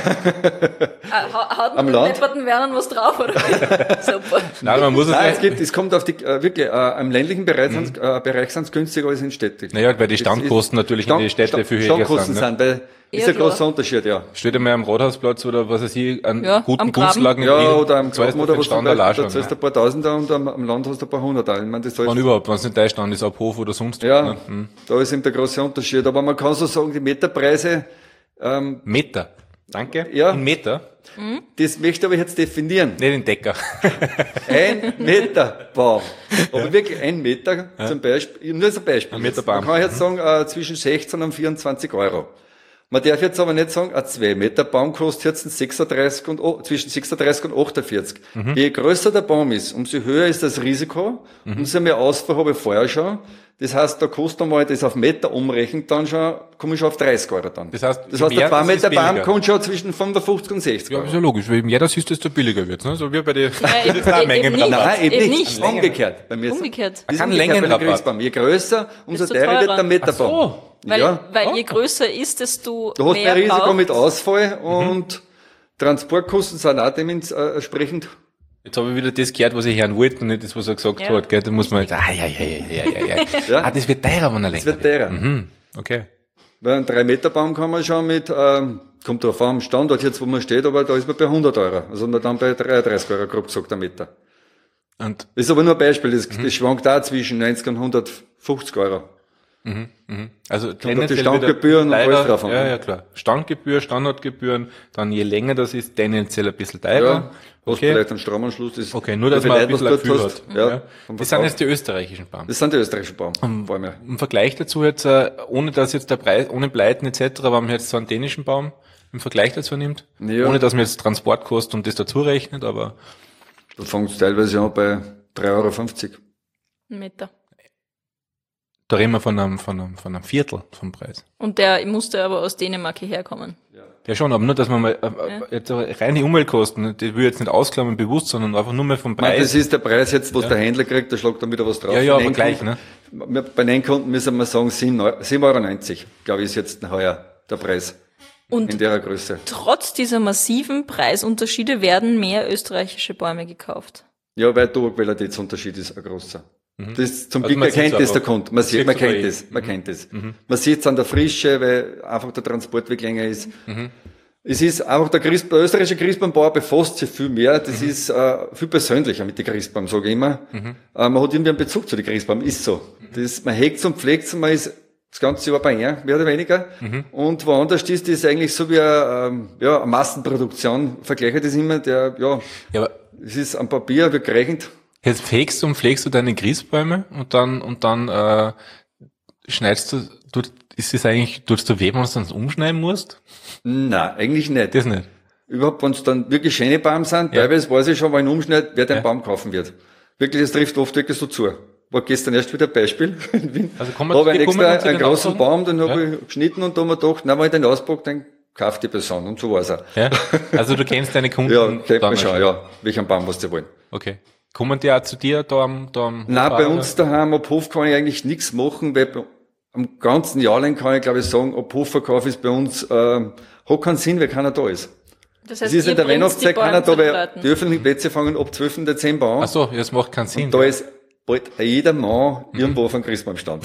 Haut am mit Land? Lepperten Werner was drauf, oder? Super. Nein, man muss Es kommt auf die, wirklich, im ländlichen Bereich sind es günstiger als in Städten. Naja, weil die Standkosten natürlich in die Städte viel höher Standkosten sind, weil, ist ein großer Unterschied, ja. Steht einmal am Rathausplatz oder was weiß ich, an guten Graben. Gunstlagen ja, oder am Graben oder was Stand da schon. zahlst du ein paar Tausender und am Land hast du ein paar Hunderter. Ich meine, das Wann überhaupt, wenn es nicht dein Stand ist, ab Hof oder sonst was. Ja, da ist eben der große Unterschied. Aber man kann so sagen, die Meterpreise, Meter. Danke. Ja. In Meter. Das möchte ich aber jetzt definieren. Nicht in Decker. 1 Meter Baum. Aber wirklich 1 Meter zum Beispiel, nur als ein Beispiel. Ein Meter Baum. Man kann jetzt sagen, zwischen 16 und 24 Euro. Man darf jetzt aber nicht sagen, ein 2 Meter Baum kostet jetzt zwischen 36 und 48. Je größer der Baum ist, umso höher ist das Risiko, umso mehr Ausfall habe ich vorher schon. Das heißt, da kostet einmal das auf Meter umrechnen, dann schon, komme ich schon auf 30 Euro dann. Das heißt der 2 Meter Baum kommt schon zwischen 55 und 60 Euro. Ja, ist ja logisch, weil je mehr das ist, desto billiger wird's, ne? So wie bei den Mengenrabatt. Nein, eben nicht. Umgekehrt. Bei mir Umgekehrt. ist Kann umgekehrt bei Längenrabatt. den Grießbäumen. Je größer, umso Desto teurer wird teurer. der Meterbaum. Weil je größer ist, desto Du hast mehr mehr Risiko braucht. mit Ausfall und Transportkosten sind auch dementsprechend. Jetzt habe ich wieder das gehört, was ich hören wollte und nicht das, was er gesagt hat, gell? Da muss man halt, Ja. Ah, das wird teurer, wenn er länger Es wird teurer. Okay. Weil ein 3 Meter Baum kann man schon mit, kommt drauf an, am Standort jetzt, wo man steht, aber da ist man bei 100 Euro. Also dann bei 33 Euro grob gesagt, ein Meter. Und, Das ist aber nur ein Beispiel, das schwankt auch zwischen 90 und 150 Euro. also, die Standgebühren und alles drauf an. Ja, klar. Standgebühr, Standardgebühren, dann je länger das ist, tendenziell ein bisschen teurer. Ja, hast vielleicht einen Stromanschluss. Das Okay, nur, dass man ein bisschen ein Gefühl hat. Ja. Das sind jetzt die österreichischen Bäume. Das sind die österreichischen Bäume. Im Vergleich dazu jetzt, ohne dass jetzt der Preis, ohne Pleiten etc., wenn man jetzt so einen dänischen Baum im Vergleich dazu nimmt, Ja. ohne dass man jetzt Transportkosten und das dazu rechnet, aber Da fängt es teilweise an bei 3,50 Euro. Ein Meter. da reden wir von einem Viertel vom Preis. Und der musste aber aus Dänemark hierher kommen. Ja schon, aber nur, dass man mal jetzt reine Umweltkosten, die will ich jetzt nicht ausklammern bewusst, sondern einfach nur mal vom Ich meine, Preis. das ist der Preis jetzt, was der Händler kriegt, da schlägt dann wieder was drauf. Ja, Bei aber gleich, Endkunden- ne? Bei den Kunden müssen wir sagen, 7,90 Euro, glaube ich, ist jetzt heuer der Preis. Und In der Größe. trotz dieser massiven Preisunterschiede werden mehr österreichische Bäume gekauft. Ja, weil der Qualitätsunterschied ist ein großer. Das, zum Also Glück man erkennt sieht's das der einfach. Kunde. Man Siehst du kennt da das. Man kennt das. Man sieht es an der Frische, weil einfach der Transportweg länger ist. Es ist einfach der österreichische Christbaumbauer befasst sich viel mehr. Das ist viel persönlicher mit den Christbaum, sage ich immer. Man hat irgendwie einen Bezug zu den Christbaum, ist so. Man hegt und pflegt man ist das ganze Jahr bei ihm, mehr oder weniger. Und woanders ist das eigentlich so wie eine Massenproduktion. Vergleiche das immer, Ja, aber es ist am Papier, wird gerechnet. jetzt pflegst und pflegst du deine Grießbäume und dann schneidest du, ist das eigentlich, tust du weh, wenn du dann umschneiden musst? Nein, eigentlich nicht. Das nicht. Überhaupt, wenn es dann wirklich schöne Baum sind, teilweise weiß ich schon, wenn ich umschneide, wer den Baum kaufen wird. Wirklich, das trifft oft wirklich so zu. War gestern erst wieder ein Beispiel in Wien. Also Da habe ich extra einen großen Baum, den habe ich geschnitten und da habe ich gedacht, nein, wenn ich den auspacke, dann kauft die Person. Und so war's auch. Ja? Also du kennst deine Kunden. Ja, kennt man damals schon, ja, welchen Baum was sie wollen. Okay. Kommen die auch zu dir da am Nein, bei uns daheim ab Hof kann ich eigentlich nichts machen, weil am ganzen Jahr lang kann ich, glaube ich, sagen, ab Hofverkauf ist bei uns, hat keinen Sinn, weil keiner da ist. Das heißt, es ist in der Weihnachtszeit keiner da, weil Leuten. die öffentlichen Plätze fangen ab 12. Dezember an. Ach so, das macht keinen Sinn. Und da ist bald jeder Mann irgendwo auf einem Christbaumstand.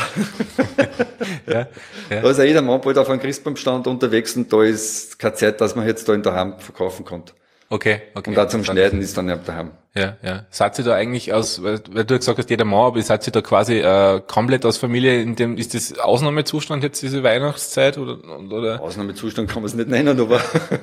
Ja. Da ist jeder Mann bald auf einem Christbaumstand unterwegs und da ist keine Zeit, dass man jetzt da in daheim verkaufen kann. Okay. Und auch zum Schneiden ist dann nicht daheim. Ja. Seid ihr da eigentlich weil du gesagt hast, jeder Mann, aber seid ihr da quasi komplett aus Familie ist das Ausnahmezustand jetzt diese Weihnachtszeit oder? Ausnahmezustand kann man es nicht nennen, aber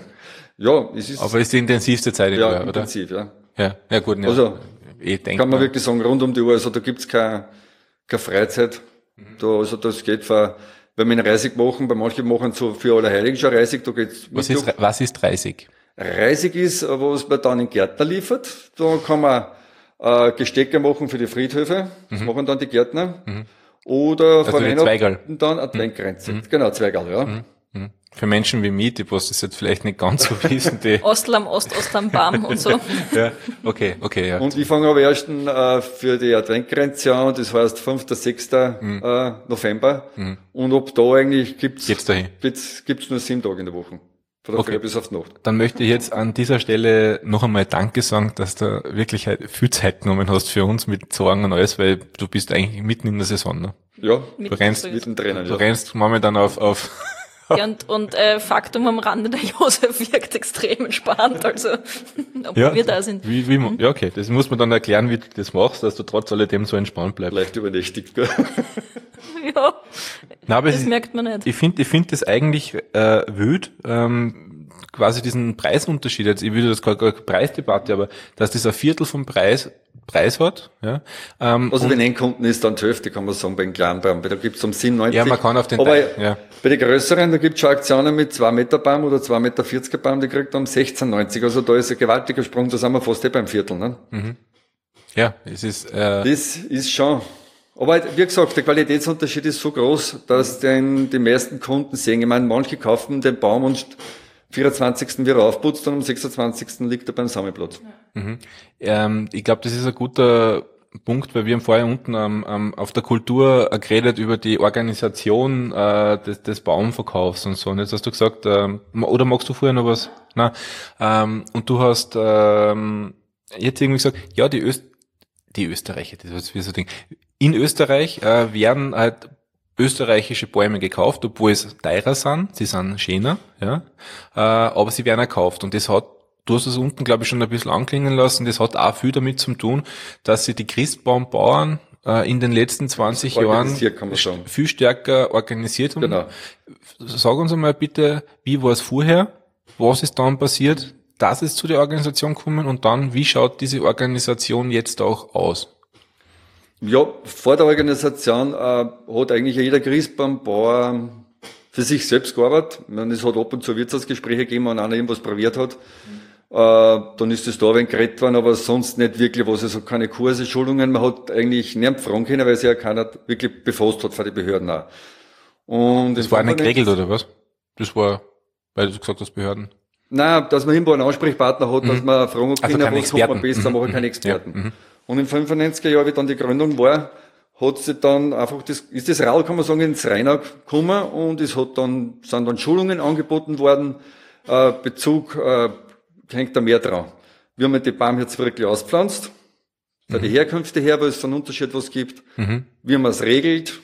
ja, es ist. Aber es ist die intensivste Zeit im Jahr, oder? Intensiv, ja. Ja, gut. Ja. Also, kann man mal. wirklich sagen, rund um die Uhr, also da gibt's keine Freizeit. Da, also das geht wenn wir eine Reisig machen, bei manchen machen so für Allerheiligen schon Reisig, da geht's Was ist 30? Reisig ist, was man dann in Gärtner liefert. Da kann man Gestecke machen für die Friedhöfe. Das machen dann die Gärtner. Oder Also vor Weihnachten dann Adventkränze. Genau, Zweigerl, ja. Für Menschen wie mich, die was das jetzt vielleicht nicht ganz so wissen, die. Ostlam, Ostlam, Bam und so. Ja, okay, ja. Und ich fange aber erst für die Adventkränze an, das heißt 5., 6. November. Und ab da eigentlich gibt's nur 7 Tage in der Woche. Von der Früh bis auf die Nacht. Dann möchte ich jetzt an dieser Stelle noch einmal Danke sagen, dass du wirklich halt viel Zeit genommen hast für uns mit Sorgen und alles, weil du bist eigentlich mitten in der Saison, ne? Ja, du rennst mittendrin, du rennst momentan auf Ja, und Faktum am Rande, der Josef wirkt extrem entspannt, also obwohl wir da sind. Ja, okay, das muss man dann erklären, wie du das machst, dass du trotz alledem so entspannt bleibst. Leicht übernächtigt, gell? Ja, nein, aber das merkt man nicht. Ich finde das eigentlich wild, quasi diesen Preisunterschied, jetzt, ich will das keine Preisdebatte, aber dass das ein Viertel vom Preis hat, ja. Also wenn Endkunden ist, dann die Hälfte, kann man sagen, bei den kleinen Baum, weil da gibt's um 97. Ja, man kann auf den aber ja. Bei den größeren, da gibt's schon Aktionen mit 2 Meter Baum oder 2,40 Meter Baum, die kriegt um 16,90. Also da ist ein gewaltiger Sprung, da sind wir fast beim Viertel, ne? Ja, es ist, das ist schon. Aber wie gesagt, der Qualitätsunterschied ist so groß, dass die meisten Kunden sehen, ich meine, manche kaufen den Baum und 24. wieder aufputzt und am 26. liegt er beim Sammelplatz. Ich glaube, das ist ein guter Punkt, weil wir haben vorher unten auf der Kultur geredet über die Organisation des Baumverkaufs und so. Und jetzt hast du gesagt, oder magst du vorher noch was? Nein. Und du hast jetzt irgendwie gesagt, ja, die Österreicher, das ist wie so ein Ding. In Österreich werden halt österreichische Bäume gekauft, obwohl es teurer sind, sie sind schöner, ja, aber sie werden gekauft und das hat, du hast es unten, glaube ich, schon ein bisschen anklingen lassen, das hat auch viel damit zu tun, dass sie die Christbaumbauern in den letzten 20 Jahren viel stärker organisiert haben. Genau. Sag uns einmal bitte, wie war es vorher, was ist dann passiert, dass es zu der Organisation kommen und dann, wie schaut diese Organisation jetzt auch aus? Ja, vor der Organisation hat eigentlich jeder Christbaumbauer für sich selbst gearbeitet. Ich meine, es hat ab und zu Wirtshausgespräche gegeben, wenn einer irgendwas probiert hat. Dann ist es da ein wenig geredet worden, aber sonst nicht wirklich was. Also keine Kurse, Schulungen. Man hat eigentlich niemand fragen können, weil sich ja keiner wirklich befasst hat von den Behörden auch. Und das war nicht geregelt, oder was? Das war, weil du gesagt hast, Behörden. Nein, dass man irgendwo einen Ansprechpartner hat, dass man fragen kann, also was kann man besser machen, keine Experten. Und in 95er Jahren, wie dann die Gründung war, hat sich dann einfach ist das Rad, kann man sagen, ins Rheinau gekommen und sind dann Schulungen angeboten worden, Bezug, hängt da mehr dran. Wir haben die Baum jetzt wirklich auspflanzt, von die Herkünfte her, wo es einen Unterschied was gibt, wie man es regelt,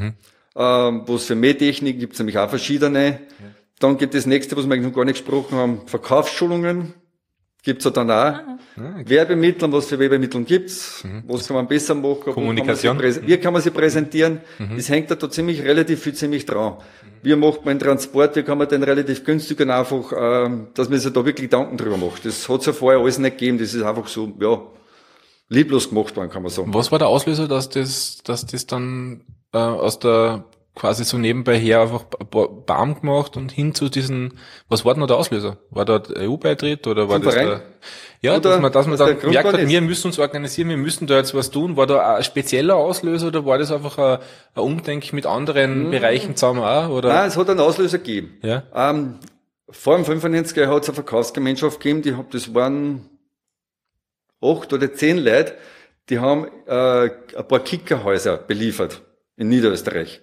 was für Mähtechniken gibt es nämlich auch verschiedene. Ja. Dann gibt das nächste, was wir eigentlich noch gar nicht gesprochen haben, Verkaufsschulungen. Gibt's ja dann auch. Werbemittel, was für Werbemittel gibt's, was kann man besser machen, Kommunikation. Wie kann man sie präsentieren, das hängt da ziemlich dran. Wie macht man den Transport, wie kann man den relativ günstig und einfach, dass man sich da wirklich Gedanken drüber macht. Das hat's ja vorher alles nicht gegeben, das ist einfach so, ja, lieblos gemacht worden, kann man sagen. Was war der Auslöser, dass das dann aus der quasi so nebenbei her einfach Baum gemacht und hin zu diesen, was war denn der Auslöser? War da der EU-Beitritt oder war das der, ja, dass man dann gemerkt hat, wir müssen uns organisieren, wir müssen da jetzt was tun. War da ein spezieller Auslöser oder war das einfach ein Umdenken mit anderen Bereichen zusammen auch, oder? Nein, es hat einen Auslöser gegeben. Ja. Vor dem 95er hat es eine Verkaufsgemeinschaft gegeben, das waren 8 oder 10 Leute, die haben ein paar Kickerhäuser beliefert in Niederösterreich.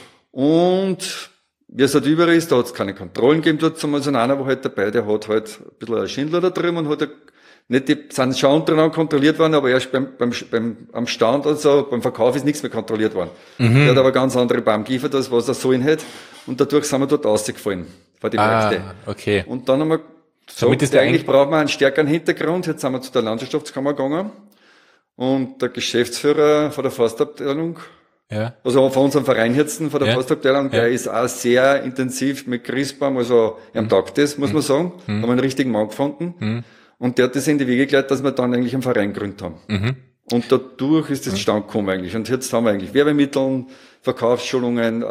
Und wie es halt überall ist, da hat es keine Kontrollen gegeben dort, zumal so einer war halt dabei, der hat halt ein bisschen einen Schindler da drüben und hat nicht, die sind schon untereinander kontrolliert worden, aber erst am Stand und so, beim Verkauf ist nichts mehr kontrolliert worden. Der hat aber ganz andere Baum geliefert, als was er sollen hätte. Und dadurch sind wir dort rausgefallen, vor die Märkte. Okay. Und dann haben wir gesagt, eigentlich brauchen wir einen stärkeren Hintergrund. Jetzt sind wir zu der Landwirtschaftskammer gegangen. Und der Geschäftsführer von der Forstabteilung, also von unserem Verein jetzt, von der Forstabteilung, der ist auch sehr intensiv mit Christbaum, also am Tag das, muss man sagen. Haben wir einen richtigen Mann gefunden. Und der hat das in die Wege geleitet, dass wir dann eigentlich einen Verein gegründet haben. Und dadurch ist das zustande gekommen eigentlich. Und jetzt haben wir eigentlich Werbemittel, Verkaufsschulungen,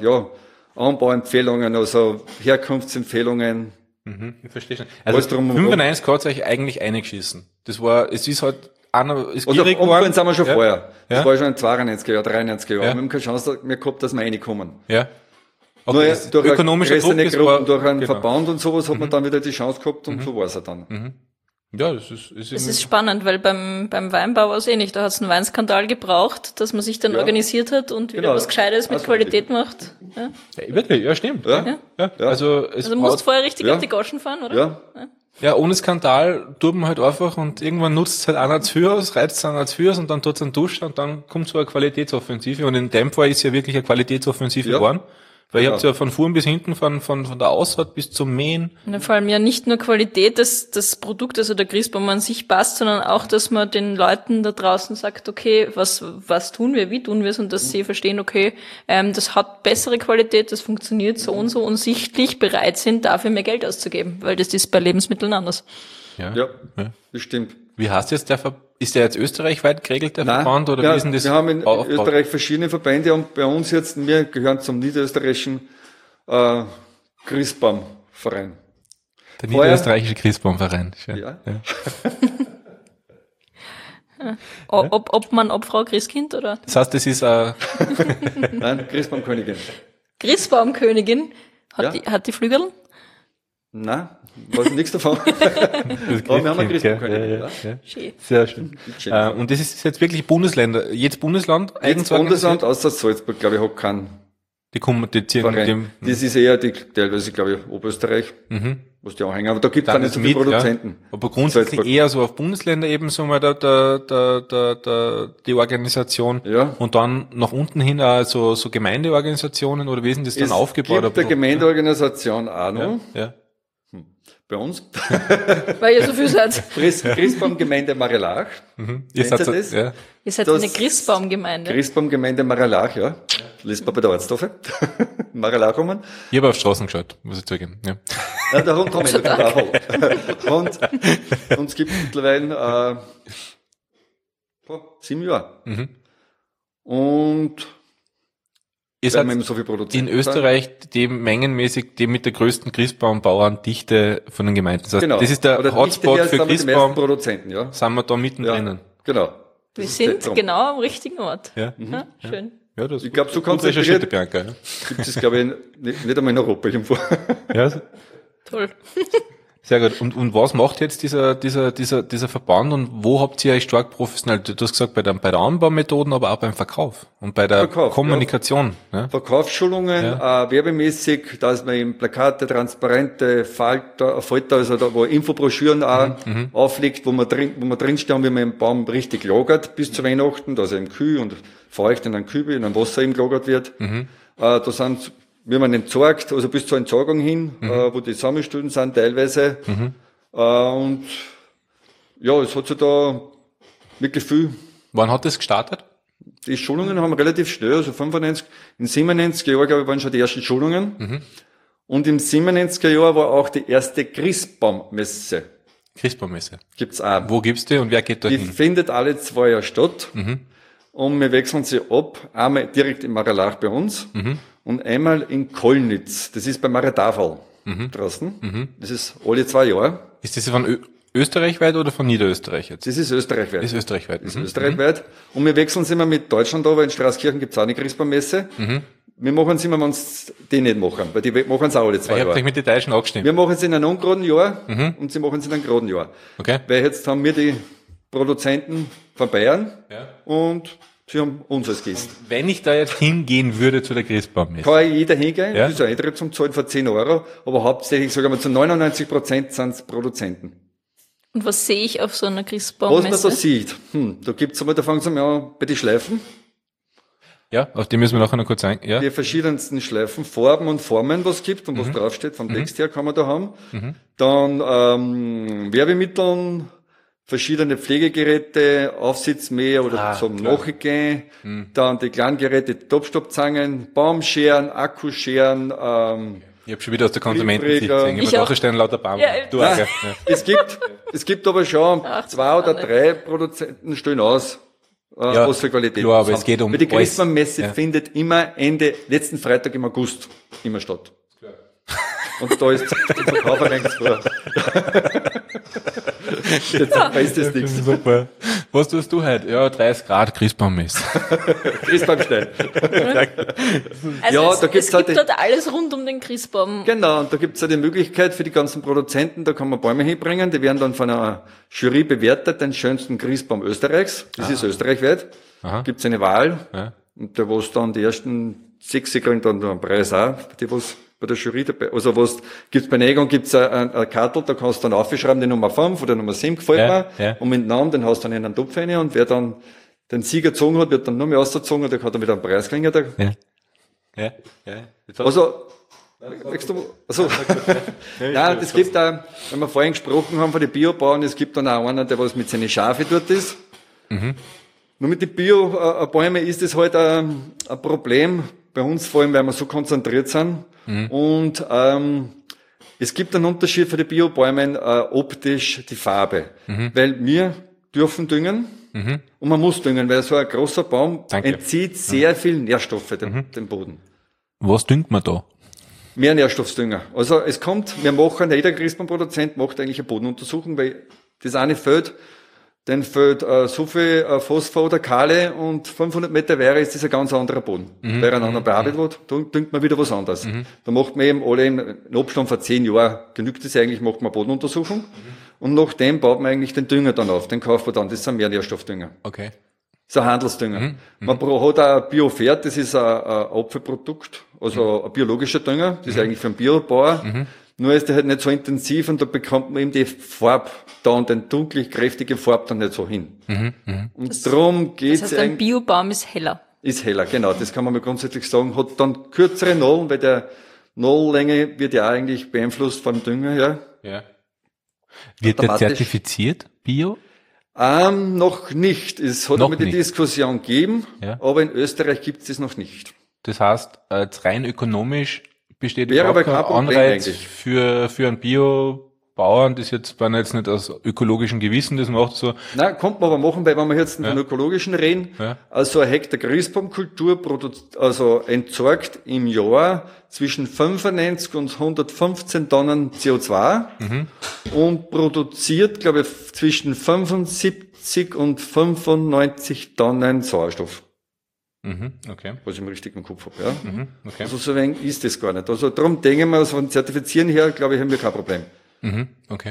Anbauempfehlungen, also Herkunftsempfehlungen. Ich verstehe schon. Also 95 hat es euch eigentlich eingeschissen. Es ist halt ist gierig geworden. Umgefallen sind wir schon vorher. Das war schon in 92er Jahren, 93er Jahren. Wir haben keine Chance mehr gehabt, dass wir reinkommen. Ja. Okay, nur durch ökonomische Druck Gruppen, durch einen Verband und sowas hat man dann wieder die Chance gehabt und so war es dann. Ja, das ist spannend, weil beim Weinbau war es nicht. Da hat es einen Weinskandal gebraucht, dass man sich dann organisiert hat und wieder was Gescheites mit Qualität macht. Ja. Wirklich, ja, stimmt. Ja. Also du musst vorher richtig auf die Goschen fahren, oder? Ja, ohne Skandal tut man halt einfach und irgendwann nutzt es halt einer als Führers, reizt es einer als Führers und dann tut es einen Dusch und dann kommt so eine Qualitätsoffensive und in dem Fall ist ja wirklich eine Qualitätsoffensive geworden. Weil ihr habt ja von vorn bis hinten, von der Aussaat bis zum Mähen. Und vor allem ja nicht nur Qualität des Produkts, also der Christbaum an sich passt, sondern auch, dass man den Leuten da draußen sagt, okay, was tun wir, wie tun wir es und dass sie verstehen, okay, das hat bessere Qualität, das funktioniert so und sichtlich bereit sind, dafür mehr Geld auszugeben, weil das ist bei Lebensmitteln anders. Ja, das stimmt. Wie heißt jetzt ist der jetzt österreichweit geregelt, der Verband, oder wie ist denn das? Wir haben in Österreich verschiedene Verbände und bei uns jetzt, wir gehören zum niederösterreichischen Christbaumverein. Der niederösterreichische Christbaumverein. Schön. Ja. Ob Mann, ob Frau, Christkind, oder? Das heißt, das ist Nein, Christbaumkönigin. Christbaumkönigin? Hat die Flügel? Nein, weiß nichts davon. Aber wir haben eine Christbaumkönigin. Ja. Sehr schön. Und das ist jetzt wirklich Bundesländer. Jedes Bundesland eigens Bundesland, außer Salzburg, glaube ich, hat keinen. Die kommunizieren mit dem. Das ist eher teilweise, glaube ich, Oberösterreich, was die anhängen. Aber da gibt es auch nicht so viele Produzenten. Ja. Aber grundsätzlich Salzburg. Eher so auf Bundesländer eben so mal die Organisation. Ja. Und dann nach unten hin auch so Gemeindeorganisationen oder wie ist denn das dann aufgebaut? Es gibt eine Gemeindeorganisation auch noch. Ja. Bei uns. Weil ihr so viel seid. Christbaumgemeinde Marelach. Ihr seid das? Ja. Ihr seid eine Christbaumgemeinde. Christbaumgemeinde Marelach, ja. Liest man bei der Ortstafel. Marelach kommen. Ich habe auf Straßen geschaut, muss ich zugeben. Ja. Ja, da kommt und es gibt mittlerweile 7 Jahre. Und ihr seid so viel in Österreich mengenmäßig mit der größten Christbaumbauerndichte von den Gemeinden. Das heißt, genau. Das ist der Hotspot für Christbaum. Produzenten, ja. Sind wir da mittendrin? Ja, genau. Wir sind genau am richtigen Ort. Ja. Schön. Ja, das ich glaube, so ganz recherchiert, Bianca. Ja. Gibt es, glaube ich, nicht einmal in Europa irgendwo. Ja. Toll. Sehr gut. Und was macht jetzt dieser Verband und wo habt ihr euch stark professionell? Du hast gesagt, bei der Anbaumethoden, aber auch beim Verkauf und bei der Kommunikation. Ja. Verkaufsschulungen, werbemäßig, dass man eben Plakate, Transparente, Falter, also da, wo Infobroschüren auch auflegt, wo man drinstehen, wie man den Baum richtig lagert bis zu Weihnachten, dass er im Kühl und feucht in einem Kübel, in einem Wasser eben gelagert wird. Da sind, wie man entsorgt, also bis zur Entsorgung hin, wo die Sammelstellen sind teilweise. Und ja, es hat sich da wirklich viel. Wann hat das gestartet? Die Schulungen haben relativ schnell, also 95, in 97er Jahren, glaube ich, waren schon die ersten Schulungen. Und im 97er Jahr war auch die erste Christbaummesse. Christbaummesse. Gibt's auch. Wo gibt's die und wer geht da hin? Die findet alle 2 Jahre statt. Und wir wechseln sie ab, einmal direkt in Marelach bei uns und einmal in Kollnitz. Das ist bei Maretafel draußen. Das ist alle 2 Jahre. Ist das von österreichweit oder von Niederösterreich jetzt? Das ist österreichweit. Das ist österreichweit. Das ist österreichweit. Und wir wechseln sie immer mit Deutschland da, weil in Straßkirchen gibt's auch eine Christbaummesse. Wir machen es immer, wenn es die nicht machen, weil die machen es auch alle 2 Jahre. Ich habe euch mit den Deutschen abgestimmt. Wir machen es in einem ungeraden Jahr und sie machen es in einem geraden Jahr. Okay. Weil jetzt haben wir die Produzenten von Bayern Ja. und sie haben uns als Gäste. Wenn ich da jetzt hingehen würde zu der Christbaummesse. Kann jeder hingehen, Ja. das ist ein Eintritt zum Zahlen von 10 €, aber hauptsächlich, sagen wir, zu 99% sind es Produzenten. Und was sehe ich auf so einer Was man Christbaummesse? da sieht, da gibt's einmal, da fangen sie mal an bei den Schleifen, Ja, auf die müssen wir nachher noch kurz ein. Ja. die verschiedensten Schleifen, Farben und Formen, was gibt und was draufsteht, vom Text her kann man da haben. Dann Werbemitteln, verschiedene Pflegegeräte, Aufsitzmäher oder zum Nachgehen, dann die kleinen Geräte, Topstopzangen, Baumscheren, Akkuscheren, Ich habe schon wieder aus der Konsumentensicht Briefträger. gesehen. Ich Ich habe auch. nachher stehen lauter Baum. Ja, Du auch, gell? Ja. Es gibt aber schon Ach, 2 oder spannend. 3 Produzenten stellen aus, Ja, was für Qualität. klar, aber sie es haben. geht um Weil die alles. Christbaum-Messe Ja. findet immer letzten Freitag im August immer statt. Und da ist der Verkauf allerdings vor. Jetzt weiß das nichts. Super. Was tust du heute? Ja, 30 Grad Christbaummesse. Christbaumstein. Also Ja, es, da gibt's es halt gibt die- dort alles rund um den Christbaum. Genau, und da gibt's ja die Möglichkeit für die ganzen Produzenten, da kann man Bäume hinbringen, die werden dann von einer Jury bewertet, den schönsten Christbaum Österreichs. Das ist österreichweit. Aha. Gibt's eine Wahl. Ja. Und der, was dann die ersten 6 kriegen dann einen Preis auch, die was bei der Jury dabei, also was gibt's bei Negon, gibt's ein Kartel, da kannst du dann aufschreiben, die Nummer 5 oder Nummer 7 gefällt Ja, mir, ja. und mit dem Namen, den hast du dann in einen Topf rein, und wer dann den Sieger gezogen hat, wird dann nur mehr ausgezogen, und der hat dann wieder einen Preis gekriegt. Ja. Ja. Ja. Jetzt Also, also, nein, es gibt da, wenn wir vorhin gesprochen haben von den Biobauern, es gibt dann auch einen, der was mit seinen Schafe dort ist. Nur mit den Biobäumen ist es halt ein Problem, bei uns vor allem, weil wir so konzentriert sind. Und es gibt einen Unterschied für die Biobäumen optisch die Farbe. Weil wir dürfen düngen und man muss düngen, weil so ein großer Baum Danke. entzieht sehr viel Nährstoffe dem Boden. Was düngt man da? Mehr Nährstoffdünger. Also es kommt, jeder Christbaumproduzent macht eigentlich eine Bodenuntersuchung, weil das eine Feld, den fehlt so viel Phosphor oder Kali, und 500 Meter weiter ist das ein ganz anderer Boden. Weil er einen anderen bearbeitet wird, dann düngt man wieder was anderes. Da macht man eben alle im Abstand von 10 Jahren, genügt das eigentlich, macht man eine Bodenuntersuchung. Und nachdem baut man eigentlich den Dünger dann auf, den kauft man dann, das sind mehr Nährstoffdünger. Okay. Das ist ein Handelsdünger. Man hat auch Biofert, das ist ein Apfelprodukt, also ein biologischer Dünger, das ist eigentlich für einen Biobauer. Nur ist der halt nicht so intensiv, und da bekommt man eben die Farbe dann, den dunklig kräftige Farbe dann nicht so hin. Und darum geht's Das heißt, ein eigentlich, Biobaum ist heller. ist heller, genau, das kann man mal grundsätzlich sagen, hat dann kürzere Nollen, weil der Nolllänge wird ja auch eigentlich beeinflusst vom Dünger, ja. Ja. Wird der Automatisch. zertifiziert, Bio? Noch nicht. Es hat Noch einmal die nicht. Diskussion gegeben, Ja. aber in Österreich gibt es das noch nicht. Das heißt, jetzt rein ökonomisch besteht Wäre überhaupt aber kein kein Problem Anreiz eigentlich. für einen Biobauern, das jetzt, wenn er jetzt nicht aus ökologischem Gewissen das macht, so, Nein, kommt man aber machen, weil wenn wir jetzt von ökologischen reden, Ja. also ein Hektar Christbaumkultur also entsorgt im Jahr zwischen 95 und 115 Tonnen CO2 und produziert, glaube ich, zwischen 75 und 95 Tonnen Sauerstoff, okay. was ich im richtigen Kopf habe. Ja? Okay. Also so wenig ist das gar nicht. Also darum denke ich mal, so ein Zertifizieren her, glaube ich, haben wir kein Problem. Okay.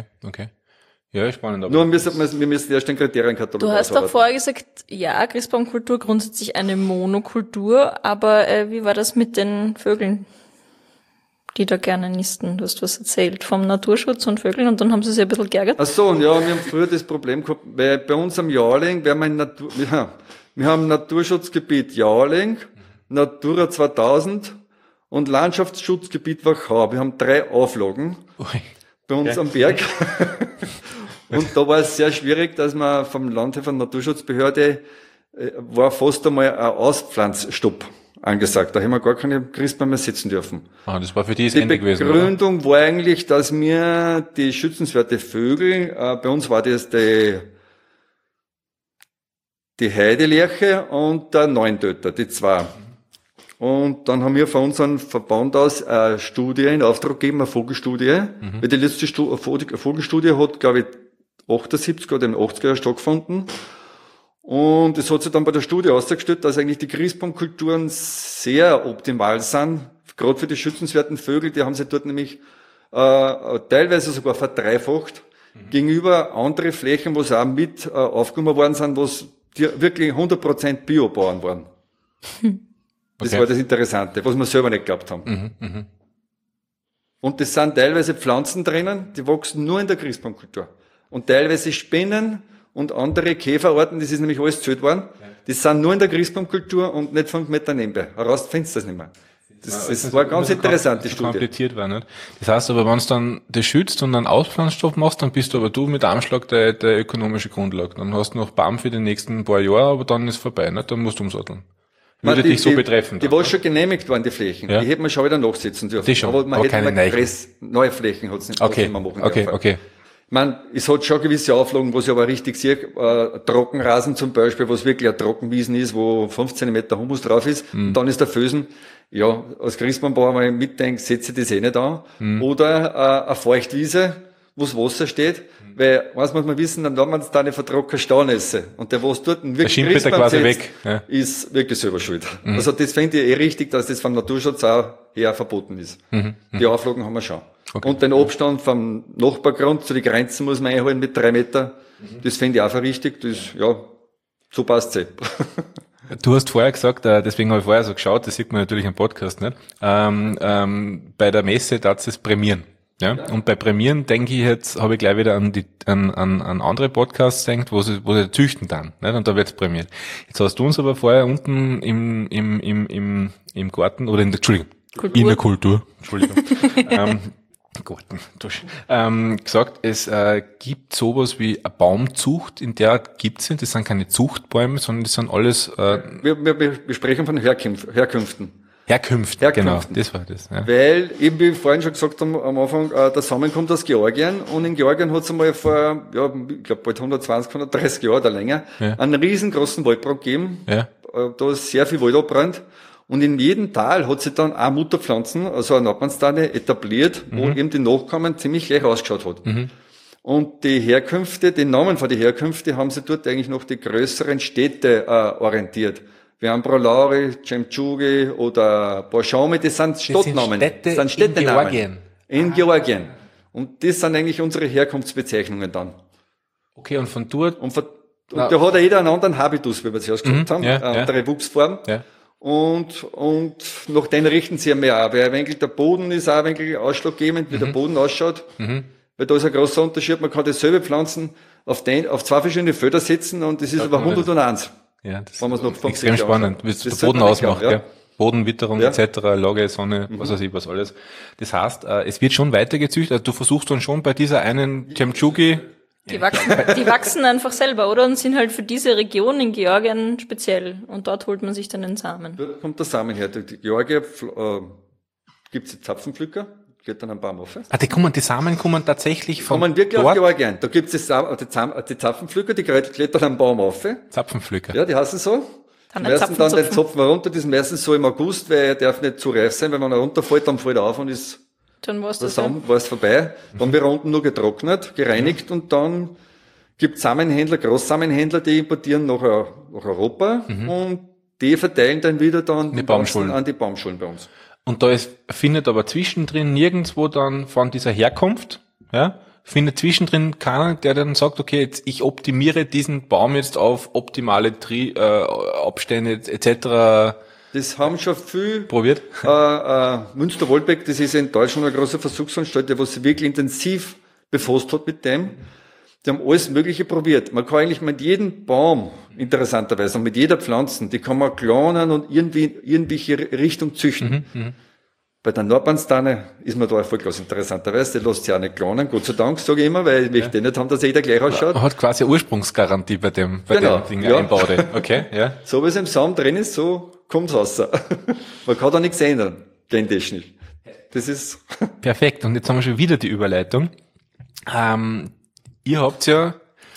Ja, spannend. Aber Nur wir müssen erst den Kriterienkatalog Du hast doch ausarbeiten. vorher gesagt, ja, Christbaumkultur grundsätzlich eine Monokultur, aber wie war das mit den Vögeln, die da gerne nisten? Du hast was erzählt vom Naturschutz und Vögeln, und dann haben sie sich ein bisschen geärgert. Ach so, und ja, wir haben früher das Problem gehabt, weil bei uns am Jarling, wir haben Naturschutzgebiet Jarling, Natura 2000 und Landschaftsschutzgebiet Wachau. Wir haben 3 Auflagen Ui. bei uns am Berg. Und da war es sehr schwierig, dass man vom Land her, von der Naturschutzbehörde, war fast einmal ein Auspflanzstopp angesagt. Da haben wir gar keine Christbäume mehr setzen dürfen. das war für die das Die Ende gewesen, oder? Begründung war eigentlich, dass wir die schützenswerte Vögel, bei uns war das die Heidelerche und der Neuntöter, die 2. Und dann haben wir von unserem Verband aus eine Studie in Auftrag gegeben, eine Vogelstudie. Weil die letzte Vogelstudie hat, glaube ich, 78 oder in den 80er Jahren stattgefunden. Und es hat sich dann bei der Studie ausgestellt, dass eigentlich die Christbaumkulturen sehr optimal sind, gerade für die schützenswerten Vögel. Die haben sich dort nämlich teilweise sogar verdreifacht, gegenüber andere Flächen, wo sie auch mit aufgenommen worden sind, wo es wirklich 100% Biobauern waren. Das war das Interessante, was wir selber nicht geglaubt haben. Und das sind teilweise Pflanzen drinnen, die wachsen nur in der Christbaumkultur. Und teilweise Spinnen und andere Käferarten, das ist nämlich alles gezählt worden, das sind nur in der Christbaumkultur und nicht 5 Meter nebenbei. Heraus findest du das nicht mehr. Das war ganz interessant, die Studie. Kompliziert war, nicht? Das heißt aber, wenn du dann das schützt und einen Auspflanzstoff machst, dann bist du aber du mit einem Schlag der ökonomische Grundlage. Dann hast du noch Baum für die nächsten paar Jahre, aber dann ist vorbei, nicht? Dann musst du umsatteln. Würde dich so betreffen. Die war schon genehmigt worden, die Flächen. Ja. Die hätte man schon wieder nachsetzen dürfen. Die schon, aber man hätte neue Flächen hat's nicht mehr machen dürfen. Okay. Ich meine, es hat schon gewisse Auflagen, wo ich aber richtig sehe, Trockenrasen zum Beispiel, wo es wirklich ein Trockenwiesen ist, wo 5 Zentimeter Humus drauf ist, und dann ist der Fösen. Ja, als Christbaumbauer mal mitdenkt, setze ich das eh nicht an. Oder eine Feuchtwiese, wo das Wasser steht, weil, was muss man wissen, dann man es da nicht vertrocknet Staunässe. Und der, was dort wirklich Christbaum setzt, ist wirklich selber schuld. Also das finde ich richtig, dass das vom Naturschutz auch her verboten ist. Die Auflagen haben wir schon. Okay. Und den Abstand vom Nachbargrund zu den Grenzen muss man einhalten mit 3 Meter. Das finde ich auch richtig. Das, ja, so passt es. Du hast vorher gesagt, deswegen habe ich vorher so geschaut, das sieht man natürlich im Podcast nicht, bei der Messe darf es prämieren. Ja? Und bei Prämieren denke ich jetzt, habe ich gleich wieder an andere Podcasts gedacht, wo sie züchten dann, nicht? Und da wird's prämiert. Jetzt hast du uns aber vorher unten im Garten, oder in der Kultur, gesagt, es gibt sowas wie eine Baumzucht, in der gibt's nicht, das sind keine Zuchtbäume, sondern das sind alles... Wir sprechen von Herkünften. Herkünfte, genau, das war das. Ja. Weil, eben wie wir vorhin schon gesagt haben, am Anfang, der Samen kommt aus Georgien, und in Georgien hat es einmal vor, ja, ich glaube bald 120, 130 Jahren oder länger, einen riesengroßen Waldbrand gegeben. Ja. Da ist sehr viel Wald abbrannt. Und in jedem Tal hat sich dann auch Mutterpflanzen, also eine Nordmannstanne, etabliert, wo eben die Nachkommen ziemlich gleich ausgeschaut hat. Und die Herkünfte, den Namen von den Herkünfte haben sie dort eigentlich noch die größeren Städte orientiert. Wir haben Brolauri, Cemciugi oder Borshami, das sind Stadtnamen. Das sind Städtenamen. In Georgien. Und das sind eigentlich unsere Herkunftsbezeichnungen dann. Okay, und von dort? Und da hat ja jeder einen anderen Habitus, wie wir zuerst gesagt haben, eine andere Wuchsform. Ja. Und nach denen richten sie mehr auch, weil eigentlich der Boden ist auch ein wenig ausschlaggebend, wie der Boden ausschaut. Weil da ist ein großer Unterschied, man kann dasselbe Pflanzen auf 2 verschiedene Felder setzen, und das ist aber 101. Ja, das ist extrem spannend, wie es der Boden ausmacht, gell? Bodenwitterung etc., Lage, Sonne, was weiß ich, was alles. Das heißt, es wird schon weiter gezüchtet, also du versuchst dann schon bei dieser einen Cemciugi... Die wachsen einfach selber, oder? Und sind halt für diese Region in Georgien speziell. Und dort holt man sich dann den Samen. Dort kommt der Samen her. Die Georgier gibt's die Zapfenpflücker, geht dann am Baum auf. Die Samen kommen tatsächlich von kommen wirklich dort? Aus Georgien. Da gibt's die Zapfenpflücker, die klettern am Baum auf. Zapfenpflücker. Ja, die heißen so. Die meisten dann den Zopfen runter, das ist meistens so im August, weil er darf nicht zu reif sein, weil wenn er runterfällt, dann fällt er auf und ist dann war's das war's vorbei. Dann wird er unten nur getrocknet, gereinigt, und dann gibt's Samenhändler, Großsamenhändler, die importieren nach Europa, und die verteilen dann wieder dann die Baumschulen an die Baumschulen bei uns. Und da findet aber zwischendrin nirgendwo dann von dieser Herkunft, ja, findet zwischendrin keiner, der dann sagt, okay, jetzt ich optimiere diesen Baum jetzt auf optimale Abstände etc. Das haben schon viel probiert. Münster-Wolbeck, das ist in Deutschland eine große Versuchsanstalt, die sich wirklich intensiv befasst hat mit dem. Die haben alles Mögliche probiert. Man kann eigentlich mit jedem Baum, interessanterweise, und mit jeder Pflanze, die kann man klonen und irgendwelche Richtung züchten. Bei der Nordmannstanne ist man da erfolglos, interessanterweise. Die lässt sich auch nicht klonen, Gott sei Dank, sage ich immer, weil ich möchte nicht haben, dass jeder gleich ausschaut. Man hat quasi eine Ursprungsgarantie bei dem Ding einbaut. Okay, ja. So wie es im Samen drin ist, so kommt's raus. Man kann da nichts ändern, gentechnisch. Das ist perfekt. Und jetzt haben wir schon wieder die Überleitung. Ihr habt ja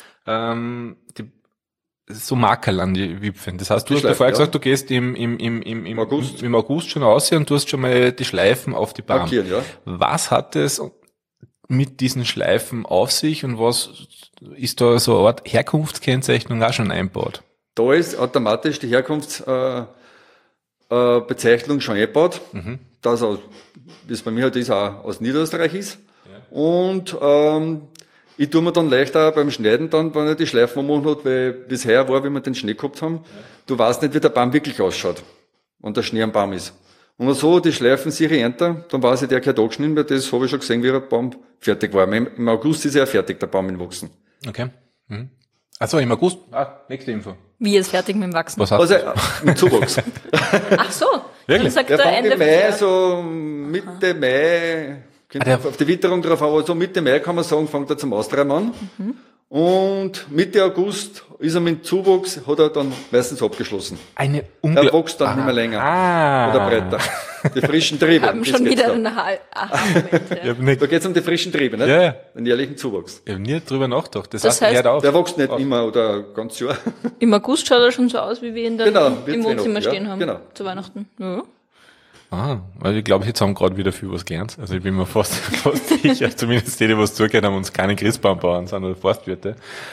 so Makerl an die Wipfeln. Das heißt, du hast ja vorher gesagt, du gehst im August schon raus und du hast schon mal die Schleifen auf die Bahn. Markieren, ja. Was hat es mit diesen Schleifen auf sich, und was ist da so eine Art Herkunftskennzeichnung auch schon eingebaut? Da ist automatisch die Herkunftsbezeichnung schon eingebaut, das bei mir halt ist auch aus Niederösterreich ist. Ja. Und Ich tue mir dann leichter beim Schneiden dann, wenn er die Schleifen ummachen hat, weil bisher war, wie wir den Schnee gehabt haben, du weißt nicht, wie der Baum wirklich ausschaut, wenn der Schnee am Baum ist. Und wenn so die Schleifen sich ernten, dann weiß ich, der gehört angeschnitten, weil das habe ich schon gesehen, wie der Baum fertig war. Im August ist er fertig, der Baum entwachsen. Okay. Achso, im August. Nächste Info. Wie ist fertig mit dem Wachsen? Was hast du? Mit Zuwachs. Ach so. Wirklich? Dann sagt Der er fängt Ende im Mai, so Mitte Mai, kommt auf die Witterung drauf, aber so Mitte Mai kann man sagen, fängt er zum Austreiben an. Und Mitte August ist er mit Zuwachs, hat er dann meistens abgeschlossen. Eine Er wächst dann nicht mehr länger. Oder breiter. Die frischen Triebe. Wir haben schon wieder einen Da geht's um die frischen Triebe, nicht? Ja. Den jährlichen Zuwachs. Ich habe nie drüber nachgedacht. Das Das heißt, heißt, hört auf. Der wächst nicht immer oder ganz Jahr. Im August schaut er schon so aus, wie wir ihn dann Genau, im wird's Wohnzimmer Weihnachten, stehen ja, haben. genau. Zu Weihnachten. Ja. Weil ich glaube, jetzt haben gerade wieder viel was gelernt. Also ich bin mir fast sicher, zumindest die was zugehört haben, uns keine Christbaumbauern sind oder Forstwirte.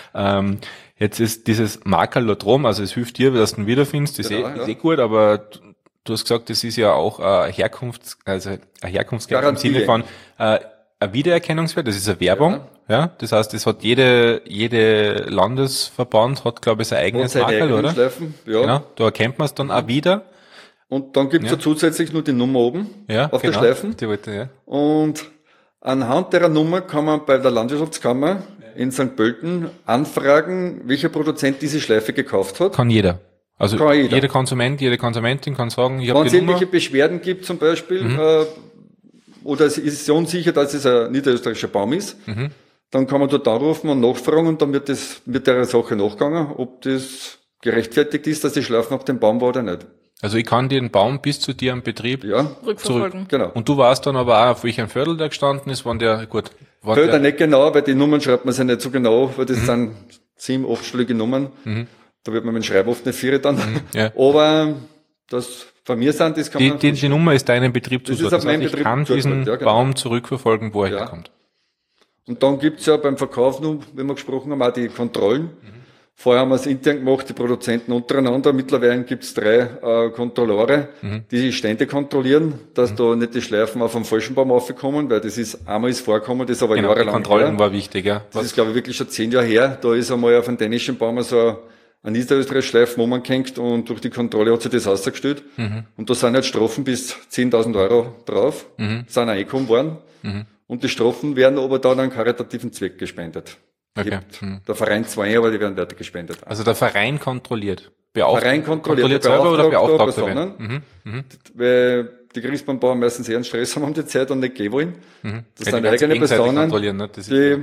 Jetzt ist dieses Makalotrom, also es hilft dir, dass du ihn wiederfindest, ist eh gut, aber du hast gesagt, das ist ja auch ein Herkunftswert im Sinne von ein Wiedererkennungswert, das ist eine Werbung. Ja, das heißt, das hat jede Landesverband hat, glaube ich, sein eigenes Makel, oder? Schleifen, ja. Genau, da erkennt man es dann auch wieder. Und dann gibt's ja zusätzlich nur die Nummer oben auf der Schleifen. Die wollte, ja. Und anhand der Nummer kann man bei der Landwirtschaftskammer in St. Pölten anfragen, welcher Produzent diese Schleife gekauft hat. Kann jeder. Also Kann jeder. jeder Konsument, jede Konsumentin kann sagen, ich habe Wenn es die Nummer. irgendwelche Beschwerden gibt zum Beispiel, oder es ist so unsicher, dass es ein niederösterreichischer Baum ist, dann kann man dort anrufen und nachfragen und dann wird der Sache nachgegangen, ob das gerechtfertigt ist, dass die Schleife nach dem Baum war oder nicht. Also ich kann den Baum bis zu dir im Betrieb Rückverfolgen. Genau. Und du weißt dann aber auch, auf welchem Viertel der gestanden ist, wann der, gut. Fällt da nicht genau, weil die Nummern schreibt man sich nicht so genau, weil das sind 7, 8-stellige Nummern. Da wird man mit dem Schreib oft nicht vier dann. Ja. Aber das von mir sind, das kann man... Die Nummer ist deinem Betrieb Das ist zugeordnet. auf meinem Ich Betrieb kann diesen zugeordnet, ja, genau. Baum zurückverfolgen, wo er Ja. herkommt. Und dann gibt's ja beim Verkauf noch, wie wir gesprochen haben, auch die Kontrollen. Vorher haben wir es intern gemacht, die Produzenten untereinander. Mittlerweile gibt's 3 Kontrolleure, die die Stände kontrollieren, dass da nicht die Schleifen auf einem falschen Baum aufkommen, weil das ist einmal vorgekommen, das ist aber Genau, die jahrelang Kontrollen her. war wichtig, ja. Das ist, glaube ich, wirklich schon 10 Jahre her. Da ist einmal auf einem dänischen Baum so ein niederösterreichischer Schleifen umgehängt und durch die Kontrolle hat sich das ausgestellt. Und da sind jetzt Strafen bis 10.000 Euro drauf, sind auch eingekommen worden. Und die Strafen werden aber dann an karitativen Zweck gespendet. Okay. Der Verein 2, aber die werden weiter gespendet. Also der Verein kontrolliert. Verein kontrolliert selber oder beauftragt Personen, weil die Christbaumbauern meistens eher einen Stress haben um die Zeit und nicht gehen wollen. Das sind eigene Personen, Ne? Das ist, die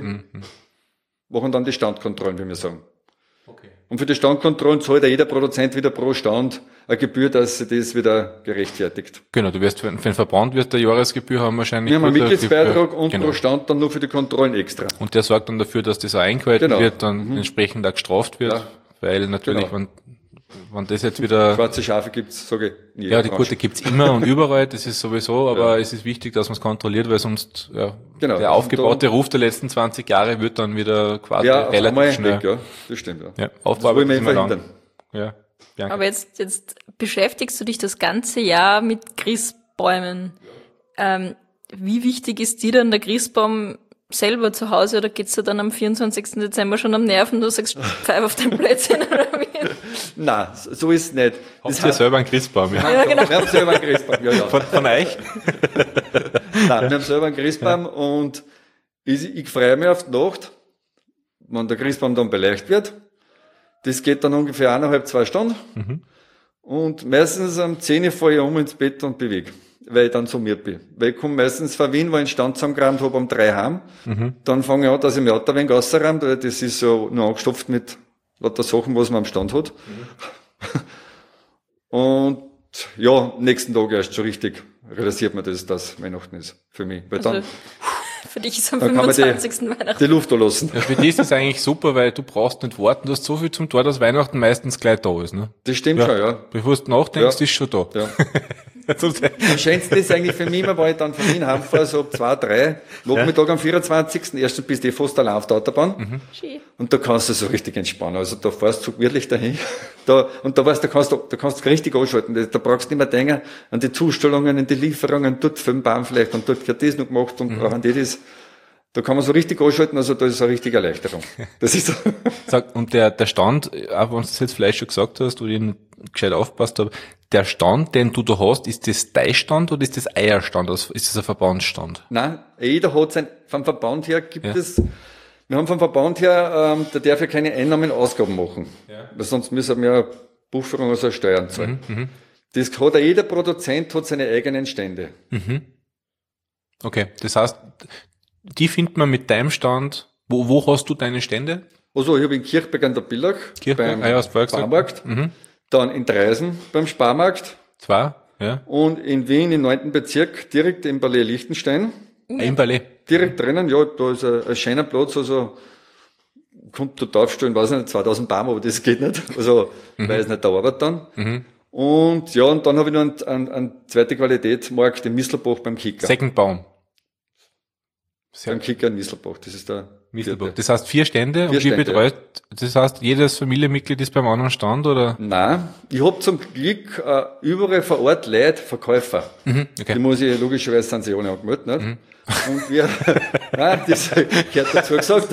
machen dann die Standkontrollen, wie wir sagen. okay. Und für die Standkontrollen zahlt ja jeder Produzent wieder pro Stand eine Gebühr, dass sie das wieder gerechtfertigt. Genau, du wirst für den Verband wirst du eine Jahresgebühr haben wahrscheinlich. Wir haben einen Gut, Mitgliedsbeitrag und genau. pro Stand dann nur für die Kontrollen extra. Und der sorgt dann dafür, dass das auch eingehalten Genau. wird, dann entsprechend auch gestraft wird, Ja. weil natürlich, Genau. wenn das jetzt wieder, Schwarze Schafe gibt's, sage ich, in jeder ja, die Branche. gute gibt's immer und überall, das ist sowieso, aber es ist wichtig, dass man es kontrolliert, weil sonst, ja, Genau. der aufgebaute Ruf der letzten 20 Jahre wird dann wieder quasi Ja, auf einmal relativ schnell. weg, ja. Das stimmt, ja. Ja, Das wollen wir verhindern. Ja. Danke. Aber jetzt beschäftigst du dich das ganze Jahr mit Christbäumen. Wie wichtig ist dir dann der Christbaum selber zu Hause oder geht's dir dann am 24. Dezember schon am Nerven, du sagst, pfeif auf dein Plätzchen oder wie? Nein, so ist es nicht. Habt ihr selber einen Christbaum? Ja. Ja, genau. Wir haben selber einen Christbaum, ja. Von euch? Nein, wir haben selber einen Christbaum und ich freue mich auf die Nacht, wenn der Christbaum dann beleuchtet wird. Das geht dann ungefähr 1,5, 2 Stunden. Und meistens um 10 Uhr fahre ich ins Bett und bewege, weil ich dann summiert bin. Weil ich komme meistens von Wien, weil ich einen Stand zusammengeräumt habe, um 3 heim. Dann fange ich an, dass ich mein Auto ein wenig rausräume, weil das ist so nur angestopft mit lauter Sachen, was man am Stand hat. Und ja, nächsten Tag erst schon richtig realisiert man das, dass Weihnachten ist für mich. Weil dann Für dich ist am Dann kann man 25. Weihnachten. die Luft da lassen. Ja, für dich ist es eigentlich super, weil du brauchst nicht warten, du hast so viel zum Tor, dass Weihnachten meistens gleich da ist, ne? Das stimmt schon, ja. Bevor du nachdenkst, Ja. ist schon da. Ja. Am schönsten ist eigentlich für mich immer, weil ich dann von Wien heimfahre, so ab 2, 3, Nachmittag am 24. Erstens bist du fast allein auf der Autobahn. Schön. Und da kannst du so richtig entspannen. Also da fährst du so gemütlich dahin. Und da weißt du, da kannst du richtig anschalten. Da brauchst du nicht mehr denken an die Zustellungen, an die Lieferungen, dort für den Baum vielleicht und dort wird das noch gemacht und brauchen die das. Da kann man so richtig anschalten, also da ist eine richtige Erleichterung. Das ist so. Sag, und der Stand, auch wenn du es jetzt vielleicht schon gesagt hast, oder ich nicht gescheit aufgepasst habe, der Stand, den du da hast, ist das dein Stand oder ist das euer Stand? Ist das ein Verbandsstand? Nein, jeder hat vom Verband her gibt es, wir haben vom Verband her, da darf ja keine Einnahmen und Ausgaben machen. Ja. Weil sonst müssen wir Buchführung, also Steuern zahlen. Das hat jeder Produzent hat seine eigenen Stände. Okay, das heißt, die findet man mit deinem Stand. Wo hast du deine Stände? Also, ich habe in Kirchberg an der Billach, beim Sparmarkt, dann in Dreisen beim Sparmarkt. 2, ja. Und in Wien im 9. Bezirk, direkt im Palais Liechtenstein. Im Palais? Direkt drinnen, ja, da ist ein schöner Platz, also, kommt dort aufstellen, weiß nicht, 2000 Baum, aber das geht nicht. Also, weil es nicht dauert dann. Und, ja, und dann habe ich noch einen zweite Qualitätsmarkt in Misselbach beim Kicker. Secondbaum. Beim Kicker in Misselbach, das ist der Misselbach. Das heißt 4 Stände und wie betreut, das heißt jedes Familienmitglied ist beim anderen Stand, oder? Nein, ich hab zum Glück überall vor Ort Leute, Verkäufer. Okay. Die muss ich, logischerweise sind sie alle angemeldet, nicht? Und wir, nein, das gehört dazu gesagt.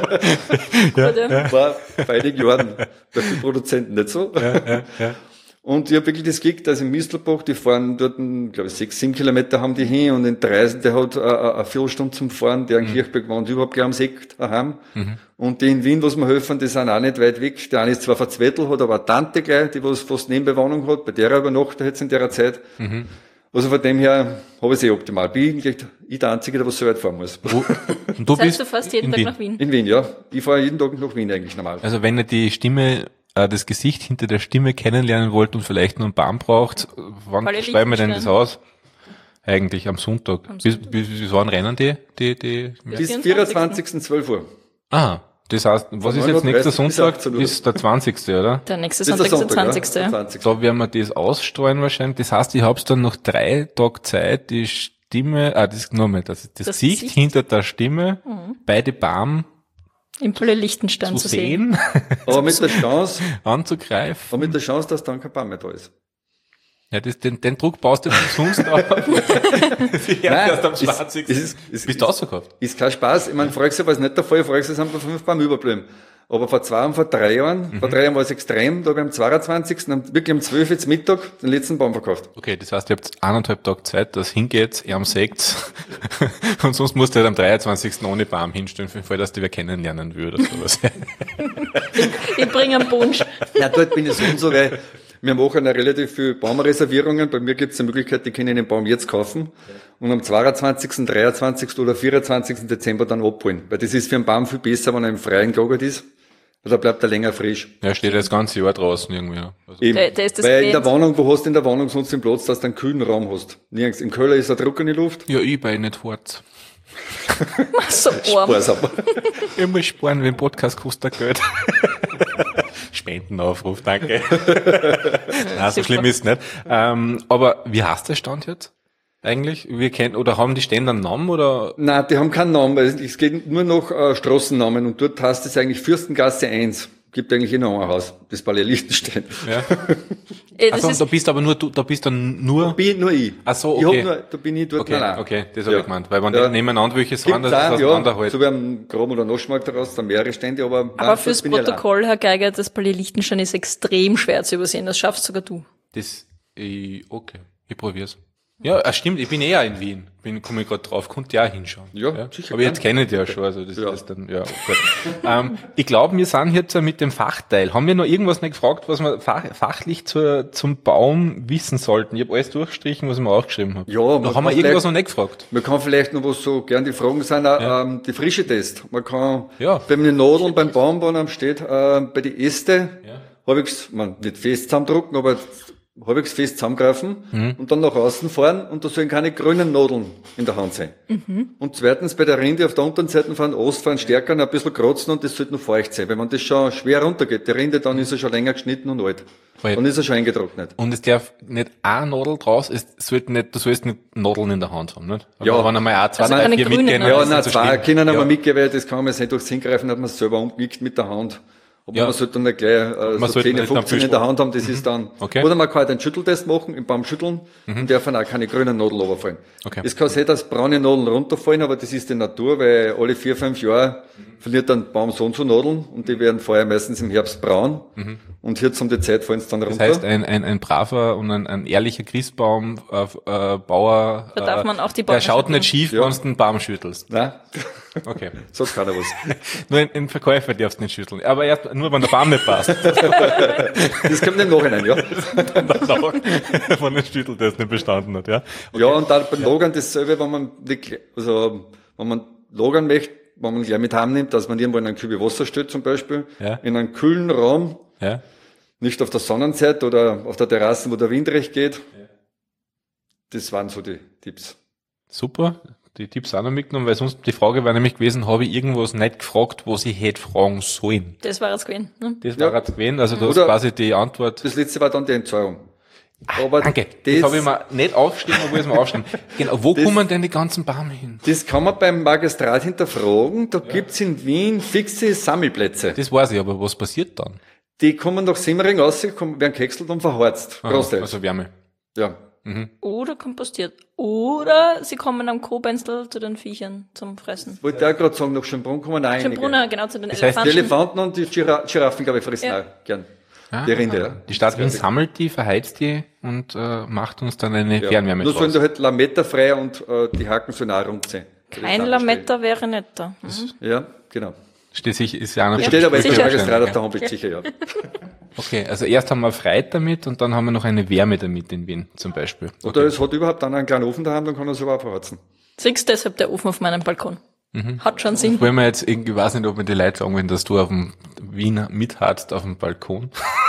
War vor einigen Jahren bei vielen Produzenten nicht so. Und ich habe wirklich das Glück, dass in Mistelbach, die fahren dort, glaube ich, 6-7 Kilometer haben die hin, und in Dreisen, der hat eine Viertelstunde zum Fahren, der in Kirchberg wohnt, überhaupt gleich am Sekt daheim. Und die in Wien, was mir helfen, die sind auch nicht weit weg. Der eine ist zwar verzwettelt, hat aber eine Tante gleich, die was fast nebenbei Wohnung hat, bei der er übernachtet jetzt in der Zeit. Also von dem her habe ich es optimal. Bin ich der Einzige, der was so weit fahren muss. Und du bist du fast jeden Tag nach Wien? In Wien, ja. Ich fahre jeden Tag nach Wien eigentlich normal. Also wenn ihr die Stimme, das Gesicht hinter der Stimme kennenlernen wollt und vielleicht nur einen Baum braucht, wann schreiben wir denn das aus? Eigentlich am Sonntag. Bis wann rennen die? Bis 24.12 Uhr. Ah, das heißt, was ist jetzt nächster Sonntag? Ist der 20. oder? Der nächste Sonntag ist der 20. Ja. Da werden wir das ausstreuen wahrscheinlich. Das heißt, ich hab's dann noch 3 Tage Zeit, die Stimme, das Gesicht hinter der Stimme bei den Baum im Palais Liechtenstein zu sehen. Aber mit der Chance, anzugreifen. Aber mit der Chance, dass dann kein Baum mehr da ist. Ja, den Druck baust du sonst auf. Erst am 20. Bist du ausverkauft? Ist kein Spaß. Ich meine, voriges Jahr war es nicht der Fall. Voriges Jahr sind wir 5 Baum überblieben. Aber vor 2 und vor 3 Jahren, vor 3 Jahren war es extrem. Da habe ich am 22. wirklich um 12 Uhr zum Mittag den letzten Baum verkauft. Okay, das heißt, ihr habt 1,5 Tage Zeit, dass hingeht, ihr am Sekt. Und sonst musst du halt am 23. ohne Baum hinstellen, für den Fall, dass du wer kennenlernen würde oder sowas. Ich bringe einen Punsch. Ja, dort bin ich so, weil wir machen ja relativ viele Baumreservierungen. Bei mir gibt es die Möglichkeit, die können den Baum jetzt kaufen und am 22., 23. oder 24. Dezember dann abholen. Weil das ist für einen Baum viel besser, wenn er im Freien gelagert ist. Da bleibt er länger frisch. Ja, steht das ganze Jahr draußen irgendwie. Also eben, der ist das weil in der Wohnung, wo hast du in der Wohnung sonst den Platz, dass du einen kühlen Raum hast. Nirgends. Im Keller ist eine trockene Luft. Ja, ich bei nicht fort. So arm. Ich muss sparen, wenn Podcast kostet Geld. Spendenaufruf, danke. Nein, so schlimm ist es nicht. Aber wie heißt der Stand jetzt? Eigentlich? Oder haben die Stände einen Namen, oder? Nein, die haben keinen Namen, weil es geht nur noch Straßennamen, und dort heißt es eigentlich Fürstengasse 1. Gibt eigentlich noch ein Haus, das Palais Liechtenstein. Ja. Also, da bist aber nur du, da bist dann nur... Da bin nur ich. Ach so, okay. Da bin ich dort allein. Okay, das habe ich gemeint. Weil wenn die nebeneinander welche sind, das ist auseinanderhalten. So wie am Graben oder Noschmarkt daraus, da mehrere Stände, aber fürs Protokoll, Herr Geiger, das Palais Liechtenstein ist extrem schwer zu übersehen. Das schaffst sogar du. Okay. Ich probier's. Ja, stimmt, ich bin eher in Wien. Komme ich gerade drauf, konnte ja hinschauen. Ja, sicher. Aber jetzt kenne ich die ja schon, also das ist dann, ja, gut. Ich glaube, wir sind jetzt mit dem Fachteil. Haben wir noch irgendwas nicht gefragt, was wir fachlich zum Baum wissen sollten? Ich habe alles durchgestrichen, was ich mir aufgeschrieben habe. Ja, da haben wir irgendwas noch nicht gefragt. Man kann vielleicht noch was so gern die Fragen sind, die frische Test. Man kann, wenn man die Nadeln beim Baum, wenn er steht, bei die Äste, man nicht fest zusammendrucken, aber halbwegs fest zusammengreifen und dann nach außen fahren, und da sollen keine grünen Nadeln in der Hand sein. Und zweitens bei der Rinde auf der unteren Seite fahren, Ast fahren stärker, ein bisschen kratzen, und das sollte noch feucht sein, weil wenn das schon schwer runtergeht, die Rinde, dann ist er schon länger geschnitten und alt. Dann ist er schon eingetrocknet. Und es darf nicht eine Nadel draus, du sollst nicht Nadeln in der Hand haben, nicht? Aber ja. wenn einmal auch 2, 3, 4 mitgehen. Ja, nein, 2 können aber mitgehen, weil das kann man nicht durchs Hingreifen, hat man es selber umgeknickt mit der Hand. Aber man sollte dann nicht gleich so 10, 15 in der Hand haben, das ist dann, oder man kann halt einen Schütteltest machen, im Baum schütteln, und dürfen auch keine grünen Nadeln runterfallen. Es kann sein, dass braune Nadeln runterfallen, aber das ist die Natur, weil alle 4, 5 Jahre verliert dann der Baum so und so Nadeln, und die werden vorher meistens im Herbst braun, und jetzt um die Zeit fallen sie dann runter. Das heißt, ein braver und ein ehrlicher Christbaum, Bauer, da darf man auch die Bäume der schaut nicht schief, wenn du den Baum schüttelst. Nein. Okay. Sagt keiner was. Nur ein Verkäufer darfst du nicht schütteln. Aber erst nur, wenn der Baum nicht passt. Das kommt im Nachhinein, ja. Wenn der Schütteltest nicht bestanden hat, ja. Okay. Ja, und dann beim Lagern dasselbe, wenn man lagern möchte, wenn man gleich mit heimnimmt, dass man irgendwo in einen Kübel Wasser stellt zum Beispiel, in einen kühlen Raum, nicht auf der Sonnenseite oder auf der Terrasse, wo der Wind recht geht. Das waren so die Tipps. Super. Die Tipps auch noch mitgenommen, weil sonst die Frage wäre nämlich gewesen, habe ich irgendwas nicht gefragt, was ich hätte fragen sollen? Das war jetzt gewesen. Ne? Das war jetzt gewesen, also du hast quasi die Antwort. Das letzte war dann die Entsorgung. Aber danke, das habe ich mir nicht aufgeschrieben, obwohl ich es mir aufschreiben. Genau, wo kommen denn die ganzen Bäume hin? Das kann man beim Magistrat hinterfragen, da gibt's in Wien fixe Sammelplätze. Das weiß ich, aber was passiert dann? Die kommen nach Simmering raus, werden gehäckselt und verharzt. Also Wärme. Ja. Oder kompostiert. Oder sie kommen am Kobenzl zu den Viechern zum Fressen. Wollte ich auch gerade sagen, nach Schönbrunn kommen auch einige. Schönbrunn, genau, zu den Elefanten. Die Elefanten und die Giraffen, glaube ich, fressen auch gern. Die Rinde, ja. Die Stadt Wien sammelt die, verheizt die und macht uns dann eine Fernwärme draus. Nur sollen da halt Lametta frei und die Haken sollen auch rumziehen. Kein Lametta wäre netter. Ja, genau. Steht ja einer. Steht aber jetzt der Magistrat auf der Homepage sicher, ja. Okay, also erst haben wir Freit damit und dann haben wir noch eine Wärme damit in Wien zum Beispiel. Okay. Oder es hat überhaupt dann einen kleinen Ofen daheim, dann kann er es aber auch verheizen. Siehst du deshalb der Ofen auf meinem Balkon? Hat schon Sinn. Wollen wir jetzt irgendwie, weiß nicht, ob wir die Leute sagen wollen, dass du auf dem Wien mitheizt auf dem Balkon.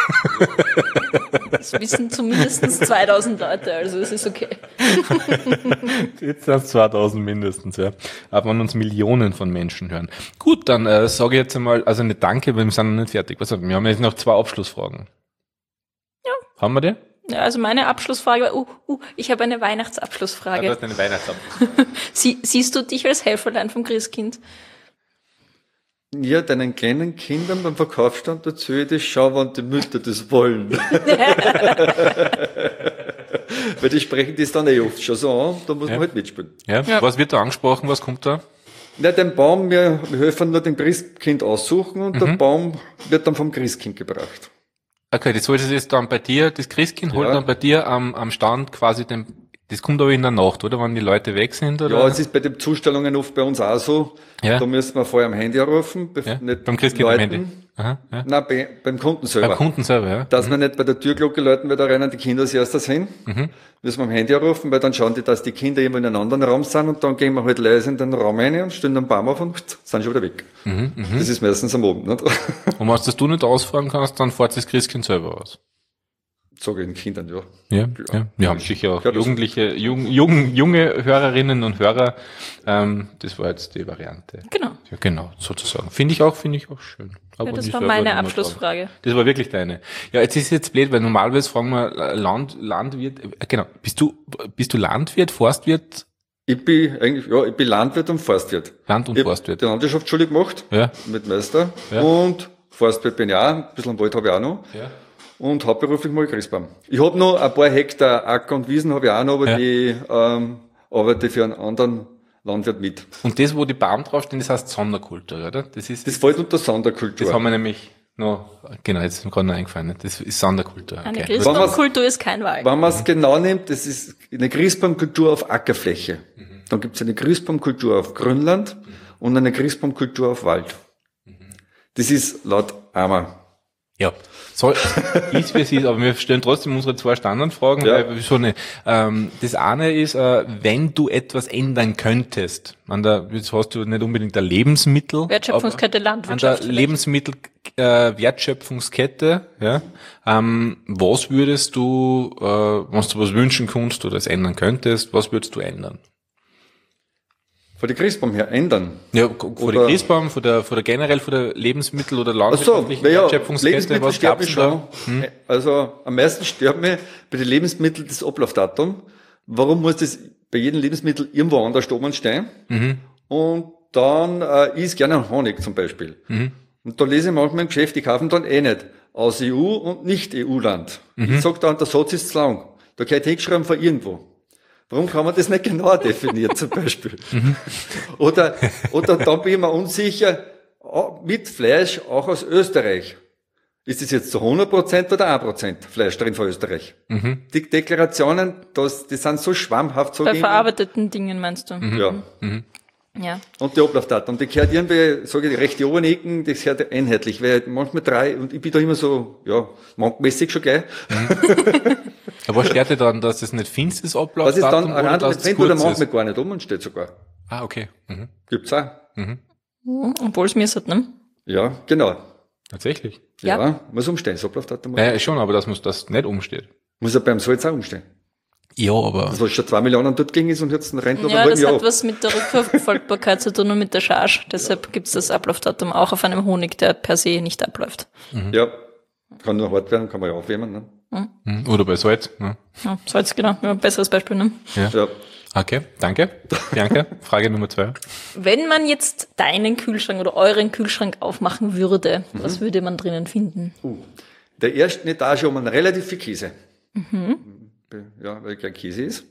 Das wissen zumindest 2000 Leute, also es ist okay. Jetzt sind es 2000 mindestens, ja. Aber wenn uns Millionen von Menschen hören. Gut, dann sage ich jetzt einmal, also nicht danke, weil wir sind noch nicht fertig. Wir haben jetzt noch 2 Abschlussfragen. Ja. Haben wir die? Ja, also meine Abschlussfrage war, ich habe eine Weihnachtsabschlussfrage. Du hast eine Weihnachtsabschlussfrage. Siehst du dich als Helferlein vom Christkind? Ja, deinen kleinen Kindern beim Verkaufsstand erzähle ich das, schau, wann die Mütter das wollen. Weil die sprechen das dann oft schon so an, da muss man halt mitspielen. Ja. Was wird da angesprochen, was kommt da? Na, den Baum, wir helfen nur dem Christkind aussuchen und der Baum wird dann vom Christkind gebracht. Okay, das solltest du jetzt dann bei dir, das Christkind holt dann bei dir am Stand quasi das kommt aber in der Nacht, oder? Wenn die Leute weg sind, oder? Ja, es ist bei den Zustellungen oft bei uns auch so. Ja. Da müssen wir vorher am Handy anrufen. Nicht beim Christkind am Handy? Aha, ja. Nein, beim Kunden selber. Beim Kunden selber, ja. Dass wir nicht bei der Türglocke läuten, weil da rennen die Kinder als erstes hin. Müssen wir am Handy anrufen, weil dann schauen die, dass die Kinder immer in einem anderen Raum sind und dann gehen wir halt leise in den Raum rein und stellen den Baum auf und sind schon wieder weg. Das ist meistens am Abend, nicht? Und wenn das du nicht ausfahren kannst, dann fährt das Christkind selber aus. Sage ich den Kindern, ja. Ja. Wir haben sicher auch Jugendliche, junge Hörerinnen und Hörer. Das war jetzt die Variante. Genau. Ja, genau, sozusagen. Finde ich auch schön. Aber ja, das war meine Abschlussfrage. Das war wirklich deine. Ja, jetzt ist jetzt blöd, weil normalerweise fragen wir Landwirt, genau. Bist du Landwirt, Forstwirt? Ich bin Landwirt und Forstwirt. Forstwirt. Die Landwirtschaftsschule gemacht. Ja. Mit Meister. Ja. Und Forstwirt bin ich auch. Ein bisschen Wald habe ich auch noch. Ja. Und hauptberuflich mal Christbaum. Ich habe noch ein paar Hektar Acker und Wiesen habe ich auch noch, aber die arbeite für einen anderen Landwirt mit. Und das, wo die Baum draufstehen, das heißt Sonderkultur, oder? Das fällt unter Sonderkultur. Das haben wir nämlich noch, genau, jetzt ist mir gerade noch eingefallen. Das ist Sonderkultur. Okay. Eine Christbaumkultur ist kein Wald. Wenn man es genau nimmt, das ist eine Christbaumkultur auf Ackerfläche. Dann gibt es eine Christbaumkultur auf Grünland und eine Christbaumkultur auf Wald. Das ist laut AMA. Ja, ist wie es ist, aber wir stellen trotzdem unsere 2 Standardfragen, weil so eine, das eine ist, wenn du etwas ändern könntest, jetzt hast du nicht unbedingt eine Lebensmittel, Wertschöpfungskette Landwirtschaft. An der Lebensmittel, Wertschöpfungskette, ja, was würdest du, wenn du was wünschen kannst oder es ändern könntest, was würdest du ändern? Von der Christbaum her ändern? Ja, von der Christbaum, von der generell von der Lebensmittel- oder landwirtschaftlichen Wertschöpfungskette, was glaubst du da? Also, am meisten stört mich bei den Lebensmitteln das Ablaufdatum. Warum muss das bei jedem Lebensmittel irgendwo anders oben stehen? Und dann isst gerne Honig zum Beispiel. Und da lese ich manchmal im Geschäft, die kaufen dann nicht aus EU und nicht EU-Land. Ich sag dann, der Satz ist zu lang. Da gehört hingeschrieben von irgendwo. Warum kann man das nicht genau definieren, zum Beispiel? Oder dann bin ich mir unsicher, mit Fleisch auch aus Österreich. Ist es jetzt zu 100% oder 1% Fleisch drin von Österreich? Die Deklarationen, die sind so schwammhaft. So bei verarbeiteten Dingen meinst du? Ja. Ja. Und die Ablaufdaten. Und die gehört irgendwie, sage ich, die rechte oberen Ecken, das gehört einheitlich, weil manchmal 3, und ich bin da immer so, ja, mankmäßig schon gleich. Aber was stört dir dann, dass es nicht finsteres Ablaufdatum das ist dann ein anderes Trend, oder manchmal ist? gar nicht und steht sogar. Ah, okay. Gibt's auch. Obwohl es mir ist, ne? Ja, genau. Tatsächlich. Ja. Muss umstehen, das Ablaufdatum. Schon, aber das nicht umsteht. Muss ja beim Salz auch umstehen. Ja, aber... Das, was schon 2 Millionen dort ging ist und jetzt rennt noch Ja, ein das Jahr hat ab. was mit der Rückverfolgbarkeit zu tun und mit der Charge. Deshalb gibt's das Ablaufdatum auch auf einem Honig, der per se nicht abläuft. Ja. Kann nur hart werden, kann man ja aufwärmen, ne? Oder bei Salz. Ne? Ja, Salz, genau. Ja, besseres Beispiel, ne? Ja. Okay, danke. Bianca, Frage Nummer 2. Wenn man jetzt deinen Kühlschrank oder euren Kühlschrank aufmachen würde, was würde man drinnen finden? Der ersten Etage haben wir relativ viel Käse. Ja, weil kein Käse ist.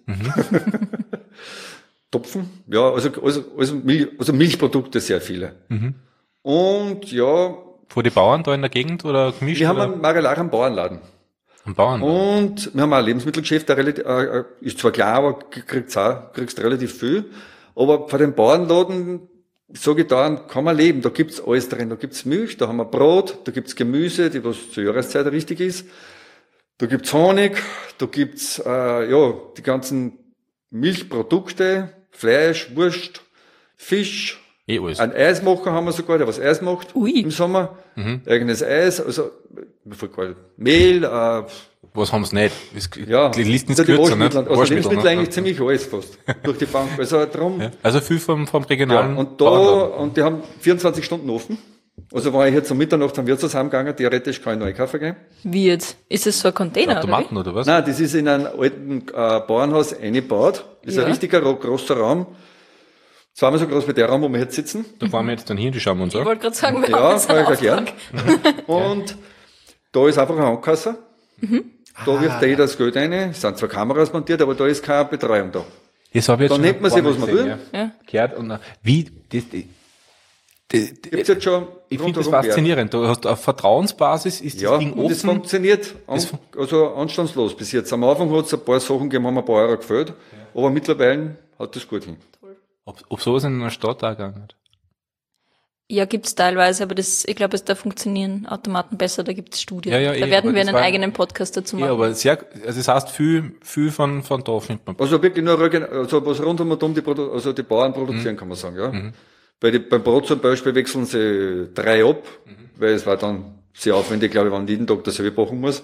Topfen, ja, also Milchprodukte sehr viele. Und ja, Vor die Bauern da in der Gegend oder gemischt? wir haben oder? einen Marilach am Bauernladen. Am Bauern. Und wir haben auch ein Lebensmittelgeschäft, der relativ, ist zwar klar, aber kriegst relativ viel. Aber von dem Bauernladen, sage ich da, kann man leben. Da gibt's alles drin. Da gibt's Milch, da haben wir Brot, da gibt's Gemüse, die was zur Jahreszeit richtig ist. Da gibt's Honig, da gibt's, die ganzen Milchprodukte, Fleisch, Wurst, Fisch. Alles. Ein Eismacher haben wir sogar, der was Eis macht Ui. im Sommer. Eigenes Eis, also Mehl, Was haben sie nicht? ja, Die Listen ist also die kürzer, ne? Waschmittel, also Lebensmittel eigentlich ziemlich alles fast durch die Bank. Also drum. Ja. Also viel vom Ja, regionalen und da, Bauernladen. und die haben 24 Stunden offen. Also war ich jetzt um Mitternacht am Wirtshaus heimgegangen, theoretisch kann ich noch einkaufen gehen. Wie jetzt? Ist es so ein Container, oder Automaten oder was? Nein, das ist in einem alten Bauernhaus eingebaut. Das ist Ja. ein richtiger großer Raum. Zweimal so groß wie der Raum, wo wir jetzt sitzen. Da fahren wir jetzt dann hin, die schauen wir uns Ich an. wollte gerade sagen, wir Ja, haben jetzt einen kann ich erklären. Auftrag. Und da ist einfach ein Handkasser. Da wirft jeder das Geld rein. Es sind zwar Kameras montiert, aber da ist keine Betreuung da. Das habe ich jetzt Da schon nimmt man ein sich, paar was Mal man gesehen, will. Ja. Gehört und wie, Gibt's jetzt schon ich finde das rundherum faszinierend. Du hast auf Vertrauensbasis ist das Ja, Ding und es offen. funktioniert also anstandslos bis jetzt. Am Anfang hat es ein paar Sachen gegeben, haben ein paar Euro gefällt, aber mittlerweile hat das gut hin. Ob sowas in einer Stadt auch gegangen hat. Ja, gibt's teilweise, aber ich glaube, da funktionionieren Automaten besser, da gibt's Studien. Ja, ja, da aber werden wir das einen war- eigenen Podcast dazu Ja, machen. aber das heißt viel von da findet man. Also wirklich nur also was rund um und um die Bauern produzieren, kann man sagen, ja. Beim Brot zum Beispiel wechseln sie 3 ab, weil es war dann sehr aufwendig, glaube ich, wenn man jeden Tag dasselbe backen muss.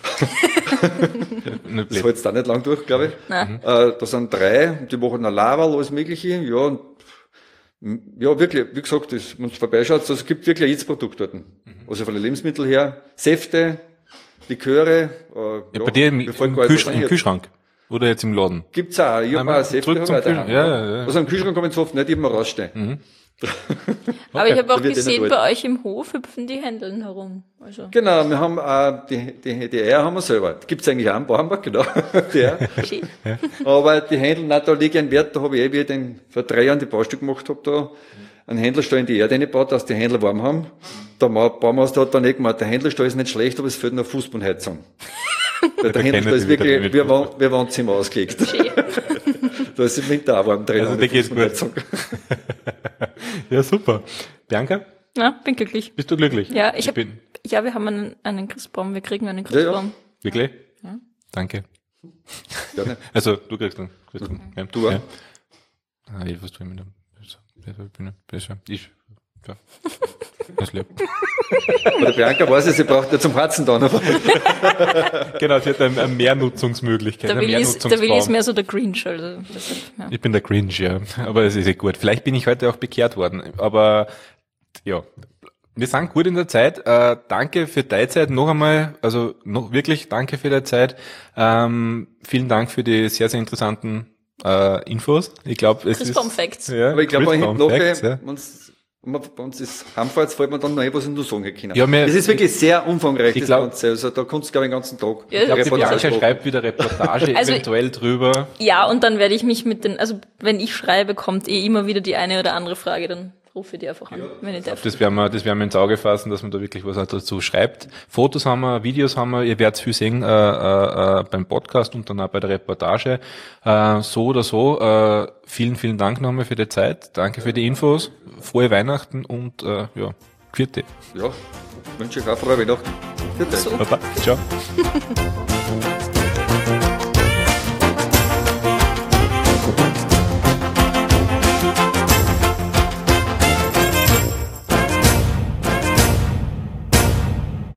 Nicht Das blöd. hält da nicht lang durch, glaube ich. Nein. Da sind 3, die machen ein Laval, alles Mögliche, ja, und, ja, wirklich, wie gesagt, wenn man vorbeischaut, also es gibt wirklich jedes Produkt dort. Also von den Lebensmitteln her, Säfte, Liköre, Ja, bei dir mir fällt im gar nicht was ein Kühlschrank, jetzt. Oder jetzt im Laden? Gibt's auch, ich hab Nein, auch Säfte zurück zum hab ich auch Kühlschrank. daheim, Ja. Also am Kühlschrank kann ich so oft nicht immer rausstehen. Aber ich habe auch Da wird gesehen, nicht bei euch im Hof hüpfen die Händeln herum. Also, Genau, wir haben die Eier haben wir selber. Gibt's eigentlich auch einen Bauernmarkt, genau. Die Eier. schön. Aber die Händel, na, da liege ich einen Wert, da habe ich wie ich den vor 3 Jahren die Baustelle gemacht habe, da einen Händlerstall in die Erde reingebaut, dass die Händler warm haben. Der Baumeister hat dann nicht gemeint, der Händlerstall ist nicht schlecht, aber es fehlt noch Fußbodenheizung. Weil der Händlerstall ist wirklich wie Wohnzimmer ausgelegt. Schön. Da ist im Winter auch warm drin. Also, an der der geht's gut. Fußbodenheizung. Ja, super. Bianca, Ja, bin glücklich. bist du glücklich? Ja, wir haben einen Christbaum, wir kriegen einen Christbaum. Wirklich? Ja. Danke. Gerne. Also, du kriegst einen. Ja. Du auch? Ja. Ah, ich wusste, mit dem. Ich. Ja. Das lebt. Aber der Bianca weiß es, sie braucht ja zum Harzen dann. Aber Genau, sie hat eine Mehrnutzungsmöglichkeit. Der einen Willi ist Mehrnutzungsbaum. mehr so der Grinch, also deshalb, ja. Ich bin der Grinch, ja. Aber es ist ja gut. Vielleicht bin ich heute auch bekehrt worden. Aber ja, wir sind gut in der Zeit. Danke für deine Zeit noch einmal. Also wirklich danke für deine Zeit. Vielen Dank für die sehr, sehr interessanten Infos. Ich glaube, es ist... Christbaum-Facts. Ja, ich glaube, Christbaum-Facts, ja. wenn's Und bei uns ist Heimfahrt, fällt mir dann noch ein, was ich nur sagen können. Ja, das ist wirklich sehr umfangreich, das Ganze. Also da kannst du, glaube ich, den ganzen Tag. Ja, ich glaube, die Bianca schreibt wieder Reportage also, eventuell drüber. Ja, und dann werde ich mich also wenn ich schreibe, kommt immer wieder die eine oder andere Frage, dann rufe ich die einfach an, wenn ich darf. Das werden wir ins Auge fassen, dass man da wirklich was dazu schreibt. Fotos haben wir, Videos haben wir, ihr werdet viel sehen beim Podcast und dann auch bei der Reportage. So oder so, vielen, vielen Dank nochmal für die Zeit. Danke für die Infos. Frohe Weihnachten und Vierte. Ja, wünsche ich auch frohe Weihnachten. Vierte. Baba. Ciao.